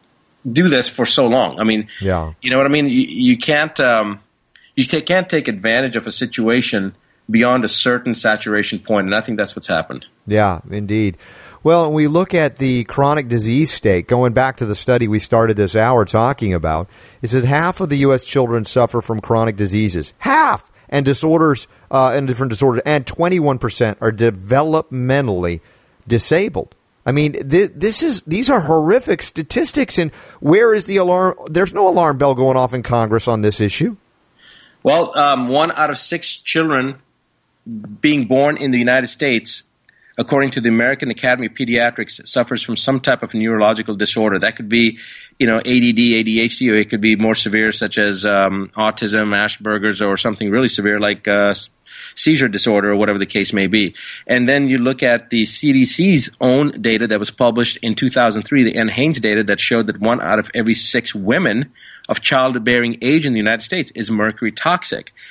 do this for so long. I mean, yeah, you know what I mean. You, you can't um, you t- can't take advantage of a situation beyond a certain saturation point, and I think that's what's happened. Yeah, indeed. Well, when we look at the chronic disease state, going back to the study we started this hour talking about, is that half of the U S children suffer from chronic diseases. Half! And disorders, uh, and different disorders, and twenty-one percent are developmentally disabled. I mean, th- this is these are horrific statistics, and where is the alarm? There's no alarm bell going off in Congress on this issue. Well, um, one out of six children being born in the United States, according to the American Academy of Pediatrics, suffers from some type of neurological disorder. That could be, you know, A D D, A D H D, or it could be more severe, such as um, autism, Asperger's, or something really severe like uh, seizure disorder, or whatever the case may be. And then you look at the C D C's own data that was published in two thousand three, the NHANES data that showed that one out of every six women of childbearing age in the United States is mercury toxic.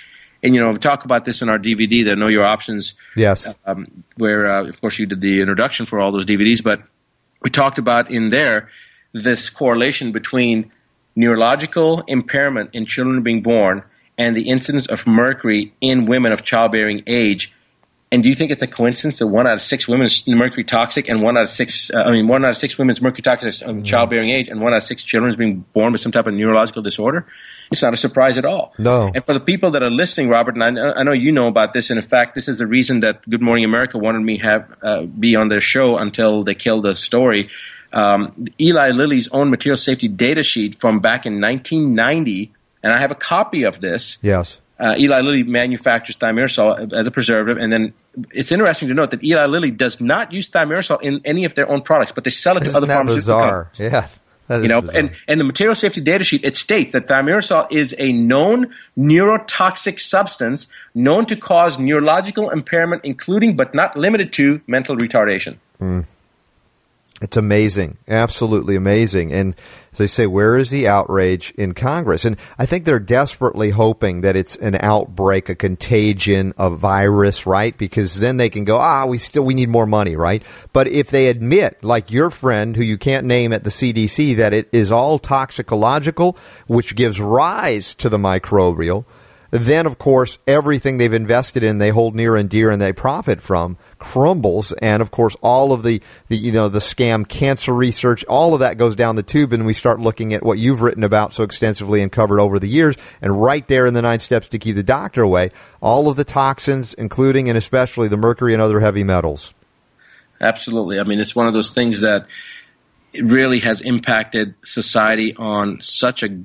and you know, we talk about this in our D V D, the Know Your Options. Yes. Um, where, uh, of course, you did the introduction for all those D V Ds, but we talked about in there this correlation between neurological impairment in children being born and the incidence of mercury in women of childbearing age. And do you think it's a coincidence that one out of six women is mercury toxic, and one out of six, uh, I mean, one out of six women is mercury toxic of childbearing age, and one out of six children is being born with some type of neurological disorder? It's not a surprise at all. No. And for the people that are listening, Robert, and I, I know you know about this, and in fact, this is the reason that Good Morning America wanted me to have uh, be on their show until they killed the story. Um, Eli Lilly's own material safety data sheet from back in nineteen ninety, and I have a copy of this. Yes. Uh, Eli Lilly manufactures thimerosal as a preservative, and then it's interesting to note that Eli Lilly does not use thimerosal in any of their own products, but they sell it Isn't to other that pharmaceutical bizarre? companies. Yeah, that is you know, bizarre. and, and the material safety data sheet, it states that thimerosal is a known neurotoxic substance known to cause neurological impairment, including but not limited to mental retardation. Mm. It's amazing, absolutely amazing. And as they say, where is the outrage in Congress? And I think they're desperately hoping that it's an outbreak, a contagion, a virus, right? Because then they can go, ah, we still we need more money, right? But if they admit, like your friend who you can't name at the C D C, that it is all toxicological, which gives rise to the microbial, then, of course, everything they've invested in, they hold near and dear and they profit from, crumbles. And, of course, all of the, the, you know, the scam cancer research, all of that goes down the tube, and we start looking at what you've written about so extensively and covered over the years. And right there in the nine steps to keep the doctor away, all of the toxins, including and especially the mercury and other heavy metals. Absolutely. I mean, it's one of those things that it really has impacted society on such a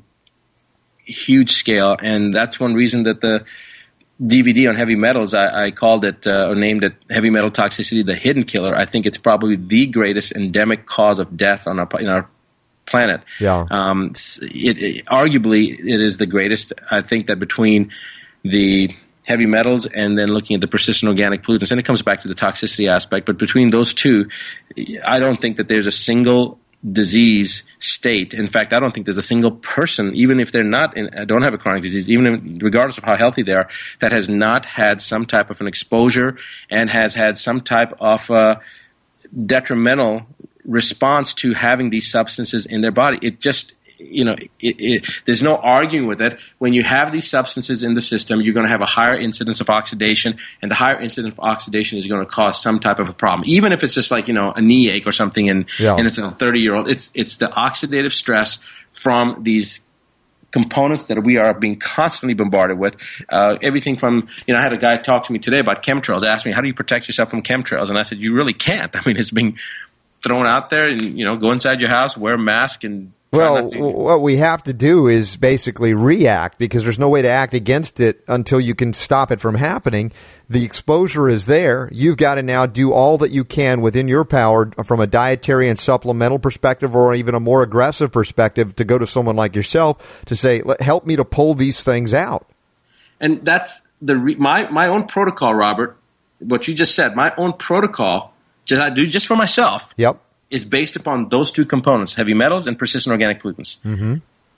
huge scale, and that's one reason that the D V D on heavy metals, I, I called it uh, or named it Heavy Metal Toxicity, the Hidden Killer. I think it's probably the greatest endemic cause of death on our in our planet. Yeah. Um, it, it, arguably, it is the greatest. I think that between the heavy metals and then looking at the persistent organic pollutants, and it comes back to the toxicity aspect, but between those two, I don't think that there's a single disease state. In fact, I don't think there's a single person, even if they're not in, don't have a chronic disease, even if, regardless of how healthy they are, that has not had some type of an exposure and has had some type of uh, detrimental response to having these substances in their body. It just, you know, it, it, there's no arguing with it. When you have these substances in the system, you're going to have a higher incidence of oxidation, and the higher incidence of oxidation is going to cause some type of a problem. Even if it's just like, you know, a knee ache or something, and, yeah. and it's a thirty-year-old, it's it's the oxidative stress from these components that we are being constantly bombarded with. Uh, everything from, you know, I had a guy talk to me today about chemtrails, asked me, how do you protect yourself from chemtrails? And I said, you really can't. I mean, it's being thrown out there, and, you know, go inside your house, wear a mask, and Well, what we have to do is basically react, because there's no way to act against it until you can stop it from happening. The exposure is there. You've got to now do all that you can within your power from a dietary and supplemental perspective, or even a more aggressive perspective, to go to someone like yourself to say, help me to pull these things out. And that's the re- my my own protocol, Robert, what you just said, my own protocol, just I do just for myself. Yep. Is based upon those two components, heavy metals and persistent organic pollutants. Mm-hmm.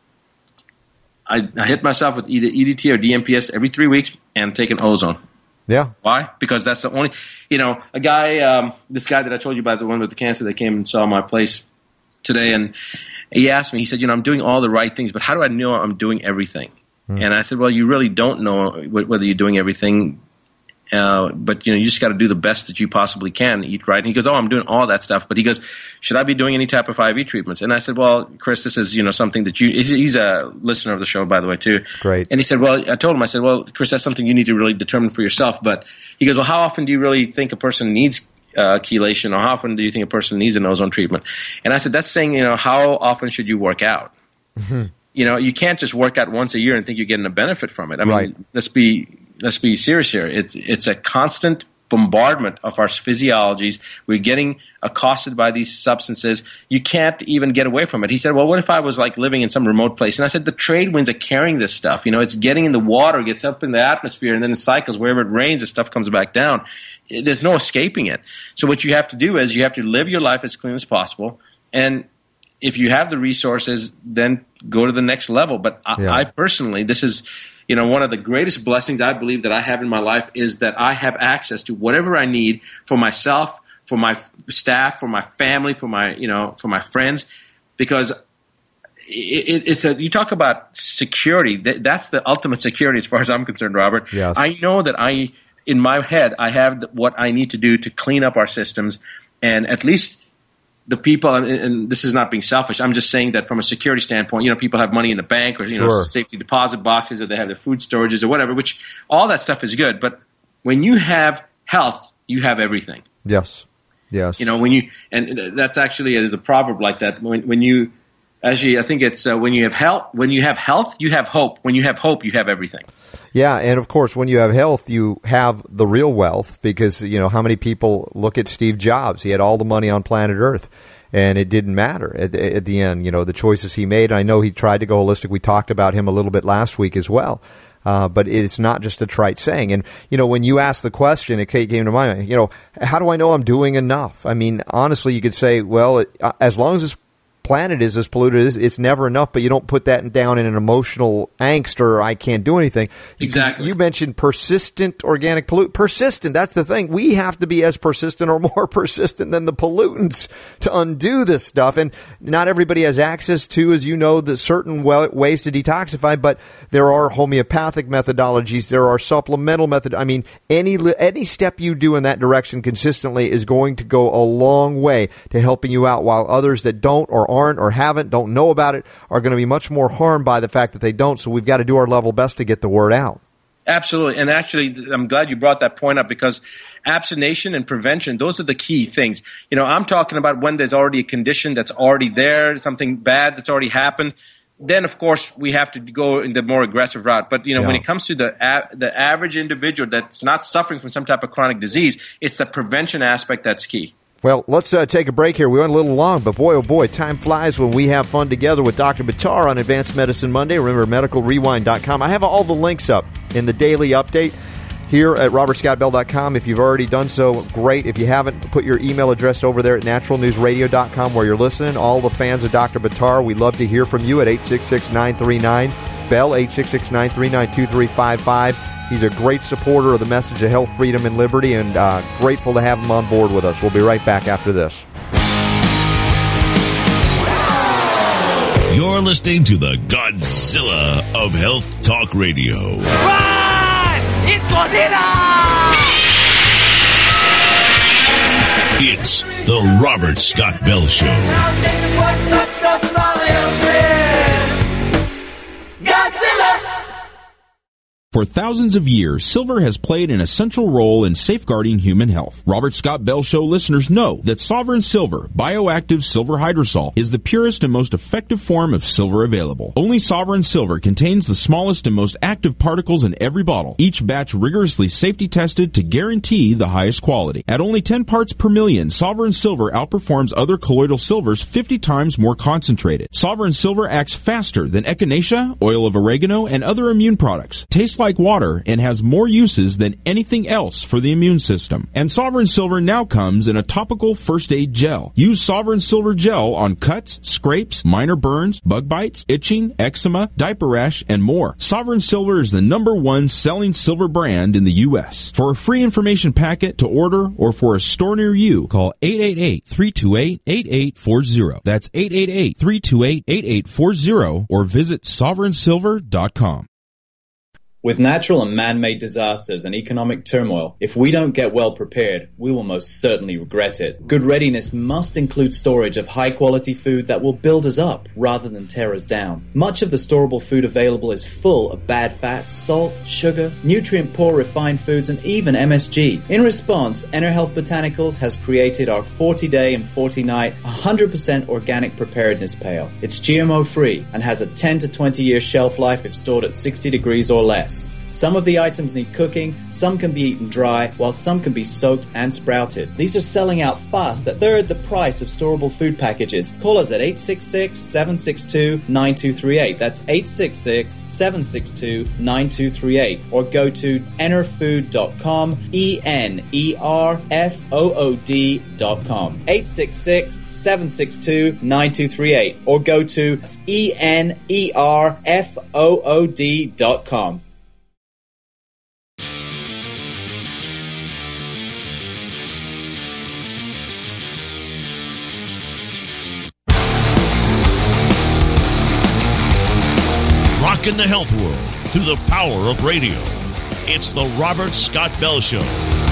I, I hit myself with either E D T or D M P S every three weeks and taking ozone. Yeah. Why? Because that's the only, you know, a guy, um, this guy that I told you about, the one with the cancer that came and saw my place today, and he asked me, he said, you know, I'm doing all the right things, but how do I know I'm doing everything? Mm. And I said, well, you really don't know whether you're doing everything. Uh, but, you know, you just got to do the best that you possibly can, eat right. And he goes, oh, I'm doing all that stuff. But he goes, should I be doing any type of I V treatments? And I said, well, Chris, this is, you know, something that you – he's a listener of the show, by the way, too. Great. And he said, well, I told him, I said, well, Chris, that's something you need to really determine for yourself. But he goes, well, how often do you really think a person needs uh, chelation, or how often do you think a person needs an ozone treatment? And I said, that's saying, you know, how often should you work out? Mm-hmm. You know, you can't just work out once a year and think you're getting a benefit from it. I mean, right. let's be – Let's be serious here. It's it's a constant bombardment of our physiologies. We're getting accosted by these substances. You can't even get away from it. He said, well, what if I was like living in some remote place? And I said, the trade winds are carrying this stuff. You know, it's getting in the water, gets up in the atmosphere, and then it cycles. Wherever it rains, the stuff comes back down. There's no escaping it. So what you have to do is you have to live your life as clean as possible. And if you have the resources, then go to the next level. But I, yeah. I personally, this is – you know, one of the greatest blessings I believe that I have in my life is that I have access to whatever I need for myself, for my staff, for my family, for my, you know, for my friends, because it, it's a, you talk about security. That, that's the ultimate security as far as I'm concerned, Robert. Yes. I know that I, in my head, I have what I need to do to clean up our systems, and at least the people, and, and this is not being selfish, I'm just saying that from a security standpoint, you know, people have money in the bank or, you Sure. know, safety deposit boxes, or they have their food storages or whatever, which all that stuff is good. But when you have health, you have everything. Yes. Yes. You know, when you, and that's actually, there's a proverb like that. When, when you, actually, I think it's uh, when you have health, when you have health, you have hope. When you have hope, you have everything. Yeah, and of course, when you have health, you have the real wealth, because, you know, how many people look at Steve Jobs? He had all the money on planet Earth, and it didn't matter at, at the end, you know, the choices he made. I know he tried to go holistic. We talked about him a little bit last week as well. Uh, but it's not just a trite saying. And, you know, when you asked the question, it came to mind, you know, how do I know I'm doing enough? I mean, honestly, you could say, well, it, uh, as long as this planet is as polluted as it's never enough, but you don't put that down in an emotional angst or I can't do anything. Exactly. You, you mentioned persistent organic pollutant. Persistent, that's the thing. We have to be as persistent or more persistent than the pollutants to undo this stuff. And not everybody has access to, as you know, the certain ways to detoxify, but there are homeopathic methodologies. There are supplemental methods. I mean, any any step you do in that direction consistently is going to go a long way to helping you out, while others that don't or aren't or haven't, don't know about it, are going to be much more harmed by the fact that they don't. So we've got to do our level best to get the word out. Absolutely. And actually, I'm glad you brought that point up, because abstination and prevention, those are the key things. You know, I'm talking about when there's already a condition that's already there, something bad that's already happened. Then, of course, we have to go in the more aggressive route. But, you know, Yeah. when it comes to the a- the average individual that's not suffering from some type of chronic disease, it's the prevention aspect that's key. Well, let's uh, take a break here. We went a little long, but boy, oh boy, time flies when we have fun together with Doctor Buttar on Advanced Medicine Monday. Remember, medical rewind dot com. I have all the links up in the daily update here at robert scott bell dot com. If you've already done so, great. If you haven't, put your email address over there at natural news radio dot com where you're listening. All the fans of Doctor Buttar, we'd love to hear from you at eight six six, nine three nine, B E L L, eight six six, nine three nine, two three five five. He's a great supporter of the message of health, freedom, and liberty, and uh, grateful to have him on board with us. We'll be right back after this. You're listening to the Godzilla of Health Talk Radio. Run! It's Godzilla! It's the Robert Scott Bell Show. For thousands of years, silver has played an essential role in safeguarding human health. Robert Scott Bell Show listeners know that Sovereign Silver, bioactive silver hydrosol, is the purest and most effective form of silver available. Only Sovereign Silver contains the smallest and most active particles in every bottle, each batch rigorously safety tested to guarantee the highest quality. At only ten parts per million, Sovereign Silver outperforms other colloidal silvers fifty times more concentrated. Sovereign Silver acts faster than echinacea, oil of oregano, and other immune products. Tastes like water and has more uses than anything else for the immune system. And Sovereign Silver now comes in a topical first aid gel. Use Sovereign Silver gel on cuts, scrapes, minor burns, bug bites, itching, eczema, diaper rash, and more. Sovereign Silver is the number one selling silver brand in the U S. For a free information packet to order or for a store near you, call eight eight eight, three two eight, eight eight four zero. That's eight eight eight, three two eight, eight eight four zero or visit sovereign silver dot com. With natural and man-made disasters and economic turmoil, if we don't get well prepared, we will most certainly regret it. Good readiness must include storage of high-quality food that will build us up rather than tear us down. Much of the storable food available is full of bad fats, salt, sugar, nutrient-poor refined foods, and even M S G. In response, EnerHealth Botanicals has created our forty-day and forty-night one hundred percent organic preparedness pail. It's G M O-free and has a ten to twenty year shelf life if stored at sixty degrees or less. Some of the items need cooking, some can be eaten dry, while some can be soaked and sprouted. These are selling out fast at third the price of storable food packages. Call us at eight six six, seven six two, nine two three eight. That's eight six six, seven six two, nine two three eight. Or go to enerfood dot com, E N E R F O O D dot com. eight six six, seven six two, nine two three eight. Or go to E N E R F O O D dot com. rocking the health world through the power of radio. It's the Robert Scott Bell Show.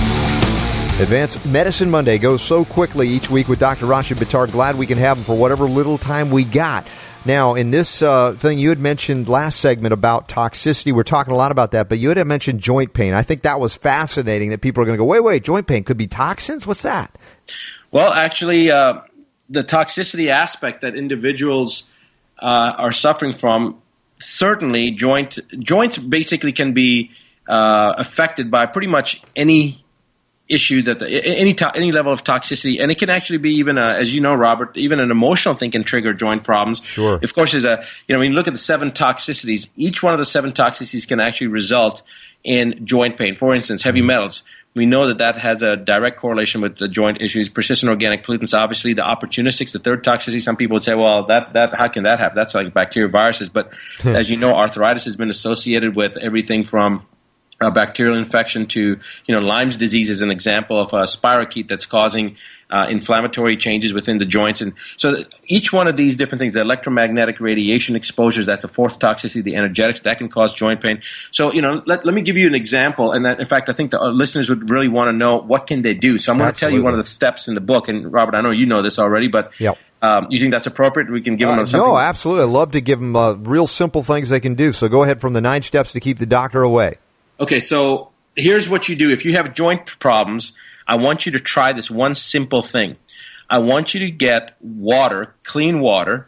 Advanced Medicine Monday goes so quickly each week with Doctor Rashid Buttar. Glad we can have him for whatever little time we got. Now, in this uh, thing you had mentioned last segment about toxicity, we're talking a lot about that, but you had mentioned joint pain. I think that was fascinating that people are going to go, wait, wait, joint pain could be toxins? What's that? Well, actually, uh, the toxicity aspect that individuals uh, are suffering from, certainly joint joints basically can be uh, affected by pretty much any issue that the, any to, any level of toxicity, and it can actually be even a, as you know, Robert, even an emotional thing can trigger joint problems. Sure. Of course, there's a you know when you look at the seven toxicities, each one of the seven toxicities can actually result in joint pain. For instance, heavy metals. We know that that has a direct correlation with the joint issues. Persistent organic pollutants, obviously, the opportunistics, the third toxicity. Some people would say, well, that that how can that happen? That's like bacteria, viruses. But as you know, arthritis has been associated with everything from Uh, bacterial infection to, you know, Lyme's disease is an example of a spirochete that's causing uh, inflammatory changes within the joints. And so th- each one of these different things, the electromagnetic radiation exposures, that's the fourth toxicity, the energetics, that can cause joint pain. So, you know, let, let me give you an example. And that, in fact, I think the uh, listeners would really want to know what can they do. So I'm going to tell you one of the steps in the book. And Robert, I know you know this already, but yep. um, you think that's appropriate? We can give them uh, something. No, absolutely. I'd love to give them uh, real simple things they can do. So go ahead from the nine steps to keep the doctor away. Okay, so here's what you do. If you have joint problems, I want you to try this one simple thing. I want you to get water, clean water.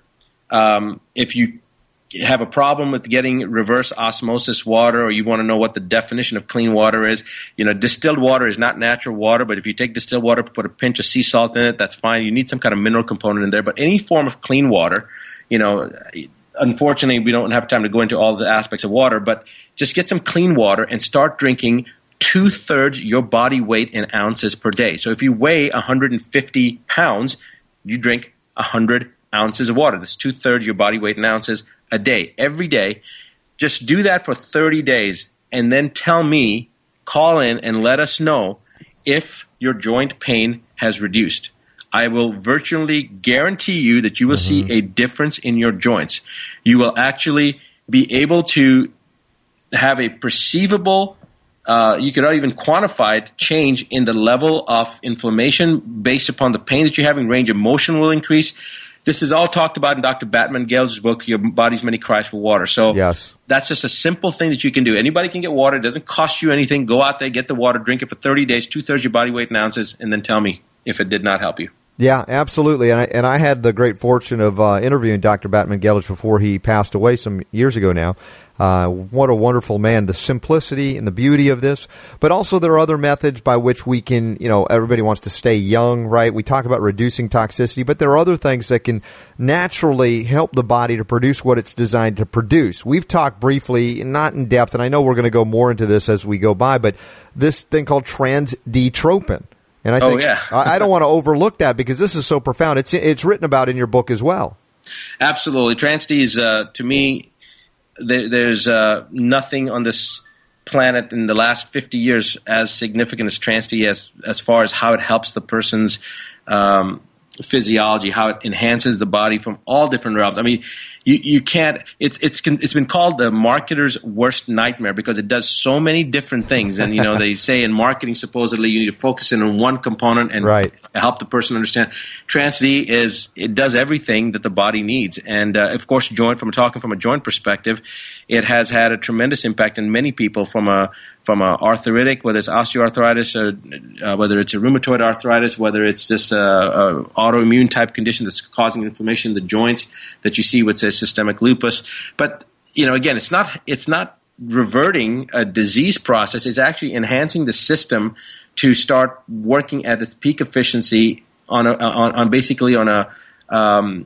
Um, if you have a problem with getting reverse osmosis water, or you want to know what the definition of clean water is, you know, distilled water is not natural water, but if you take distilled water, put a pinch of sea salt in it, that's fine. You need some kind of mineral component in there. But any form of clean water, you know, unfortunately, we don't have time to go into all the aspects of water, but just get some clean water and start drinking two-thirds your body weight in ounces per day. So if you weigh one hundred fifty pounds, you drink one hundred ounces of water. That's two-thirds your body weight in ounces a day, every day. Just do that for thirty days, and then tell me, call in and let us know if your joint pain has reduced. I will virtually guarantee you that you will mm-hmm. see a difference in your joints. You will actually be able to have a perceivable, uh, you could even quantify it, change in the level of inflammation based upon the pain that you're having. Range of motion will increase. This is all talked about in Doctor Batman Gelder's book, Your Body's Many Cries for Water. So yes. That's just a simple thing that you can do. Anybody can get water. It doesn't cost you anything. Go out there, get the water, drink it for thirty days, two-thirds your body weight in ounces, and then tell me if it did not help you. Yeah, absolutely. And I, and I had the great fortune of uh, interviewing Doctor Batman Gelders before he passed away some years ago now. Uh, what a wonderful man, the simplicity and the beauty of this. But also there are other methods by which we can, you know, everybody wants to stay young, right? We talk about reducing toxicity, but there are other things that can naturally help the body to produce what it's designed to produce. We've talked briefly, not in depth, and I know we're going to go more into this as we go by, but this thing called transdtropin. And I think oh, yeah. I don't want to overlook that because this is so profound. It's it's written about in your book as well. Absolutely. TransD is, uh, to me, there, there's uh, nothing on this planet in the last fifty years as significant as TransD as, as far as how it helps the person's um, physiology, how it enhances the body from all different realms. I mean, you, you can't – it's it's it's been called the marketer's worst nightmare because it does so many different things. And, you know, they say in marketing supposedly you need to focus in on one component and right. help the person understand. TransD is – it does everything that the body needs. And, uh, of course, joint – from talking from a joint perspective, it has had a tremendous impact in many people from a – from a arthritic, whether it's osteoarthritis or uh, whether it's a rheumatoid arthritis, whether it's just a, a autoimmune type condition that's causing inflammation in the joints that you see with, say, systemic lupus. But, you know, again, it's not it's not reverting a disease process. It's actually enhancing the system to start working at its peak efficiency on a, on, on basically on a um,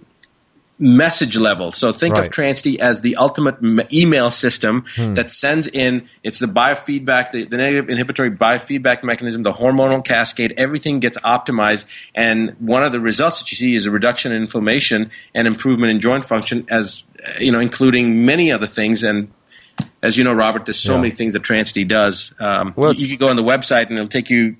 message level. So think right. of TransD as the ultimate m- email system hmm. that sends in, it's the biofeedback, the, the negative inhibitory biofeedback mechanism, the hormonal cascade, everything gets optimized. And one of the results that you see is a reduction in inflammation and improvement in joint function, as you know, including many other things. And as you know, Robert, there's so yeah. many things that TransD does. Um, well, you, you can go on the website and it'll take you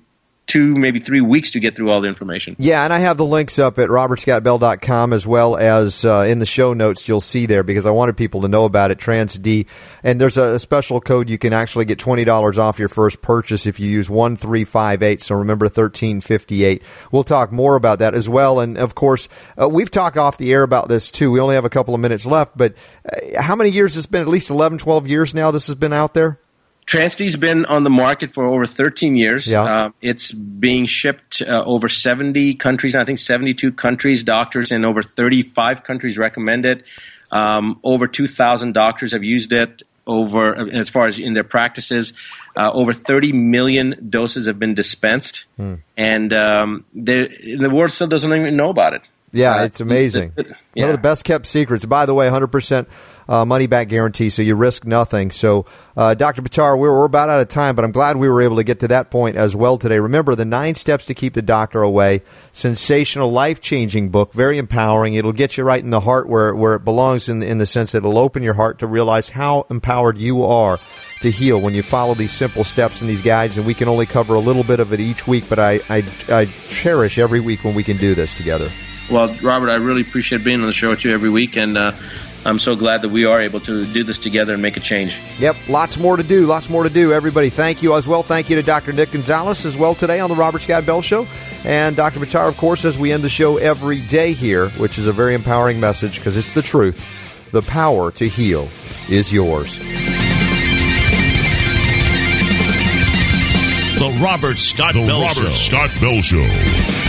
two, maybe three weeks to get through all the information. Yeah, and I have the links up at robert scott bell dot com as well as uh, in the show notes you'll see there because I wanted people to know about it, TransD. And there's a, a special code. You can actually get twenty dollars off your first purchase if you use one three five eight. So remember thirteen fifty-eight. We'll talk more about that as well. And, of course, uh, we've talked off the air about this, too. We only have a couple of minutes left. But uh, how many years has it been? At least eleven, twelve years now this has been out there? TransD's been on the market for over thirteen years. Yeah. Uh, it's being shipped uh, over seventy countries, I think seventy-two countries. Doctors in over thirty-five countries recommend it. Um, over two thousand doctors have used it over, as far as in their practices. Uh, over thirty million doses have been dispensed. Hmm. And um, the world still doesn't even know about it. Yeah, uh, it's amazing. It, it, yeah. One of the best kept secrets. By the way, one hundred percent uh, money back guarantee, so you risk nothing. So, uh, Doctor Buttar, we're, we're about out of time, but I'm glad we were able to get to that point as well today. Remember, the nine steps to keep the doctor away. Sensational, life-changing book, very empowering. It'll get you right in the heart where, where it belongs in, in the sense that it'll open your heart to realize how empowered you are to heal when you follow these simple steps and these guides. And we can only cover a little bit of it each week, but I, I, I cherish every week when we can do this together. Well, Robert, I really appreciate being on the show with you every week, and uh, I'm so glad that we are able to do this together and make a change. Yep, lots more to do, lots more to do. Everybody, thank you as well. Thank you to Doctor Nick Gonzalez as well today on the Robert Scott Bell Show. And Doctor Buttar, of course, as we end the show every day here, which is a very empowering message because it's the truth. The power to heal is yours. The Robert Scott the Bell Robert Show. Scott Bell Show.